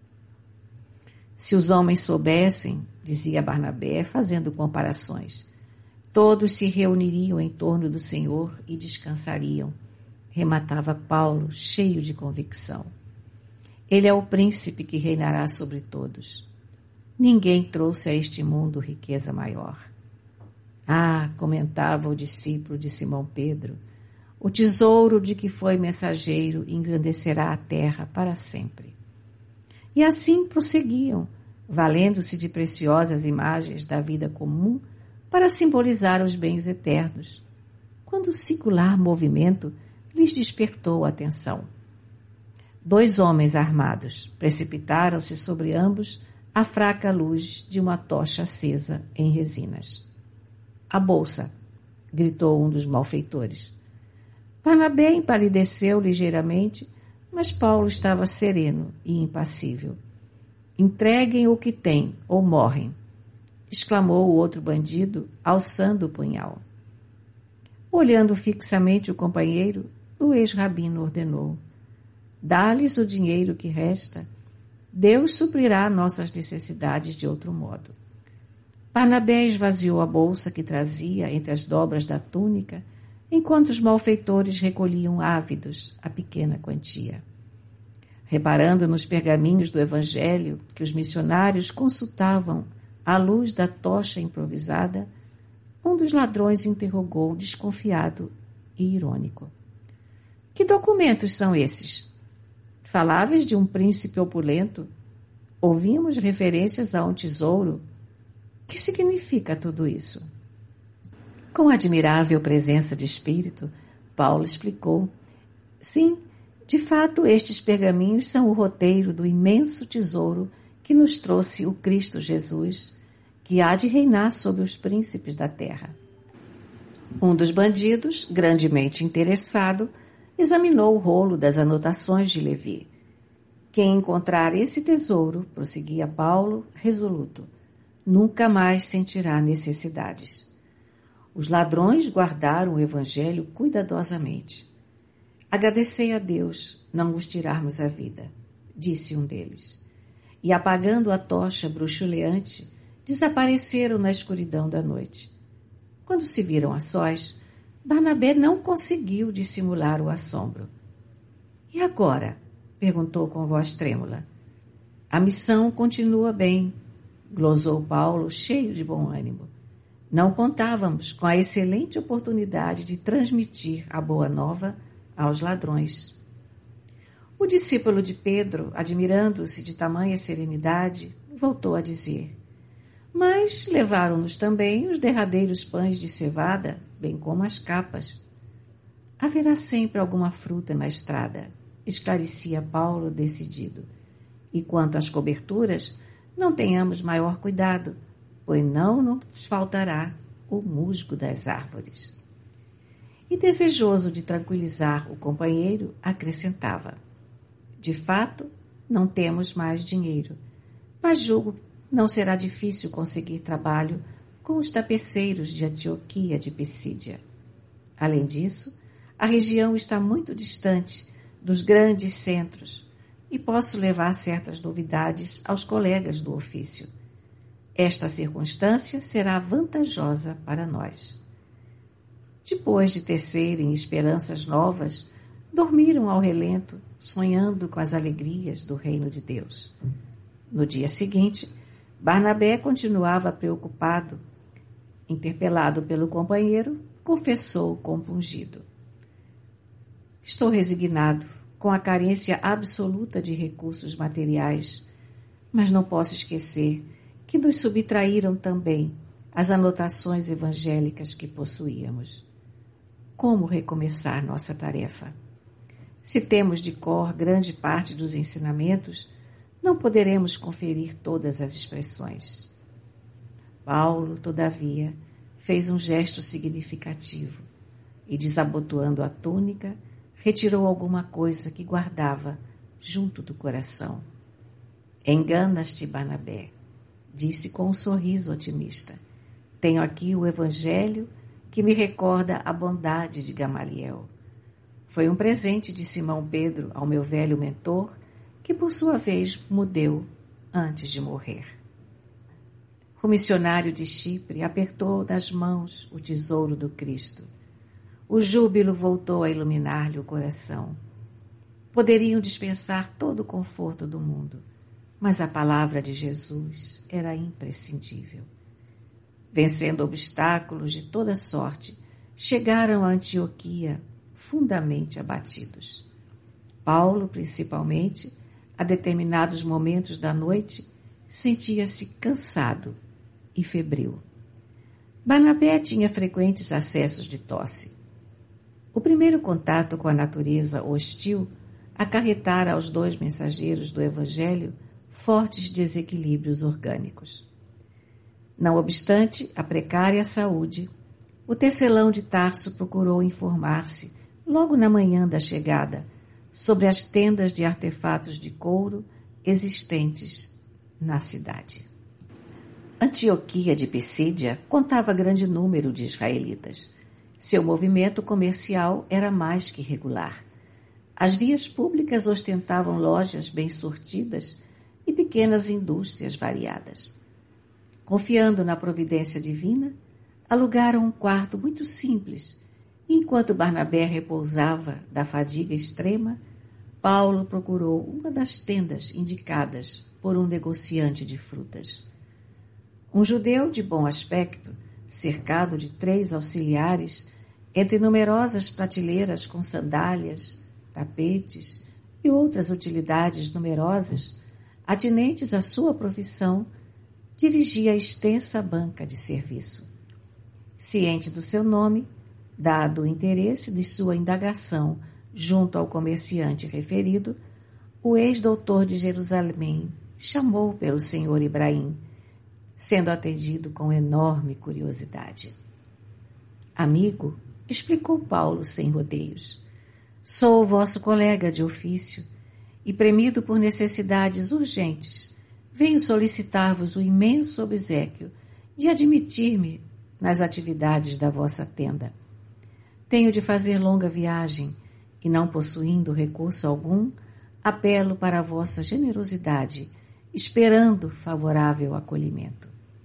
Se os homens soubessem, dizia Barnabé, fazendo comparações, todos se reuniriam em torno do Senhor e descansariam, rematava Paulo, cheio de convicção. Ele é o príncipe que reinará sobre todos. Ninguém trouxe a este mundo riqueza maior. Ah, comentava o discípulo de Simão Pedro, o tesouro de que foi mensageiro engrandecerá a terra para sempre. E assim prosseguiam, valendo-se de preciosas imagens da vida comum para simbolizar os bens eternos, quando o singular movimento lhes despertou a atenção. Dois homens armados precipitaram-se sobre ambos, a fraca luz de uma tocha acesa em resinas. A bolsa! Gritou um dos malfeitores. Barnabé empalideceu ligeiramente, mas Paulo estava sereno e impassível. Entreguem o que têm ou morrem, exclamou o outro bandido, alçando o punhal. Olhando fixamente o companheiro, o ex-rabino ordenou: dá-lhes o dinheiro que resta. Deus suprirá nossas necessidades de outro modo. Barnabé esvaziou a bolsa que trazia entre as dobras da túnica, enquanto os malfeitores recolhiam ávidos a pequena quantia. Reparando nos pergaminhos do Evangelho que os missionários consultavam à luz da tocha improvisada, um dos ladrões interrogou, desconfiado e irônico: que documentos são esses? Faláveis de um príncipe opulento? Ouvimos referências a um tesouro. Que significa tudo isso? Com admirável presença de espírito, Paulo explicou: sim, de fato, estes pergaminhos são o roteiro do imenso tesouro que nos trouxe o Cristo Jesus, que há de reinar sobre os príncipes da terra. Um dos bandidos, grandemente interessado, examinou o rolo das anotações de Levi. Quem encontrar esse tesouro, prosseguia Paulo, resoluto, nunca mais sentirá necessidades. Os ladrões guardaram o Evangelho cuidadosamente. Agradecei a Deus não vos tirarmos a vida, disse um deles. E apagando a tocha bruxuleante, desapareceram na escuridão da noite. Quando se viram a sós, Barnabé não conseguiu dissimular o assombro. E agora? Perguntou com voz trêmula. A missão continua bem, glosou Paulo, cheio de bom ânimo. Não contávamos com a excelente oportunidade de transmitir a boa nova aos ladrões. O discípulo de Pedro, admirando-se de tamanha serenidade, voltou a dizer: mas levaram-nos também os derradeiros pães de cevada, bem como as capas. Haverá sempre alguma fruta na estrada, esclarecia Paulo decidido. E quanto às coberturas, não tenhamos maior cuidado, pois não nos faltará o musgo das árvores. E desejoso de tranquilizar o companheiro, acrescentava: de fato, não temos mais dinheiro, mas julgo que não será difícil conseguir trabalho com os tapeceiros de Antioquia de Pisídia. Além disso, a região está muito distante dos grandes centros e posso levar certas novidades aos colegas do ofício. Esta circunstância será vantajosa para nós. Depois de tecerem esperanças novas, dormiram ao relento, sonhando com as alegrias do reino de Deus. No dia seguinte, Barnabé continuava preocupado. Interpelado pelo companheiro, confessou compungido: estou resignado com a carência absoluta de recursos materiais, mas não posso esquecer que nos subtraíram também as anotações evangélicas que possuíamos. Como recomeçar nossa tarefa? Se temos de cor grande parte dos ensinamentos, não poderemos conferir todas as expressões. Paulo, todavia, fez um gesto significativo e, desabotoando a túnica, retirou alguma coisa que guardava junto do coração. Enganas-te, Barnabé, disse com um sorriso otimista. Tenho aqui o Evangelho que me recorda a bondade de Gamaliel. Foi um presente de Simão Pedro ao meu velho mentor, que por sua vez me deu antes de morrer. O missionário de Chipre apertou das mãos o tesouro do Cristo. O júbilo voltou a iluminar-lhe o coração. Poderiam dispensar todo o conforto do mundo, mas a palavra de Jesus era imprescindível. Vencendo obstáculos de toda sorte, chegaram a Antioquia fundamente abatidos. Paulo, principalmente, a determinados momentos da noite, sentia-se cansado e febril. Barnabé tinha frequentes acessos de tosse. O primeiro contato com a natureza hostil acarretara aos dois mensageiros do Evangelho fortes desequilíbrios orgânicos. Não obstante a precária saúde, o tecelão de Tarso procurou informar-se, logo na manhã da chegada, sobre as tendas de artefatos de couro existentes na cidade. Antioquia de Pisídia contava grande número de israelitas. Seu movimento comercial era mais que regular. As vias públicas ostentavam lojas bem sortidas e pequenas indústrias variadas. Confiando na providência divina, alugaram um quarto muito simples, e enquanto Barnabé repousava da fadiga extrema, Paulo procurou uma das tendas indicadas por um negociante de frutas. Um judeu de bom aspecto, cercado de três auxiliares, entre numerosas prateleiras com sandálias, tapetes e outras utilidades numerosas, atinentes à sua profissão, dirigia a extensa banca de serviço. Ciente do seu nome, dado o interesse de sua indagação junto ao comerciante referido, o ex-doutor de Jerusalém chamou pelo senhor Ibrahim, sendo atendido com enorme curiosidade. Amigo, explicou Paulo sem rodeios, sou o vosso colega de ofício e, premido por necessidades urgentes, venho solicitar-vos o imenso obséquio de admitir-me nas atividades da vossa tenda. Tenho de fazer longa viagem e, não possuindo recurso algum, apelo para a vossa generosidade, esperando favorável acolhimento.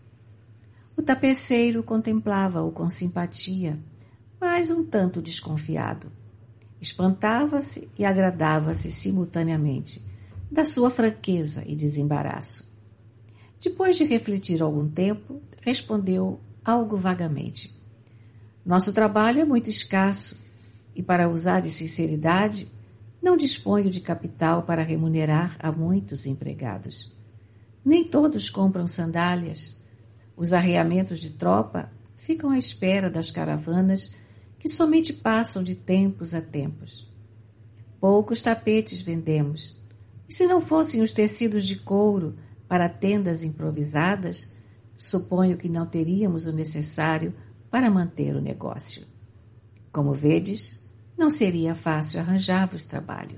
O tapeceiro contemplava-o com simpatia, mas um tanto desconfiado. Espantava-se e agradava-se simultaneamente da sua franqueza e desembaraço. Depois de refletir algum tempo, respondeu algo vagamente. Nosso trabalho é muito escasso e, para usar de sinceridade, não disponho de capital para remunerar a muitos empregados. Nem todos compram sandálias. Os arreamentos de tropa ficam à espera das caravanas que somente passam de tempos a tempos. Poucos tapetes vendemos, e se não fossem os tecidos de couro para tendas improvisadas, suponho que não teríamos o necessário para manter o negócio. Como vedes, não seria fácil arranjar-vos trabalho.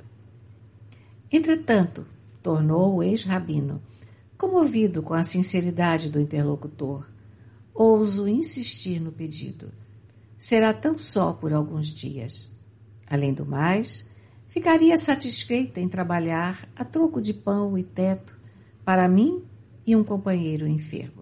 Entretanto, tornou o ex-rabino, comovido com a sinceridade do interlocutor, ouso insistir no pedido. Será tão só por alguns dias. Além do mais, ficaria satisfeita em trabalhar a troco de pão e teto para mim e um companheiro enfermo.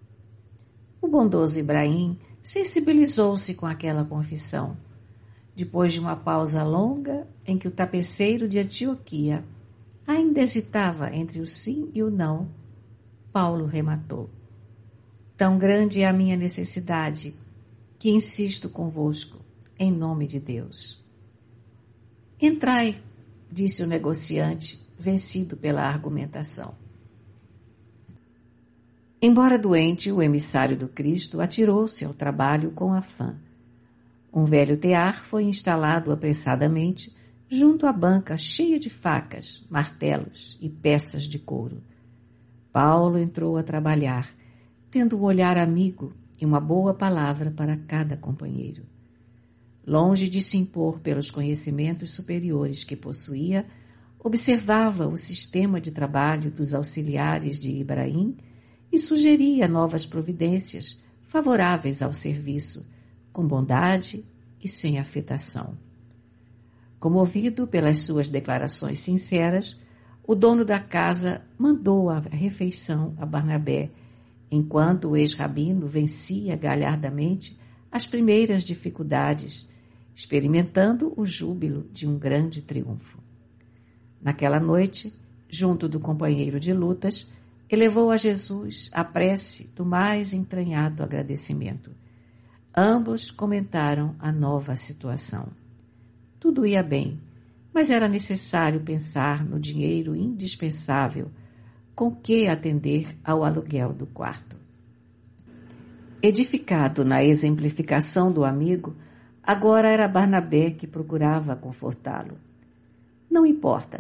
O bondoso Ibrahim sensibilizou-se com aquela confissão. Depois de uma pausa longa em que o tapeceiro de Antioquia ainda hesitava entre o sim e o não, Paulo rematou. Tão grande é a minha necessidade que insisto convosco, em nome de Deus. Entrai, disse o negociante, vencido pela argumentação. Embora doente, o emissário do Cristo atirou-se ao trabalho com afã. Um velho tear foi instalado apressadamente junto à banca cheia de facas, martelos e peças de couro. Paulo entrou a trabalhar, tendo um olhar amigo e uma boa palavra para cada companheiro. Longe de se impor pelos conhecimentos superiores que possuía, observava o sistema de trabalho dos auxiliares de Ibrahim e sugeria novas providências favoráveis ao serviço, com bondade e sem afetação. Comovido pelas suas declarações sinceras, o dono da casa mandou a refeição a Barnabé, enquanto o ex-rabino vencia galhardamente as primeiras dificuldades, experimentando o júbilo de um grande triunfo. Naquela noite, junto do companheiro de lutas, elevou a Jesus a prece do mais entranhado agradecimento. Ambos comentaram a nova situação. Tudo ia bem, mas era necessário pensar no dinheiro indispensável com que atender ao aluguel do quarto. Edificado na exemplificação do amigo, agora era Barnabé que procurava confortá-lo. Não importa,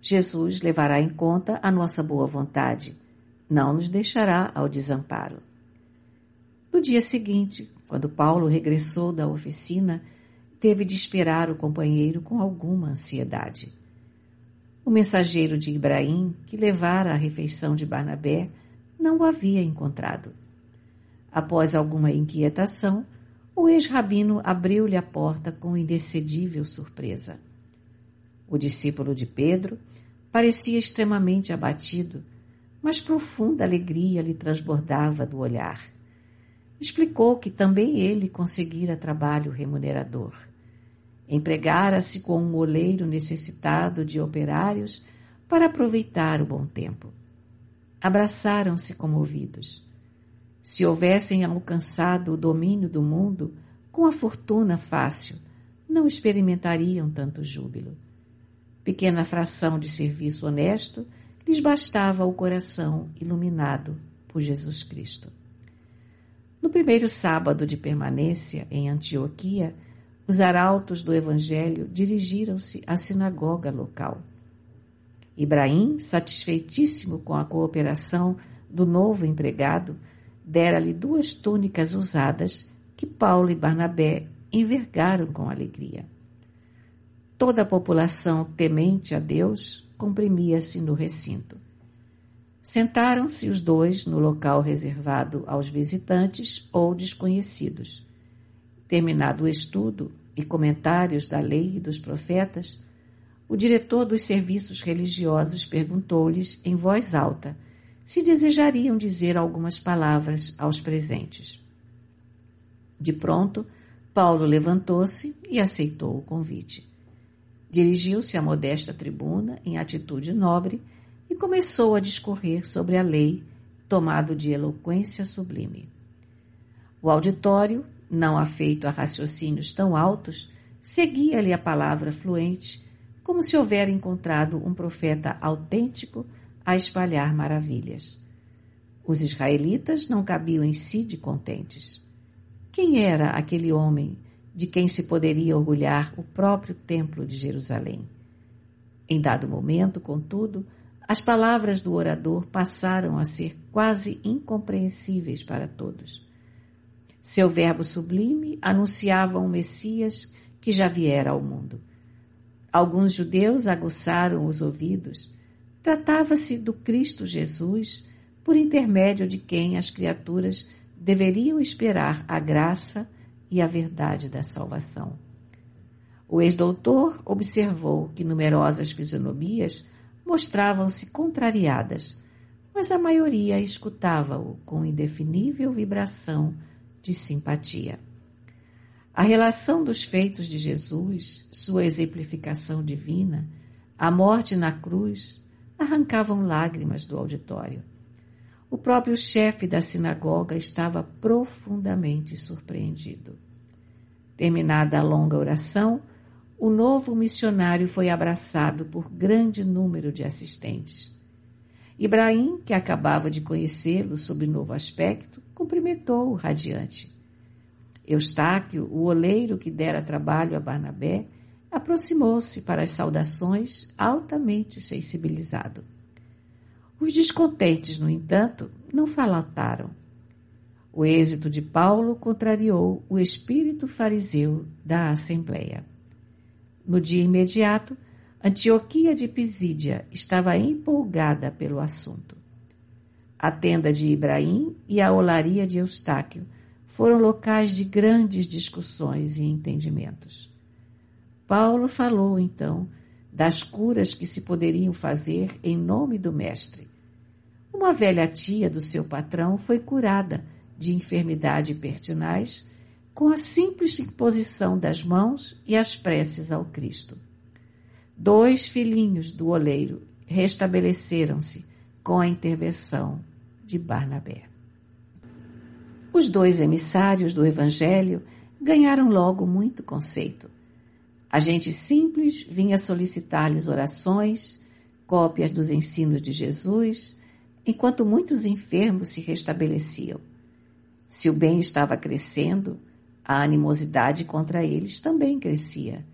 Jesus levará em conta a nossa boa vontade, não nos deixará ao desamparo. No dia seguinte, quando Paulo regressou da oficina, teve de esperar o companheiro com alguma ansiedade. O mensageiro de Ibraim, que levara a refeição de Barnabé, não o havia encontrado. Após alguma inquietação, o ex-rabino abriu-lhe a porta com indecedível surpresa. O discípulo de Pedro parecia extremamente abatido, mas profunda alegria lhe transbordava do olhar. Explicou que também ele conseguira trabalho remunerador. Empregara-se com um oleiro necessitado de operários para aproveitar o bom tempo. Abraçaram-se comovidos. Se houvessem alcançado o domínio do mundo com a fortuna fácil, não experimentariam tanto júbilo. Pequena fração de serviço honesto lhes bastava o coração iluminado por Jesus Cristo. No primeiro sábado de permanência em Antioquia, os arautos do Evangelho dirigiram-se à sinagoga local. Ibraim, satisfeitíssimo com a cooperação do novo empregado, dera-lhe duas túnicas usadas que Paulo e Barnabé envergaram com alegria. Toda a população temente a Deus comprimia-se no recinto. Sentaram-se os dois no local reservado aos visitantes ou desconhecidos. Terminado o estudo e comentários da lei e dos profetas, o diretor dos serviços religiosos perguntou-lhes em voz alta se desejariam dizer algumas palavras aos presentes. De pronto, Paulo levantou-se e aceitou o convite. Dirigiu-se à modesta tribuna em atitude nobre e começou a discorrer sobre a lei, tomado de eloquência sublime. O auditório, não afeito a raciocínios tão altos, seguia-lhe a palavra fluente, como se houvera encontrado um profeta autêntico a espalhar maravilhas. Os israelitas não cabiam em si de contentes. Quem era aquele homem de quem se poderia orgulhar o próprio templo de Jerusalém? Em dado momento, contudo, as palavras do orador passaram a ser quase incompreensíveis para todos. Seu verbo sublime anunciava um Messias que já viera ao mundo. Alguns judeus aguçaram os ouvidos. Tratava-se do Cristo Jesus, por intermédio de quem as criaturas deveriam esperar a graça e a verdade da salvação. O ex-doutor observou que numerosas fisionomias mostravam-se contrariadas, mas a maioria escutava-o com indefinível vibração de simpatia. A relação dos feitos de Jesus, sua exemplificação divina, a morte na cruz, arrancavam lágrimas do auditório. O próprio chefe da sinagoga estava profundamente surpreendido. Terminada a longa oração, o novo missionário foi abraçado por grande número de assistentes. Ibraim, que acabava de conhecê-lo sob novo aspecto, cumprimentou-o radiante. Eustáquio, o oleiro que dera trabalho a Barnabé, aproximou-se para as saudações, altamente sensibilizado. Os descontentes, no entanto, não faltaram. O êxito de Paulo contrariou o espírito fariseu da Assembleia. No dia imediato, Antioquia de Pisídia estava empolgada pelo assunto. A tenda de Ibraim e a olaria de Eustáquio foram locais de grandes discussões e entendimentos. Paulo falou, então, das curas que se poderiam fazer em nome do Mestre. Uma velha tia do seu patrão foi curada de enfermidade pertinaz com a simples imposição das mãos e as preces ao Cristo. Dois filhinhos do oleiro restabeleceram-se com a intervenção de Barnabé. Os dois emissários do Evangelho ganharam logo muito conceito. A gente simples vinha solicitar-lhes orações, cópias dos ensinos de Jesus, enquanto muitos enfermos se restabeleciam. Se o bem estava crescendo, a animosidade contra eles também crescia,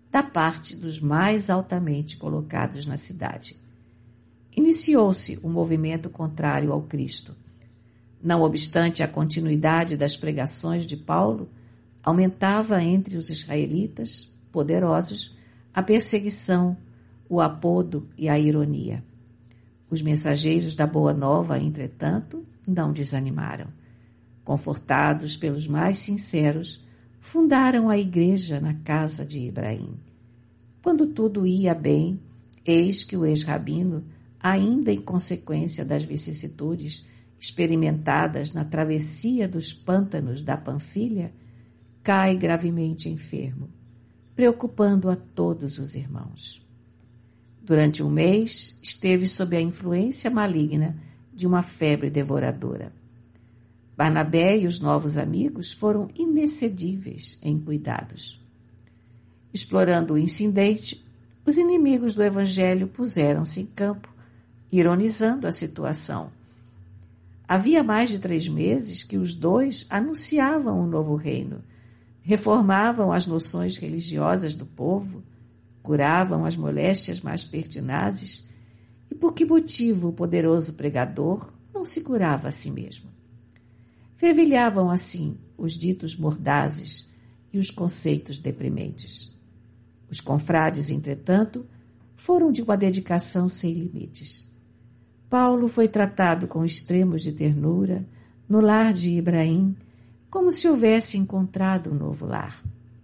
da parte dos mais altamente colocados na cidade. Iniciou-se o movimento contrário ao Cristo. Não obstante a continuidade das pregações de Paulo, aumentava entre os israelitas poderosos a perseguição, o apodo e a ironia. Os mensageiros da Boa Nova, entretanto, não desanimaram. Confortados pelos mais sinceros, fundaram a igreja na casa de Ibraim. Quando tudo ia bem, eis que o ex-rabino, ainda em consequência das vicissitudes experimentadas na travessia dos pântanos da Panfilha, cai gravemente enfermo, preocupando a todos os irmãos. Durante um mês, esteve sob a influência maligna de uma febre devoradora. Barnabé e os novos amigos foram inexcedíveis em cuidados. Explorando o incidente, os inimigos do Evangelho puseram-se em campo, ironizando a situação. Havia mais de três meses que os dois anunciavam um novo reino, reformavam as noções religiosas do povo, curavam as moléstias mais pertinazes, e por que motivo o poderoso pregador não se curava a si mesmo? Fervilhavam assim os ditos mordazes e os conceitos deprimentes. Os confrades, entretanto, foram de uma dedicação sem limites. Paulo foi tratado com extremos de ternura no lar de Ibraim, como se houvesse encontrado um novo lar.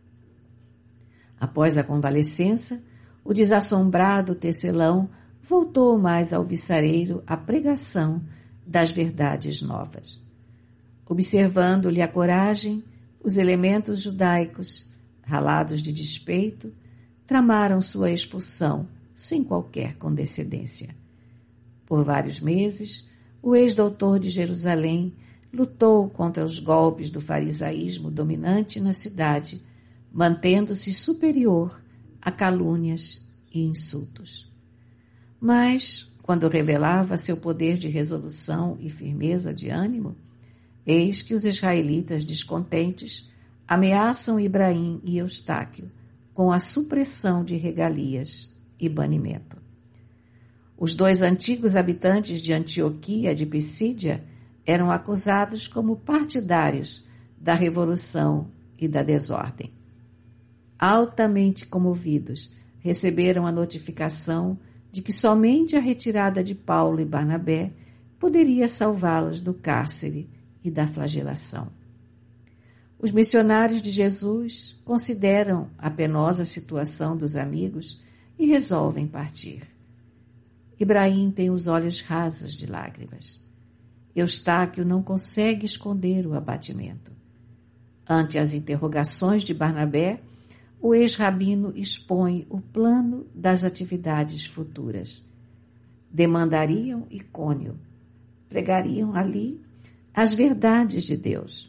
Após a convalescença, o desassombrado tecelão voltou mais ao viçareiro a pregação das verdades novas. Observando-lhe a coragem, os elementos judaicos, ralados de despeito, tramaram sua expulsão sem qualquer condescendência. Por vários meses, o ex-doutor de Jerusalém lutou contra os golpes do farisaísmo dominante na cidade, mantendo-se superior a calúnias e insultos. Mas, quando revelava seu poder de resolução e firmeza de ânimo, eis que os israelitas descontentes ameaçam Ibraim e Eustáquio com a supressão de regalias e banimento. Os dois antigos habitantes de Antioquia de Pisídia eram acusados como partidários da revolução e da desordem. Altamente comovidos, receberam a notificação de que somente a retirada de Paulo e Barnabé poderia salvá-los do cárcere e da flagelação. Os missionários de Jesus consideram a penosa situação dos amigos e resolvem partir. Ibraim tem os olhos rasos de lágrimas. Eustáquio não consegue esconder o abatimento. Ante as interrogações de Barnabé, o ex-rabino expõe o plano das atividades futuras. Demandariam Icônio, pregariam ali as verdades de Deus.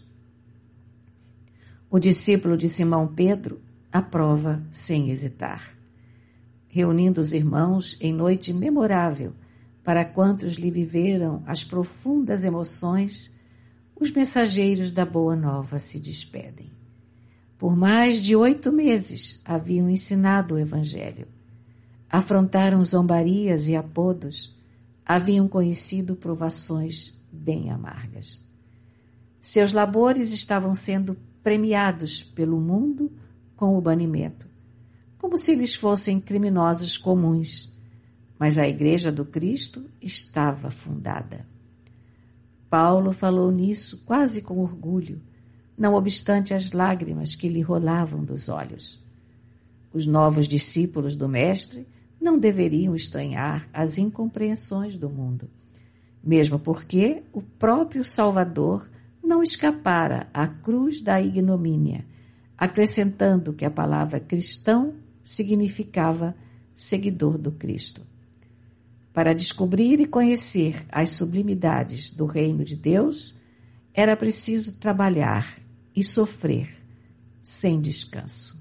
O discípulo de Simão Pedro aprova sem hesitar. Reunindo os irmãos em noite memorável para quantos lhe viveram as profundas emoções, os mensageiros da Boa Nova se despedem. Por mais de oito meses haviam ensinado o Evangelho. Afrontaram zombarias e apodos, haviam conhecido provações bem amargas. Seus labores estavam sendo premiados pelo mundo com o banimento, como se eles fossem criminosos comuns, mas a Igreja do Cristo estava fundada. Paulo falou nisso quase com orgulho, não obstante as lágrimas que lhe rolavam dos olhos. Os novos discípulos do Mestre não deveriam estranhar as incompreensões do mundo, mesmo porque o próprio Salvador não escapara à cruz da ignomínia, acrescentando que a palavra cristão significava seguidor do Cristo. Para descobrir e conhecer as sublimidades do reino de Deus, era preciso trabalhar e sofrer sem descanso.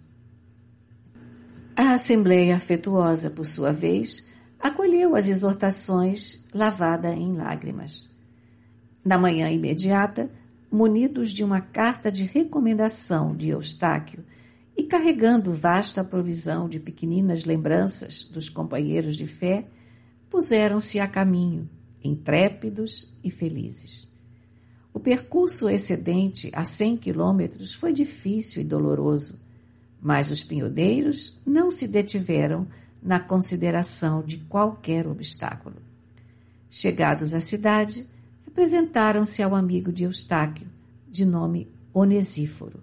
A Assembleia afetuosa, por sua vez, acolheu as exortações lavada em lágrimas. Na manhã imediata, munidos de uma carta de recomendação de Eustáquio e, carregando vasta provisão de pequeninas lembranças dos companheiros de fé, puseram-se a caminho, intrépidos e felizes. O percurso excedente a cem quilômetros foi difícil e doloroso, mas os pioneiros não se detiveram na consideração de qualquer obstáculo. Chegados à cidade, apresentaram-se ao amigo de Eustáquio, de nome Onesíforo.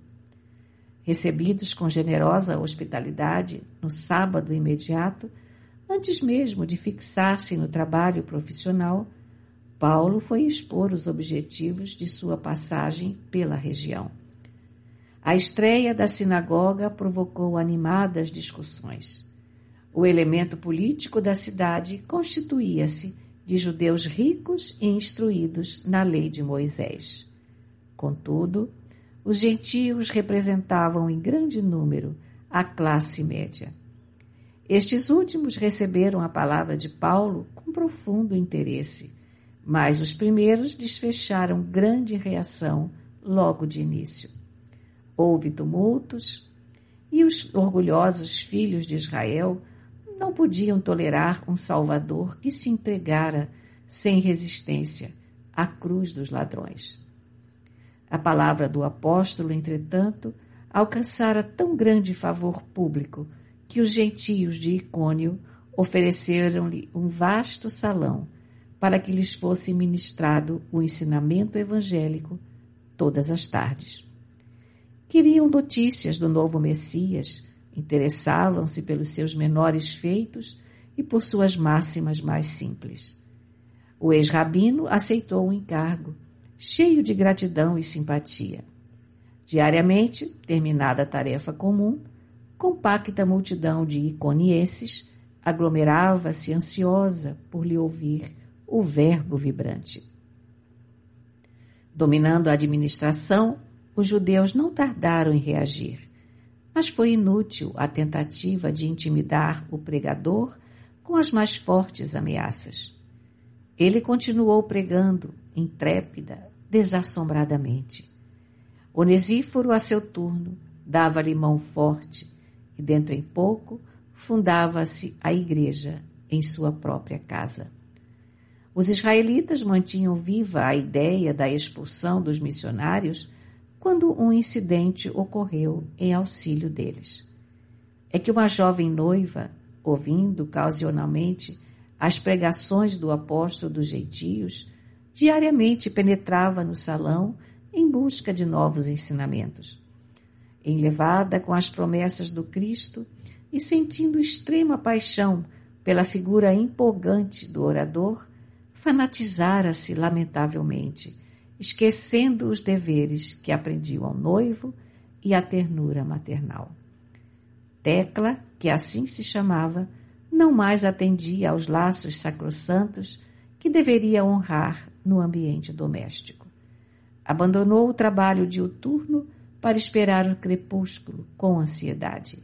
Recebidos com generosa hospitalidade no sábado imediato, antes mesmo de fixar-se no trabalho profissional, Paulo foi expor os objetivos de sua passagem pela região. A estreia da sinagoga provocou animadas discussões. O elemento político da cidade constituía-se de judeus ricos e instruídos na lei de Moisés. Contudo, os gentios representavam em grande número a classe média. Estes últimos receberam a palavra de Paulo com profundo interesse, mas os primeiros desfecharam grande reação logo de início. Houve tumultos e os orgulhosos filhos de Israel não podiam tolerar um Salvador que se entregara sem resistência à cruz dos ladrões. A palavra do apóstolo, entretanto, alcançara tão grande favor público que os gentios de Icônio ofereceram-lhe um vasto salão para que lhes fosse ministrado o ensinamento evangélico todas as tardes. Queriam notícias do novo Messias, interessavam-se pelos seus menores feitos e por suas máximas mais simples. O ex-rabino aceitou o encargo, cheio de gratidão e simpatia. Diariamente, terminada a tarefa comum, compacta multidão de iconienses aglomerava-se ansiosa por lhe ouvir o verbo vibrante. Dominando a administração, os judeus não tardaram em reagir, mas foi inútil a tentativa de intimidar o pregador com as mais fortes ameaças. Ele continuou pregando, intrépida, desassombradamente. Onesíforo, a seu turno, dava-lhe mão forte e, dentro em pouco, fundava-se a igreja em sua própria casa. Os israelitas mantinham viva a ideia da expulsão dos missionários quando um incidente ocorreu em auxílio deles. É que uma jovem noiva, ouvindo ocasionalmente as pregações do apóstolo dos gentios, diariamente penetrava no salão em busca de novos ensinamentos. Enlevada com as promessas do Cristo e sentindo extrema paixão pela figura empolgante do orador, fanatizara-se lamentavelmente, esquecendo os deveres que aprendiam ao noivo e a ternura maternal. Tecla, que assim se chamava, não mais atendia aos laços sacrossantos que deveria honrar no ambiente doméstico. Abandonou o trabalho diuturno para esperar o crepúsculo com ansiedade.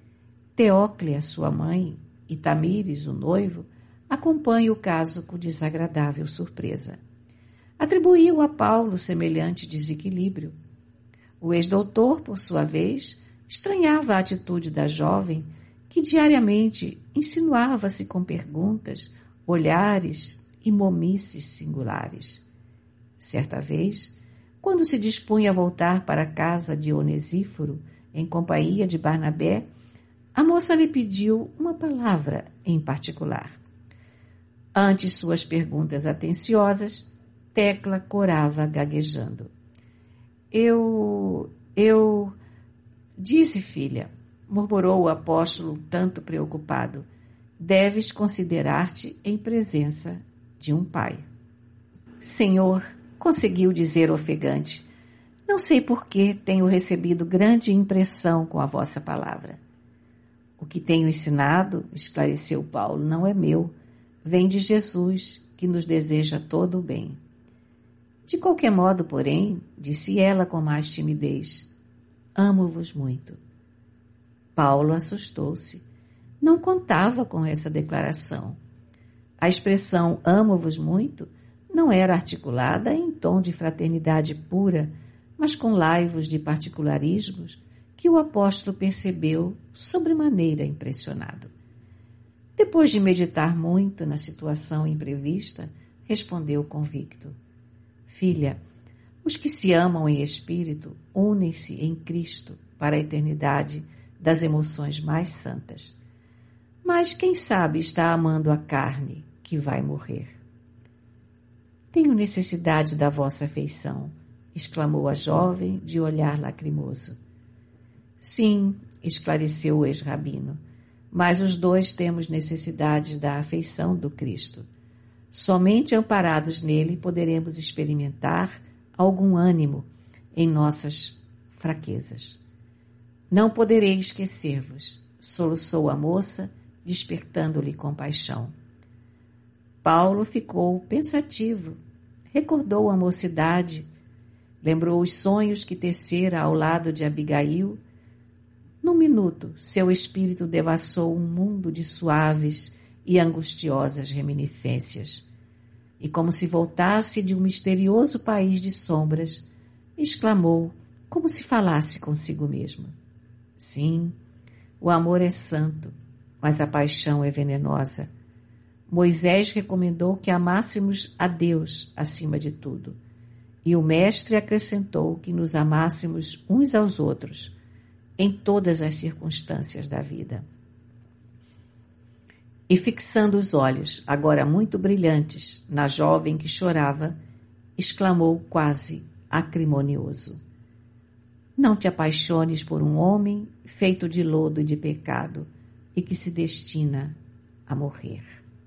Teóclia, sua mãe, e Tamires, o noivo, acompanham o caso com desagradável surpresa. Atribuiu a Paulo semelhante desequilíbrio. O ex-doutor, por sua vez, estranhava a atitude da jovem, que diariamente insinuava-se com perguntas, olhares e momices singulares. Certa vez, quando se dispunha a voltar para a casa de Onesíforo, em companhia de Barnabé, a moça lhe pediu uma palavra em particular. Ante suas perguntas atenciosas, Tecla corava gaguejando. Eu... eu... Disse, filha, murmurou o apóstolo tanto preocupado, deves considerar-te em presença de um pai. Senhor, conseguiu dizer ofegante, não sei por que tenho recebido grande impressão com a vossa palavra. O que tenho ensinado, esclareceu Paulo, não é meu, vem de Jesus, que nos deseja todo o bem. De qualquer modo, porém, disse ela com mais timidez, amo-vos muito. Paulo assustou-se. Não contava com essa declaração. A expressão amo-vos muito não era articulada em tom de fraternidade pura, mas com laivos de particularismos que o apóstolo percebeu sobremaneira impressionado. Depois de meditar muito na situação imprevista, respondeu convicto: Filha, os que se amam em espírito unem-se em Cristo para a eternidade das emoções mais santas. Mas quem sabe está amando a carne que vai morrer. Tenho necessidade da vossa afeição, exclamou a jovem de olhar lacrimoso. Sim, esclareceu o ex-rabino, mas os dois temos necessidade da afeição do Cristo. Somente amparados nele poderemos experimentar algum ânimo em nossas fraquezas. Não poderei esquecer-vos, soluçou a moça, despertando-lhe compaixão. Paulo ficou pensativo, recordou a mocidade, lembrou os sonhos que tecera ao lado de Abigail. Num minuto, seu espírito devassou um mundo de suaves e angustiosas reminiscências. E como se voltasse de um misterioso país de sombras, exclamou, como se falasse consigo mesmo. Sim, o amor é santo, mas a paixão é venenosa. Moisés recomendou que amássemos a Deus acima de tudo, e o Mestre acrescentou que nos amássemos uns aos outros, em todas as circunstâncias da vida. E fixando os olhos, agora muito brilhantes, na jovem que chorava, exclamou quase acrimonioso: Não te apaixones por um homem feito de lodo e de pecado e que se destina a morrer.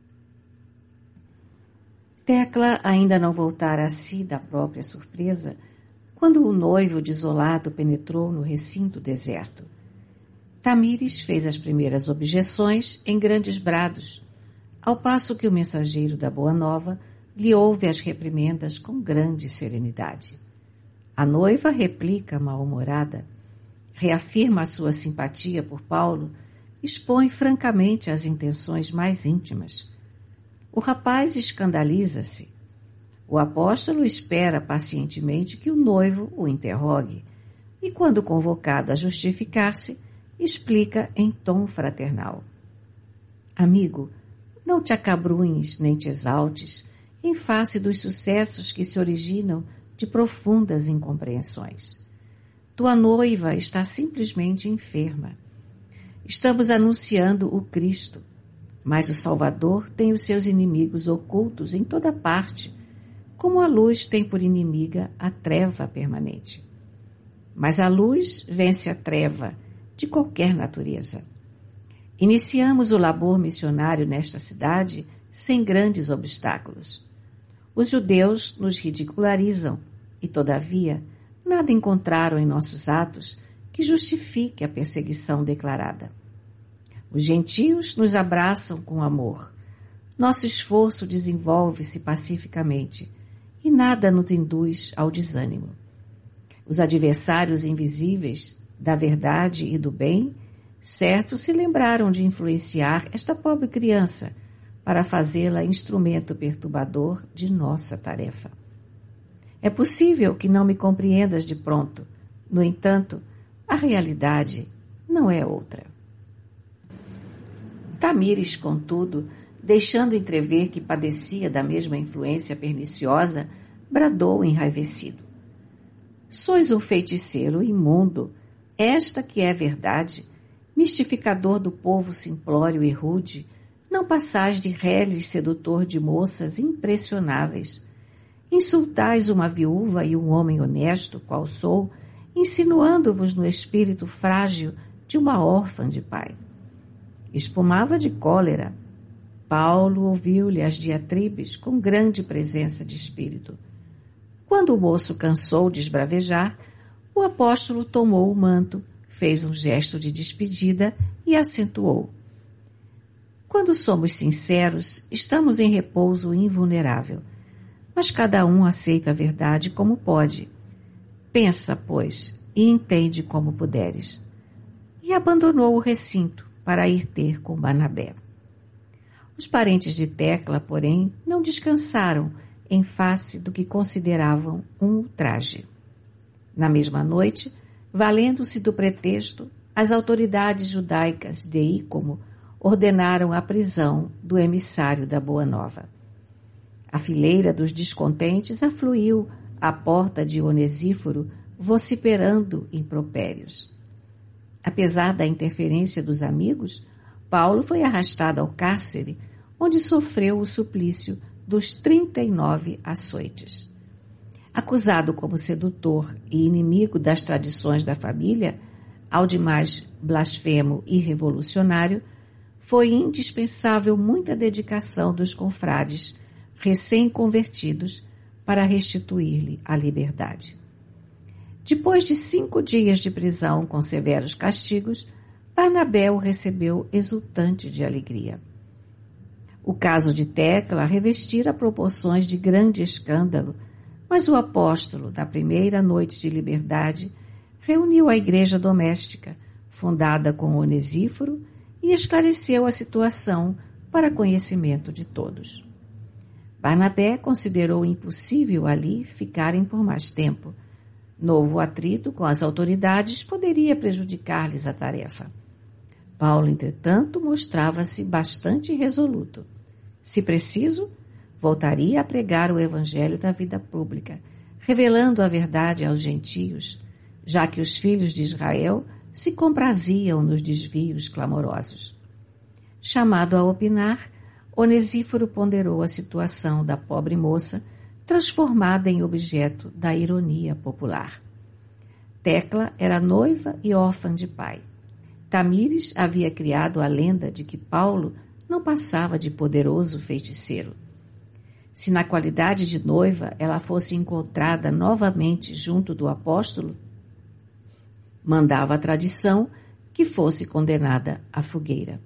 Tecla ainda não voltara a si da própria surpresa quando o noivo desolado penetrou no recinto deserto. Tamires fez as primeiras objeções em grandes brados, ao passo que o mensageiro da Boa Nova lhe ouve as reprimendas com grande serenidade. A noiva replica mal-humorada, reafirma a sua simpatia por Paulo, expõe francamente as intenções mais íntimas. O rapaz escandaliza-se. O apóstolo espera pacientemente que o noivo o interrogue e, quando convocado a justificar-se, explica em tom fraternal. Amigo, não te acabrunhes nem te exaltes em face dos sucessos que se originam de profundas incompreensões. Tua noiva está simplesmente enferma. Estamos anunciando o Cristo, mas o Salvador tem os seus inimigos ocultos em toda parte, como a luz tem por inimiga a treva permanente. Mas a luz vence a treva de qualquer natureza. Iniciamos o labor missionário nesta cidade sem grandes obstáculos. Os judeus nos ridicularizam e, todavia, nada encontraram em nossos atos que justifique a perseguição declarada. Os gentios nos abraçam com amor. Nosso esforço desenvolve-se pacificamente e nada nos induz ao desânimo. Os adversários invisíveis da verdade e do bem, certo, se lembraram de influenciar esta pobre criança para fazê-la instrumento perturbador de nossa tarefa. É possível que não me compreendas de pronto. No entanto, a realidade não é outra. Tamires, contudo, deixando entrever que padecia da mesma influência perniciosa, bradou enraivecido. Sois um feiticeiro imundo, esta que é verdade, mistificador do povo simplório e rude, não passais de reles sedutor de moças impressionáveis. Insultais uma viúva e um homem honesto, qual sou, insinuando-vos no espírito frágil de uma órfã de pai. Espumava de cólera. Paulo ouviu-lhe as diatribes com grande presença de espírito. Quando o moço cansou de esbravejar, o apóstolo tomou o manto, fez um gesto de despedida e acentuou. Quando somos sinceros, estamos em repouso invulnerável, mas cada um aceita a verdade como pode. Pensa, pois, e entende como puderes. E abandonou o recinto para ir ter com Barnabé. Os parentes de Tecla, porém, não descansaram em face do que consideravam um ultraje. Na mesma noite, valendo-se do pretexto, as autoridades judaicas de Ícomo ordenaram a prisão do emissário da Boa Nova. A fileira dos descontentes afluiu à porta de Onesíforo, vociferando impropérios. Apesar da interferência dos amigos, Paulo foi arrastado ao cárcere, onde sofreu o suplício dos trinta e nove açoites. Acusado como sedutor e inimigo das tradições da família, ao demais blasfemo e revolucionário, foi indispensável muita dedicação dos confrades recém-convertidos para restituir-lhe a liberdade. Depois de cinco dias de prisão com severos castigos, Barnabé o recebeu exultante de alegria. O caso de Tecla revestira proporções de grande escândalo, mas o apóstolo, na primeira noite de liberdade, reuniu a igreja doméstica, fundada com Onesíforo, e esclareceu a situação para conhecimento de todos. Barnabé considerou impossível ali ficarem por mais tempo. Novo atrito com as autoridades poderia prejudicar-lhes a tarefa. Paulo, entretanto, mostrava-se bastante resoluto. Se preciso, voltaria a pregar o evangelho da vida pública, revelando a verdade aos gentios, já que os filhos de Israel se compraziam nos desvios clamorosos. Chamado a opinar, Onesíforo ponderou a situação da pobre moça, transformada em objeto da ironia popular. Tecla era noiva e órfã de pai. Tamires havia criado a lenda de que Paulo não passava de poderoso feiticeiro. Se na qualidade de noiva ela fosse encontrada novamente junto do apóstolo, mandava a tradição que fosse condenada à fogueira.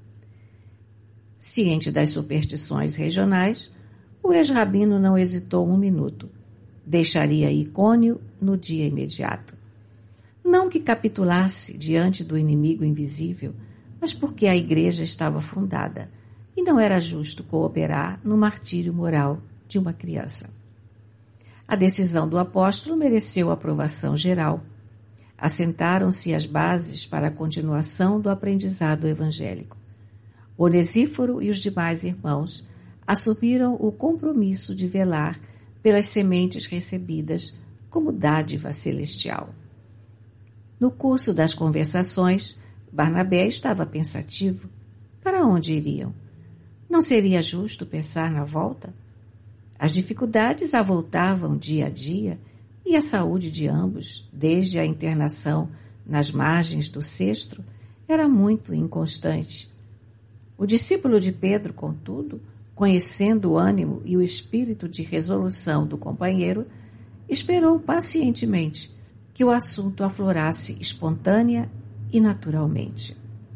Ciente das superstições regionais, o ex-rabino não hesitou um minuto. Deixaria Icônio no dia imediato. Não que capitulasse diante do inimigo invisível, mas porque a igreja estava fundada e não era justo cooperar no martírio moral de uma criança. A decisão do apóstolo mereceu aprovação geral. Assentaram-se as bases para a continuação do aprendizado evangélico. Onesíforo e os demais irmãos assumiram o compromisso de velar pelas sementes recebidas como dádiva celestial. No curso das conversações, Barnabé estava pensativo. Para onde iriam? Não seria justo pensar na volta? As dificuldades avultavam dia a dia e a saúde de ambos, desde a internação nas margens do Cestro, era muito inconstante. O discípulo de Pedro, contudo, conhecendo o ânimo e o espírito de resolução do companheiro, esperou pacientemente que o assunto aflorasse espontânea e naturalmente.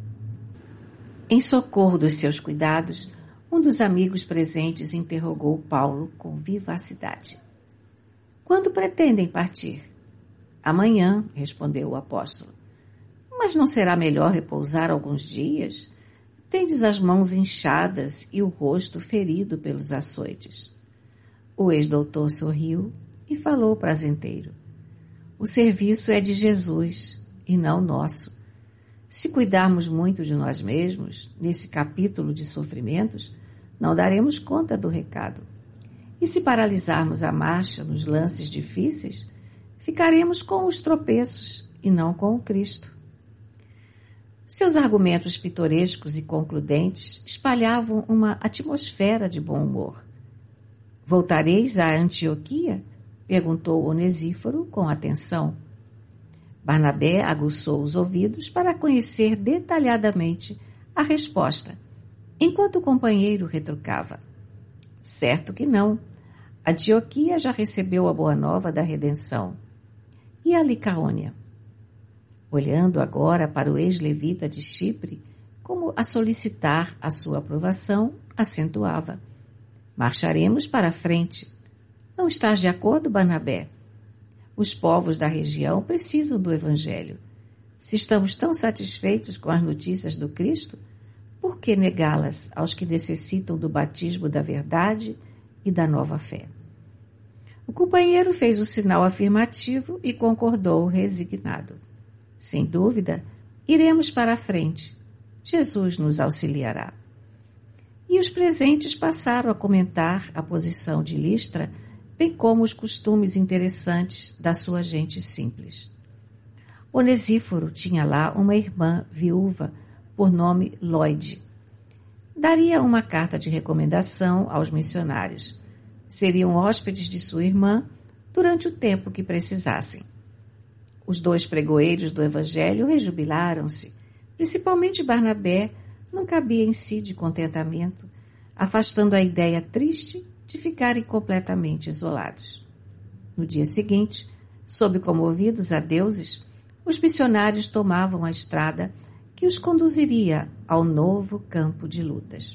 Em socorro dos seus cuidados, um dos amigos presentes interrogou Paulo com vivacidade. Quando pretendem partir? Amanhã, respondeu o apóstolo. Mas não será melhor repousar alguns dias? Tendes as mãos inchadas e o rosto ferido pelos açoites. O ex-doutor sorriu e falou prazenteiro. O serviço é de Jesus e não nosso. Se cuidarmos muito de nós mesmos, nesse capítulo de sofrimentos, não daremos conta do recado. E se paralisarmos a marcha nos lances difíceis, ficaremos com os tropeços e não com o Cristo. Seus argumentos pitorescos e concludentes espalhavam uma atmosfera de bom humor. Voltareis a Antioquia? Perguntou Onesíforo com atenção. Barnabé aguçou os ouvidos para conhecer detalhadamente a resposta, enquanto o companheiro retrucava. Certo que não. Antioquia já recebeu a boa nova da redenção. E a Licaônia? Olhando agora para o ex-levita de Chipre, como a solicitar a sua aprovação, acentuava. Marcharemos para a frente. Não estás de acordo, Barnabé? Os povos da região precisam do Evangelho. Se estamos tão satisfeitos com as notícias do Cristo, por que negá-las aos que necessitam do batismo da verdade e da nova fé? O companheiro fez o sinal afirmativo e concordou resignado. Sem dúvida, iremos para a frente. Jesus nos auxiliará. E os presentes passaram a comentar a posição de Listra, bem como os costumes interessantes da sua gente simples. Onesíforo tinha lá uma irmã viúva, por nome Lloyd. Daria uma carta de recomendação aos missionários. Seriam hóspedes de sua irmã durante o tempo que precisassem. Os dois pregoeiros do Evangelho rejubilaram-se, principalmente Barnabé, não cabia em si de contentamento, afastando a ideia triste de ficarem completamente isolados. No dia seguinte, sob comovidos a deuses, os missionários tomavam a estrada que os conduziria ao novo campo de lutas.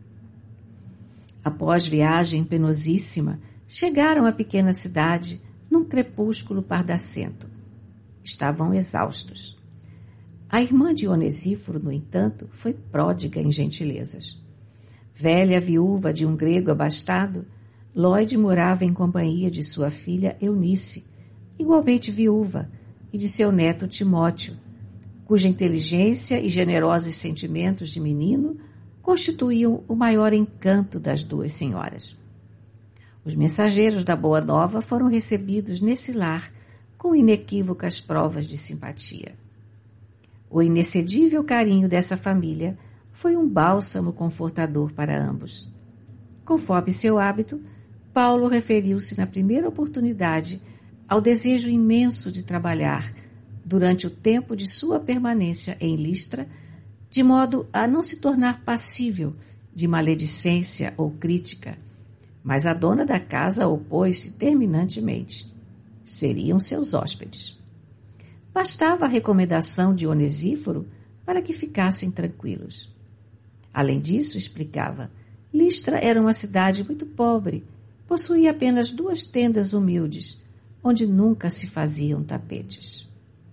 Após viagem penosíssima, chegaram à pequena cidade num crepúsculo pardacento. Estavam exaustos. A irmã de Onesíforo, no entanto, foi pródiga em gentilezas. Velha viúva de um grego abastado, Lloyd morava em companhia de sua filha Eunice, igualmente viúva, e de seu neto Timóteo, cuja inteligência e generosos sentimentos de menino constituíam o maior encanto das duas senhoras. Os mensageiros da Boa Nova foram recebidos nesse lar com inequívocas provas de simpatia. O inexcedível carinho dessa família foi um bálsamo confortador para ambos. Conforme seu hábito, Paulo referiu-se na primeira oportunidade ao desejo imenso de trabalhar durante o tempo de sua permanência em Listra, de modo a não se tornar passível de maledicência ou crítica, mas a dona da casa opôs-se terminantemente. Seriam seus hóspedes. Bastava a recomendação de Onesíforo para que ficassem tranquilos. Além disso, explicava, Listra era uma cidade muito pobre, possuía apenas duas tendas humildes, onde nunca se faziam tapetes.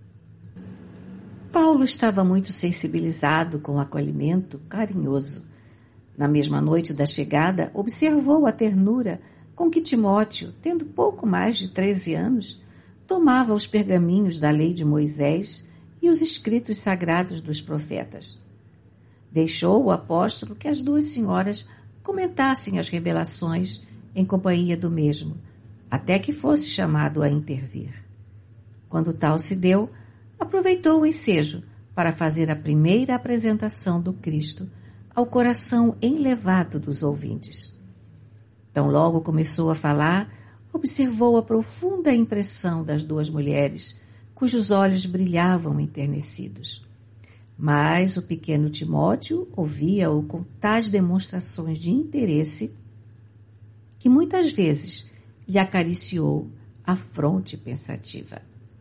Paulo estava muito sensibilizado com o acolhimento carinhoso. Na mesma noite da chegada, observou a ternura com que Timóteo, tendo pouco mais de treze anos, tomava os pergaminhos da lei de Moisés e os escritos sagrados dos profetas. Deixou o apóstolo que as duas senhoras comentassem as revelações em companhia do mesmo, até que fosse chamado a intervir. Quando tal se deu, aproveitou o ensejo para fazer a primeira apresentação do Cristo ao coração enlevado dos ouvintes. Tão logo começou a falar, observou a profunda impressão das duas mulheres, cujos olhos brilhavam enternecidos. Mas o pequeno Timóteo ouvia-o com tais demonstrações de interesse que muitas vezes lhe acariciou a fronte pensativa.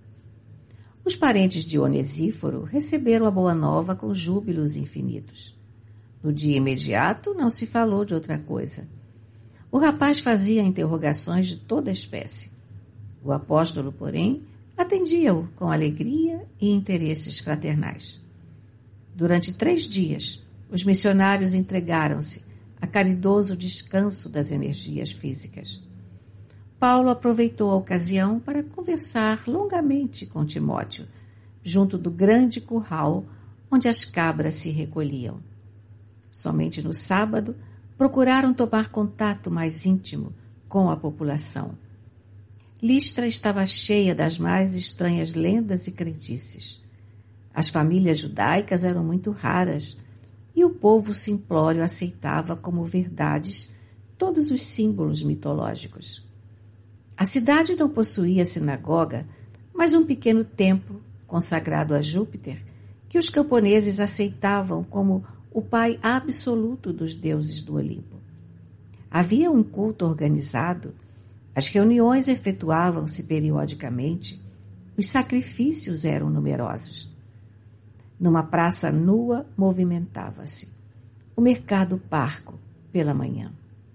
Os parentes de Onesíforo receberam a boa nova com júbilos infinitos. No dia imediato não se falou de outra coisa. O rapaz fazia interrogações de toda espécie. O apóstolo, porém, atendia-o com alegria e interesses fraternais. Durante três dias, os missionários entregaram-se a caridoso descanso das energias físicas. Paulo aproveitou a ocasião para conversar longamente com Timóteo, junto do grande curral onde as cabras se recolhiam. Somente no sábado, procuraram tomar contato mais íntimo com a população. Listra estava cheia das mais estranhas lendas e crendices. As famílias judaicas eram muito raras e o povo simplório aceitava como verdades todos os símbolos mitológicos. A cidade não possuía sinagoga, mas um pequeno templo consagrado a Júpiter que os camponeses aceitavam como o pai absoluto dos deuses do Olimpo. Havia um culto organizado, as reuniões efetuavam-se periodicamente, os sacrifícios eram numerosos. Numa praça nua movimentava-se o mercado parco pela manhã.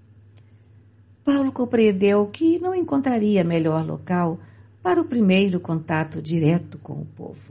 Paulo compreendeu que não encontraria melhor local para o primeiro contato direto com o povo.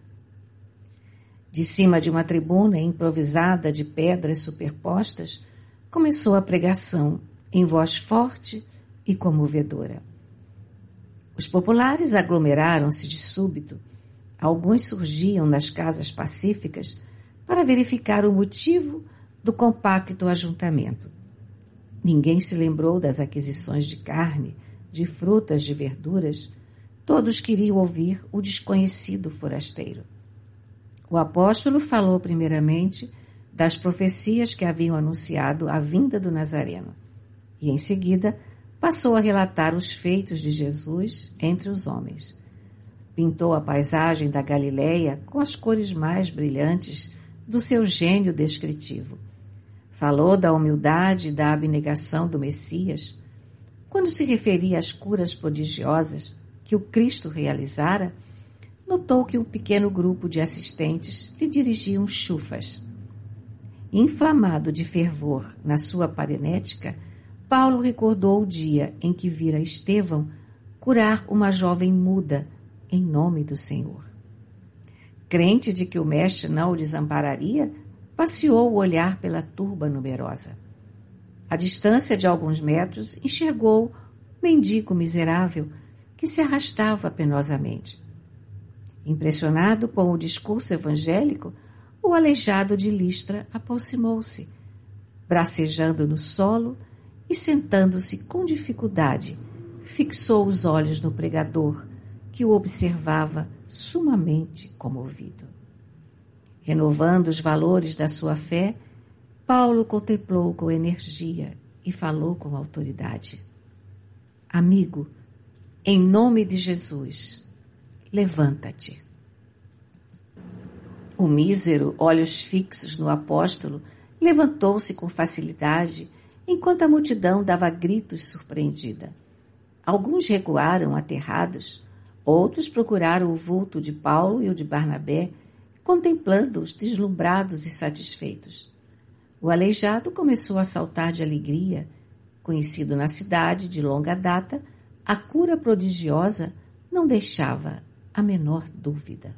De cima de uma tribuna improvisada de pedras superpostas, começou a pregação em voz forte e comovedora. Os populares aglomeraram-se de súbito Alguns surgiam nas casas pacíficas para verificar o motivo do compacto ajuntamento. Ninguém se lembrou das aquisições de carne, de frutas, de verduras. Todos queriam ouvir o desconhecido forasteiro. O apóstolo falou primeiramente das profecias que haviam anunciado a vinda do Nazareno e, em seguida, passou a relatar os feitos de Jesus entre os homens. Pintou a paisagem da Galileia com as cores mais brilhantes do seu gênio descritivo. Falou da humildade e da abnegação do Messias. Quando se referia às curas prodigiosas que o Cristo realizara, notou que um pequeno grupo de assistentes lhe dirigiam chufas. Inflamado de fervor na sua parenética, Paulo recordou o dia em que vira Estevão curar uma jovem muda em nome do Senhor. Crente de que o mestre não o desampararia, passeou o olhar pela turba numerosa. À distância de alguns metros, enxergou um mendigo miserável que se arrastava penosamente. Impressionado com o discurso evangélico, o aleijado de Listra aproximou-se, bracejando no solo e sentando-se com dificuldade, fixou os olhos no pregador, que o observava sumamente comovido. Renovando os valores da sua fé, Paulo contemplou com energia e falou com autoridade. Amigo, em nome de Jesus, levanta-te. O mísero, olhos fixos no apóstolo, levantou-se com facilidade, enquanto a multidão dava gritos surpreendida. Alguns recuaram aterrados, outros procuraram o vulto de Paulo e o de Barnabé, contemplando-os deslumbrados e satisfeitos. O aleijado começou a saltar de alegria. Conhecido na cidade de longa data, a cura prodigiosa não deixava a menor dúvida.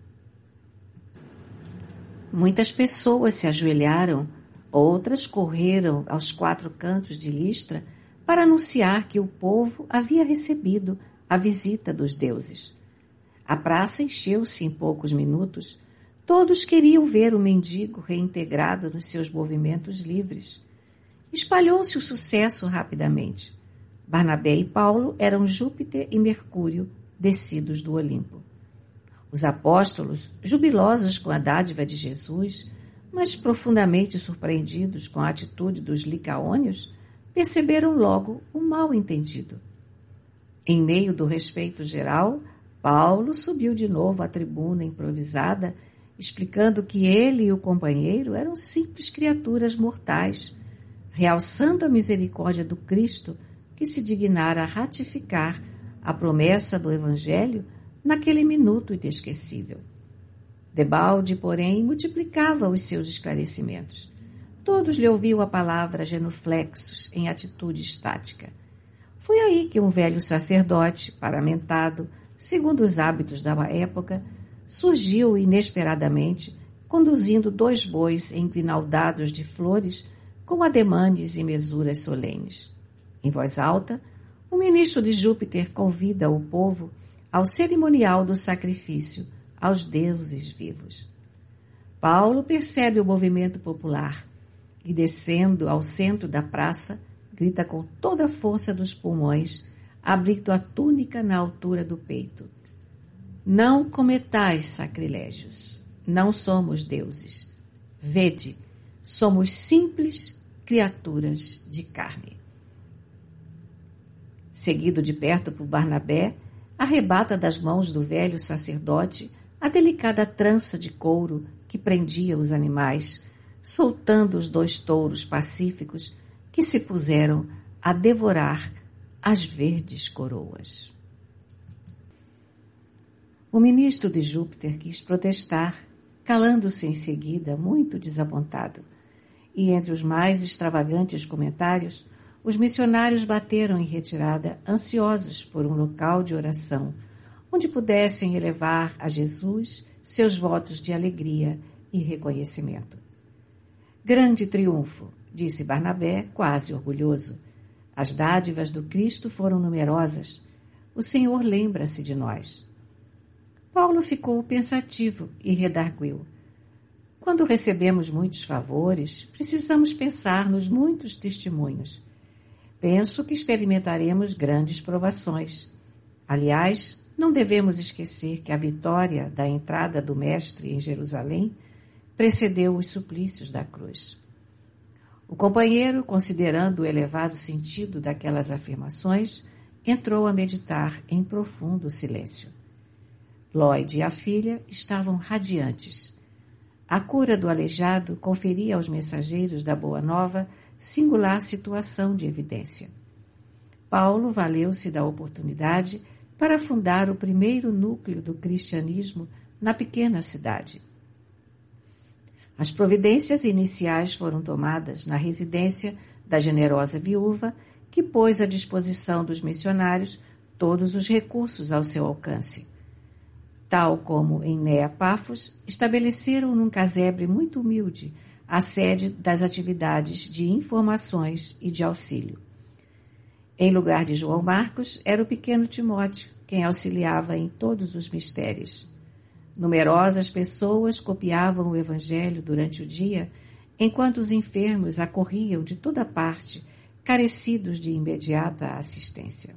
Muitas pessoas se ajoelharam, outras correram aos quatro cantos de Listra para anunciar que o povo havia recebido a visita dos deuses. A praça encheu-se em poucos minutos. Todos queriam ver o mendigo reintegrado nos seus movimentos livres. Espalhou-se o sucesso rapidamente. Barnabé e Paulo eram Júpiter e Mercúrio descidos do Olimpo. Os apóstolos, jubilosos com a dádiva de Jesus, mas profundamente surpreendidos com a atitude dos licaônios, perceberam logo o mal-entendido. Em meio do respeito geral, Paulo subiu de novo à tribuna improvisada, explicando que ele e o companheiro eram simples criaturas mortais, realçando a misericórdia do Cristo que se dignara a ratificar a promessa do Evangelho naquele minuto inesquecível. Debalde, porém, multiplicava os seus esclarecimentos. Todos lhe ouviam a palavra genuflexos em atitude estática. Foi aí que um velho sacerdote, paramentado, segundo os hábitos da época, surgiu inesperadamente, conduzindo dois bois engrinaldados de flores com ademanes e mesuras solenes. Em voz alta, o ministro de Júpiter convida o povo ao cerimonial do sacrifício aos deuses vivos. Paulo percebe o movimento popular e, descendo ao centro da praça, grita com toda a força dos pulmões, abrindo a túnica na altura do peito. Não cometais sacrilégios, não somos deuses. Vede, somos simples criaturas de carne. Seguido de perto por Barnabé, arrebata das mãos do velho sacerdote a delicada trança de couro que prendia os animais, soltando os dois touros pacíficos que se puseram a devorar as verdes coroas. O ministro de Júpiter quis protestar, calando-se em seguida, muito desapontado. E entre os mais extravagantes comentários, os missionários bateram em retirada, ansiosos por um local de oração, onde pudessem elevar a Jesus seus votos de alegria e reconhecimento. Grande triunfo, disse Barnabé, quase orgulhoso. As dádivas do Cristo foram numerosas. O Senhor lembra-se de nós. Paulo ficou pensativo e redarguiu: quando recebemos muitos favores, precisamos pensar nos muitos testemunhos. Penso que experimentaremos grandes provações. Aliás, não devemos esquecer que a vitória da entrada do Mestre em Jerusalém precedeu os suplícios da cruz. O companheiro, considerando o elevado sentido daquelas afirmações, entrou a meditar em profundo silêncio. Lloyd e a filha estavam radiantes. A cura do aleijado conferia aos mensageiros da Boa Nova singular situação de evidência. Paulo valeu-se da oportunidade para fundar o primeiro núcleo do cristianismo na pequena cidade. As providências iniciais foram tomadas na residência da generosa viúva, que pôs à disposição dos missionários todos os recursos ao seu alcance. Tal como em Nea Pafos, estabeleceram num casebre muito humilde a sede das atividades de informações e de auxílio. Em lugar de João Marcos, era o pequeno Timóteo quem auxiliava em todos os mistérios. Numerosas pessoas copiavam o Evangelho durante o dia, enquanto os enfermos acorriam de toda parte, carecidos de imediata assistência.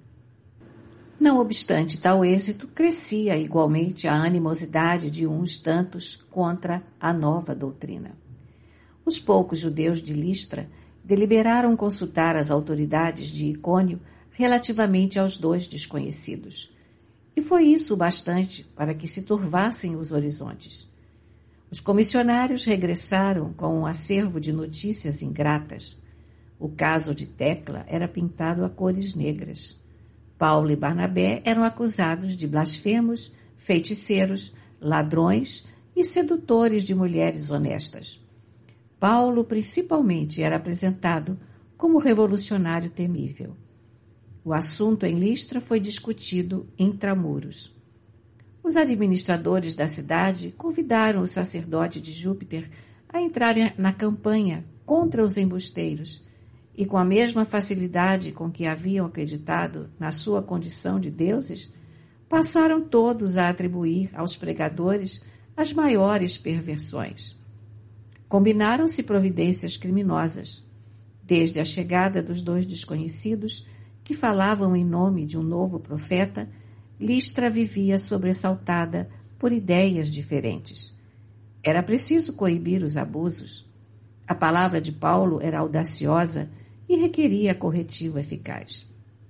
Não obstante tal êxito, crescia igualmente a animosidade de uns tantos contra a nova doutrina. Os poucos judeus de Listra deliberaram consultar as autoridades de Icônio relativamente aos dois desconhecidos. E foi isso o bastante para que se turvassem os horizontes. Os comissionários regressaram com um acervo de notícias ingratas. O caso de Tecla era pintado a cores negras. Paulo e Barnabé eram acusados de blasfemos, feiticeiros, ladrões e sedutores de mulheres honestas. Paulo, principalmente, era apresentado como revolucionário temível. O assunto em Listra foi discutido intramuros. Os administradores da cidade convidaram o sacerdote de Júpiter a entrar na campanha contra os embusteiros e, com a mesma facilidade com que haviam acreditado na sua condição de deuses, passaram todos a atribuir aos pregadores as maiores perversões. Combinaram-se providências criminosas, desde a chegada dos dois desconhecidos que falavam em nome de um novo profeta. Listra vivia sobressaltada por ideias diferentes. Era preciso coibir os abusos. A palavra de Paulo era audaciosa e requeria corretivo eficaz.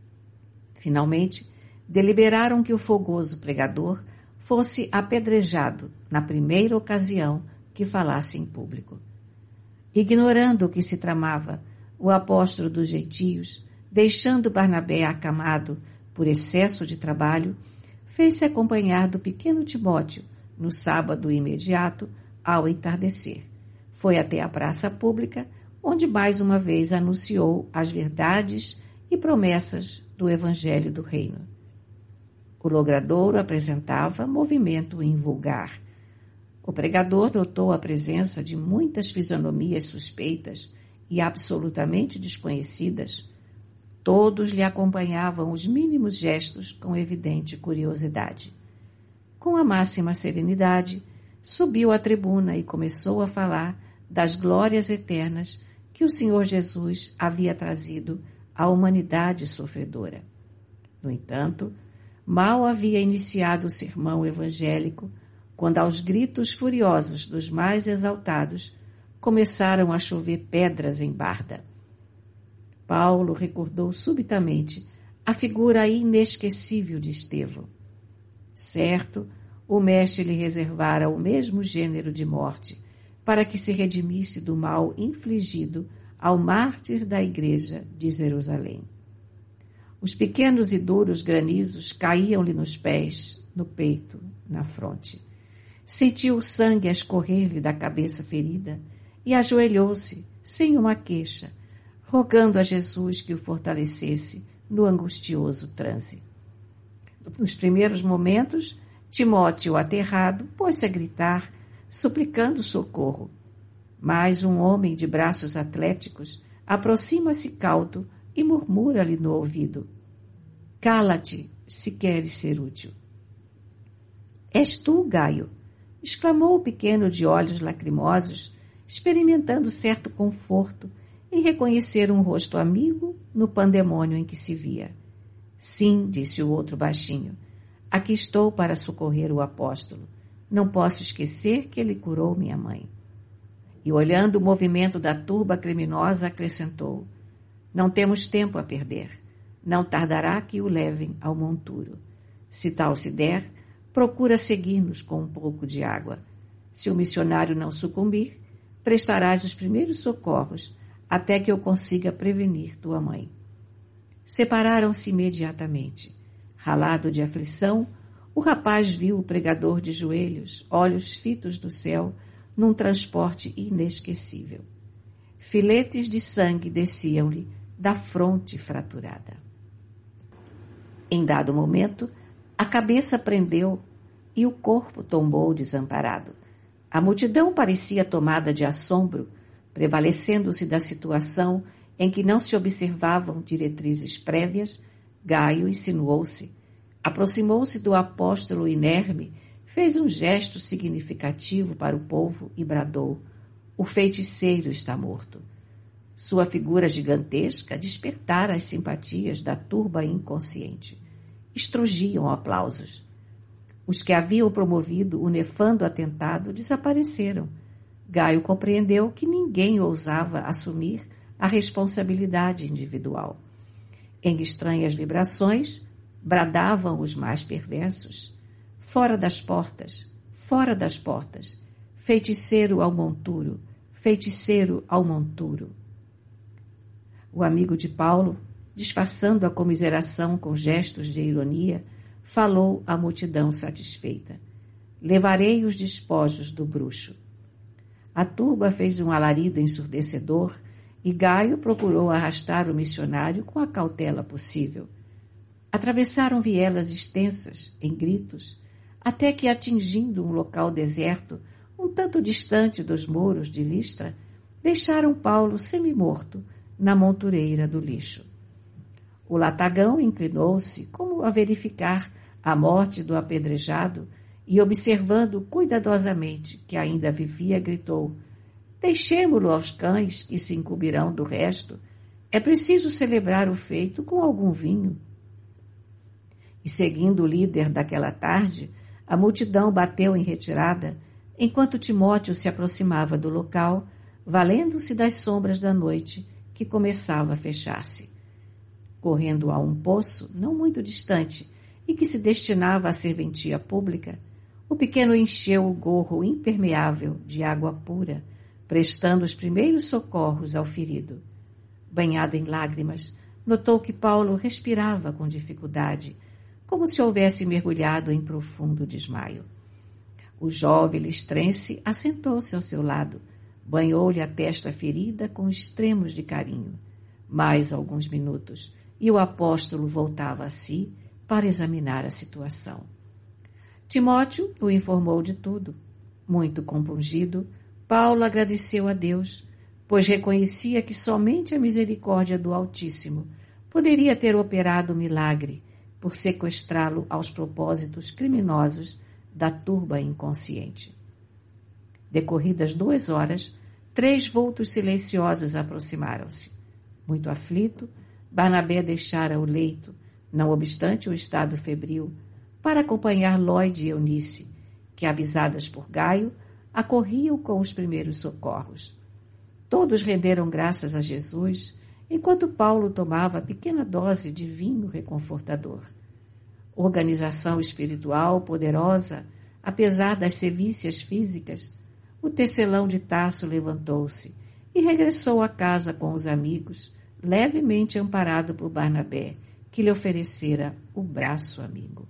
Finalmente, deliberaram que o fogoso pregador fosse apedrejado na primeira ocasião que falasse em público. Ignorando o que se tramava, o apóstolo dos gentios, deixando Barnabé acamado por excesso de trabalho, fez-se acompanhar do pequeno Timóteo no sábado imediato ao entardecer. Foi até a praça pública, onde mais uma vez anunciou as verdades e promessas do Evangelho do Reino. O logradouro apresentava movimento invulgar. O pregador notou a presença de muitas fisionomias suspeitas e absolutamente desconhecidas. Todos lhe acompanhavam os mínimos gestos com evidente curiosidade. Com a máxima serenidade, subiu à tribuna e começou a falar das glórias eternas que o Senhor Jesus havia trazido à humanidade sofredora. No entanto, mal havia iniciado o sermão evangélico, quando aos gritos furiosos dos mais exaltados começaram a chover pedras em Barda. Paulo recordou subitamente a figura inesquecível de Estevão. Certo, o mestre lhe reservara o mesmo gênero de morte, para que se redimisse do mal infligido ao mártir da igreja de Jerusalém. Os pequenos e duros granizos caíam-lhe nos pés, no peito, na fronte. Sentiu o sangue a escorrer-lhe da cabeça ferida e ajoelhou-se, sem uma queixa, rogando a Jesus que o fortalecesse no angustioso transe. Nos primeiros momentos, Timóteo, aterrado, pôs-se a gritar, suplicando socorro. Mas um homem de braços atléticos aproxima-se cauto e murmura-lhe no ouvido: «Cala-te, se queres ser útil». És tu, Gaio? Exclamou o pequeno de olhos lacrimosos, experimentando certo conforto em reconhecer um rosto amigo no pandemônio em que se via. Sim, disse o outro baixinho, aqui estou para socorrer o apóstolo. Não posso esquecer que ele curou minha mãe. E olhando o movimento da turba criminosa, acrescentou, não temos tempo a perder. Não tardará que o levem ao monturo. Se tal se der, procura seguir-nos com um pouco de água. Se o missionário não sucumbir, prestarás os primeiros socorros até que eu consiga prevenir tua mãe. Separaram-se imediatamente. Ralado de aflição, o rapaz viu o pregador de joelhos, olhos fitos no céu, num transporte inesquecível. Filetes de sangue desciam-lhe da fronte fraturada. Em dado momento, a cabeça prendeu e o corpo tombou desamparado. A multidão parecia tomada de assombro, prevalecendo-se da situação em que não se observavam diretrizes prévias. Gaio insinuou-se, aproximou-se do apóstolo inerme, fez um gesto significativo para o povo e bradou, o feiticeiro está morto. Sua figura gigantesca despertara as simpatias da turba inconsciente. Estrugiam aplausos. Os que haviam promovido o nefando atentado desapareceram. Gaio compreendeu que ninguém ousava assumir a responsabilidade individual. Em estranhas vibrações, bradavam os mais perversos. Fora das portas, fora das portas, feiticeiro ao monturo, feiticeiro ao monturo. O amigo de Paulo, disfarçando a comiseração com gestos de ironia, falou à multidão satisfeita. Levarei os despojos do bruxo. A turba fez um alarido ensurdecedor e Gaio procurou arrastar o missionário com a cautela possível. Atravessaram vielas extensas, em gritos, até que, atingindo um local deserto, um tanto distante dos muros de Listra, deixaram Paulo semi-morto na montureira do lixo. O latagão inclinou-se como a verificar a morte do apedrejado e, observando cuidadosamente que ainda vivia, gritou: deixemo-lo aos cães que se incumbirão do resto. É preciso celebrar o feito com algum vinho. E, seguindo o líder daquela tarde, a multidão bateu em retirada, enquanto Timóteo se aproximava do local, valendo-se das sombras da noite que começava a fechar-se. Correndo a um poço, não muito distante, e que se destinava à serventia pública, o pequeno encheu o gorro impermeável de água pura, prestando os primeiros socorros ao ferido. Banhado em lágrimas, notou que Paulo respirava com dificuldade, como se houvesse mergulhado em profundo desmaio. O jovem listrense assentou-se ao seu lado, banhou-lhe a testa ferida com extremos de carinho. Mais alguns minutos, e o apóstolo voltava a si para examinar a situação. Timóteo o informou de tudo. Muito compungido, Paulo agradeceu a Deus, pois reconhecia que somente a misericórdia do Altíssimo poderia ter operado o milagre por sequestrá-lo aos propósitos criminosos da turba inconsciente. Decorridas duas horas, três vultos silenciosos aproximaram-se. Muito aflito, Barnabé deixara o leito, não obstante o estado febril, para acompanhar Lloyd e Eunice, que, avisadas por Gaio, acorriam com os primeiros socorros. Todos renderam graças a Jesus, enquanto Paulo tomava pequena dose de vinho reconfortador. Organização espiritual poderosa, apesar das sevícias físicas, o tecelão de Tarso levantou-se e regressou à casa com os amigos, levemente amparado por Barnabé, que lhe oferecera o braço amigo.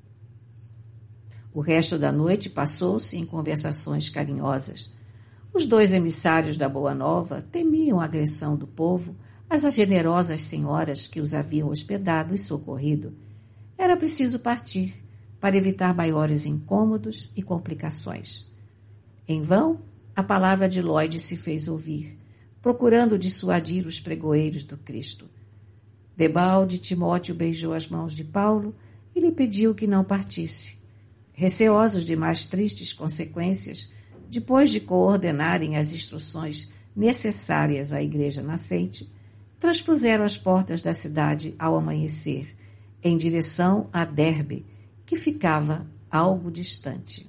O resto da noite passou-se em conversações carinhosas. Os dois emissários da Boa Nova temiam a agressão do povo às generosas senhoras que os haviam hospedado e socorrido. Era preciso partir para evitar maiores incômodos e complicações. Em vão, a palavra de Lloyd se fez ouvir, procurando dissuadir os pregoeiros do Cristo. Debalde, Timóteo beijou as mãos de Paulo e lhe pediu que não partisse. Receosos de mais tristes consequências, depois de coordenarem as instruções necessárias à igreja nascente, transpuseram as portas da cidade ao amanhecer, em direção a Derbe, que ficava algo distante.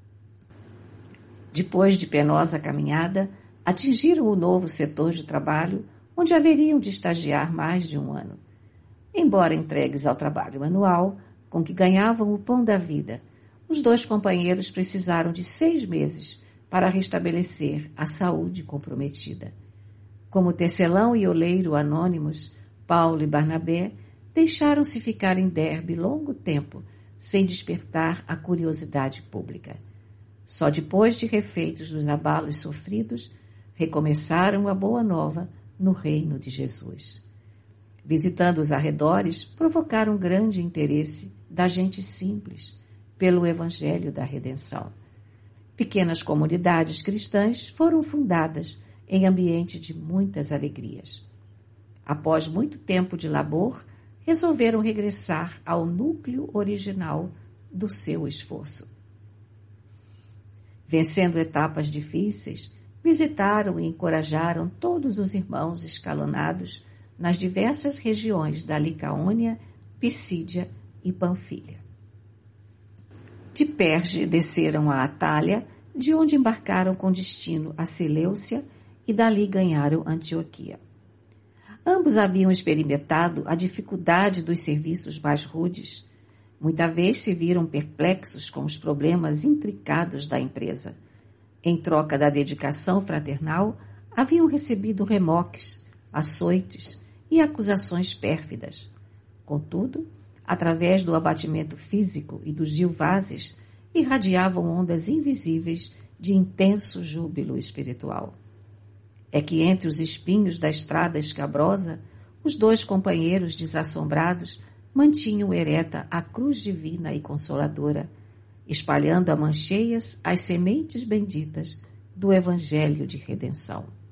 Depois de penosa caminhada, atingiram o novo setor de trabalho, onde haveriam de estagiar mais de um ano. Embora entregues ao trabalho manual, com que ganhavam o pão da vida, os dois companheiros precisaram de seis meses para restabelecer a saúde comprometida. Como tecelão e oleiro anônimos, Paulo e Barnabé deixaram-se ficar em Derbe longo tempo, sem despertar a curiosidade pública. Só depois de refeitos dos abalos sofridos, recomeçaram a boa nova no reino de Jesus. Visitando os arredores, provocaram grande interesse da gente simples pelo Evangelho da Redenção. Pequenas comunidades cristãs foram fundadas em ambiente de muitas alegrias. Após muito tempo de labor, resolveram regressar ao núcleo original do seu esforço. Vencendo etapas difíceis, visitaram e encorajaram todos os irmãos escalonados nas diversas regiões da Licaônia, Pisídia e Panfilha. De Perge desceram a Atália, de onde embarcaram com destino a Seleucia e dali ganharam Antioquia. Ambos haviam experimentado a dificuldade dos serviços mais rudes. Muita vez se viram perplexos com os problemas intricados da empresa. Em troca da dedicação fraternal, haviam recebido remoques, açoites e acusações pérfidas. Contudo, através do abatimento físico e dos gilvazes, irradiavam ondas invisíveis de intenso júbilo espiritual. É que entre os espinhos da estrada escabrosa, os dois companheiros desassombrados mantinham ereta a cruz divina e consoladora, espalhando a mancheias as sementes benditas do Evangelho de Redenção.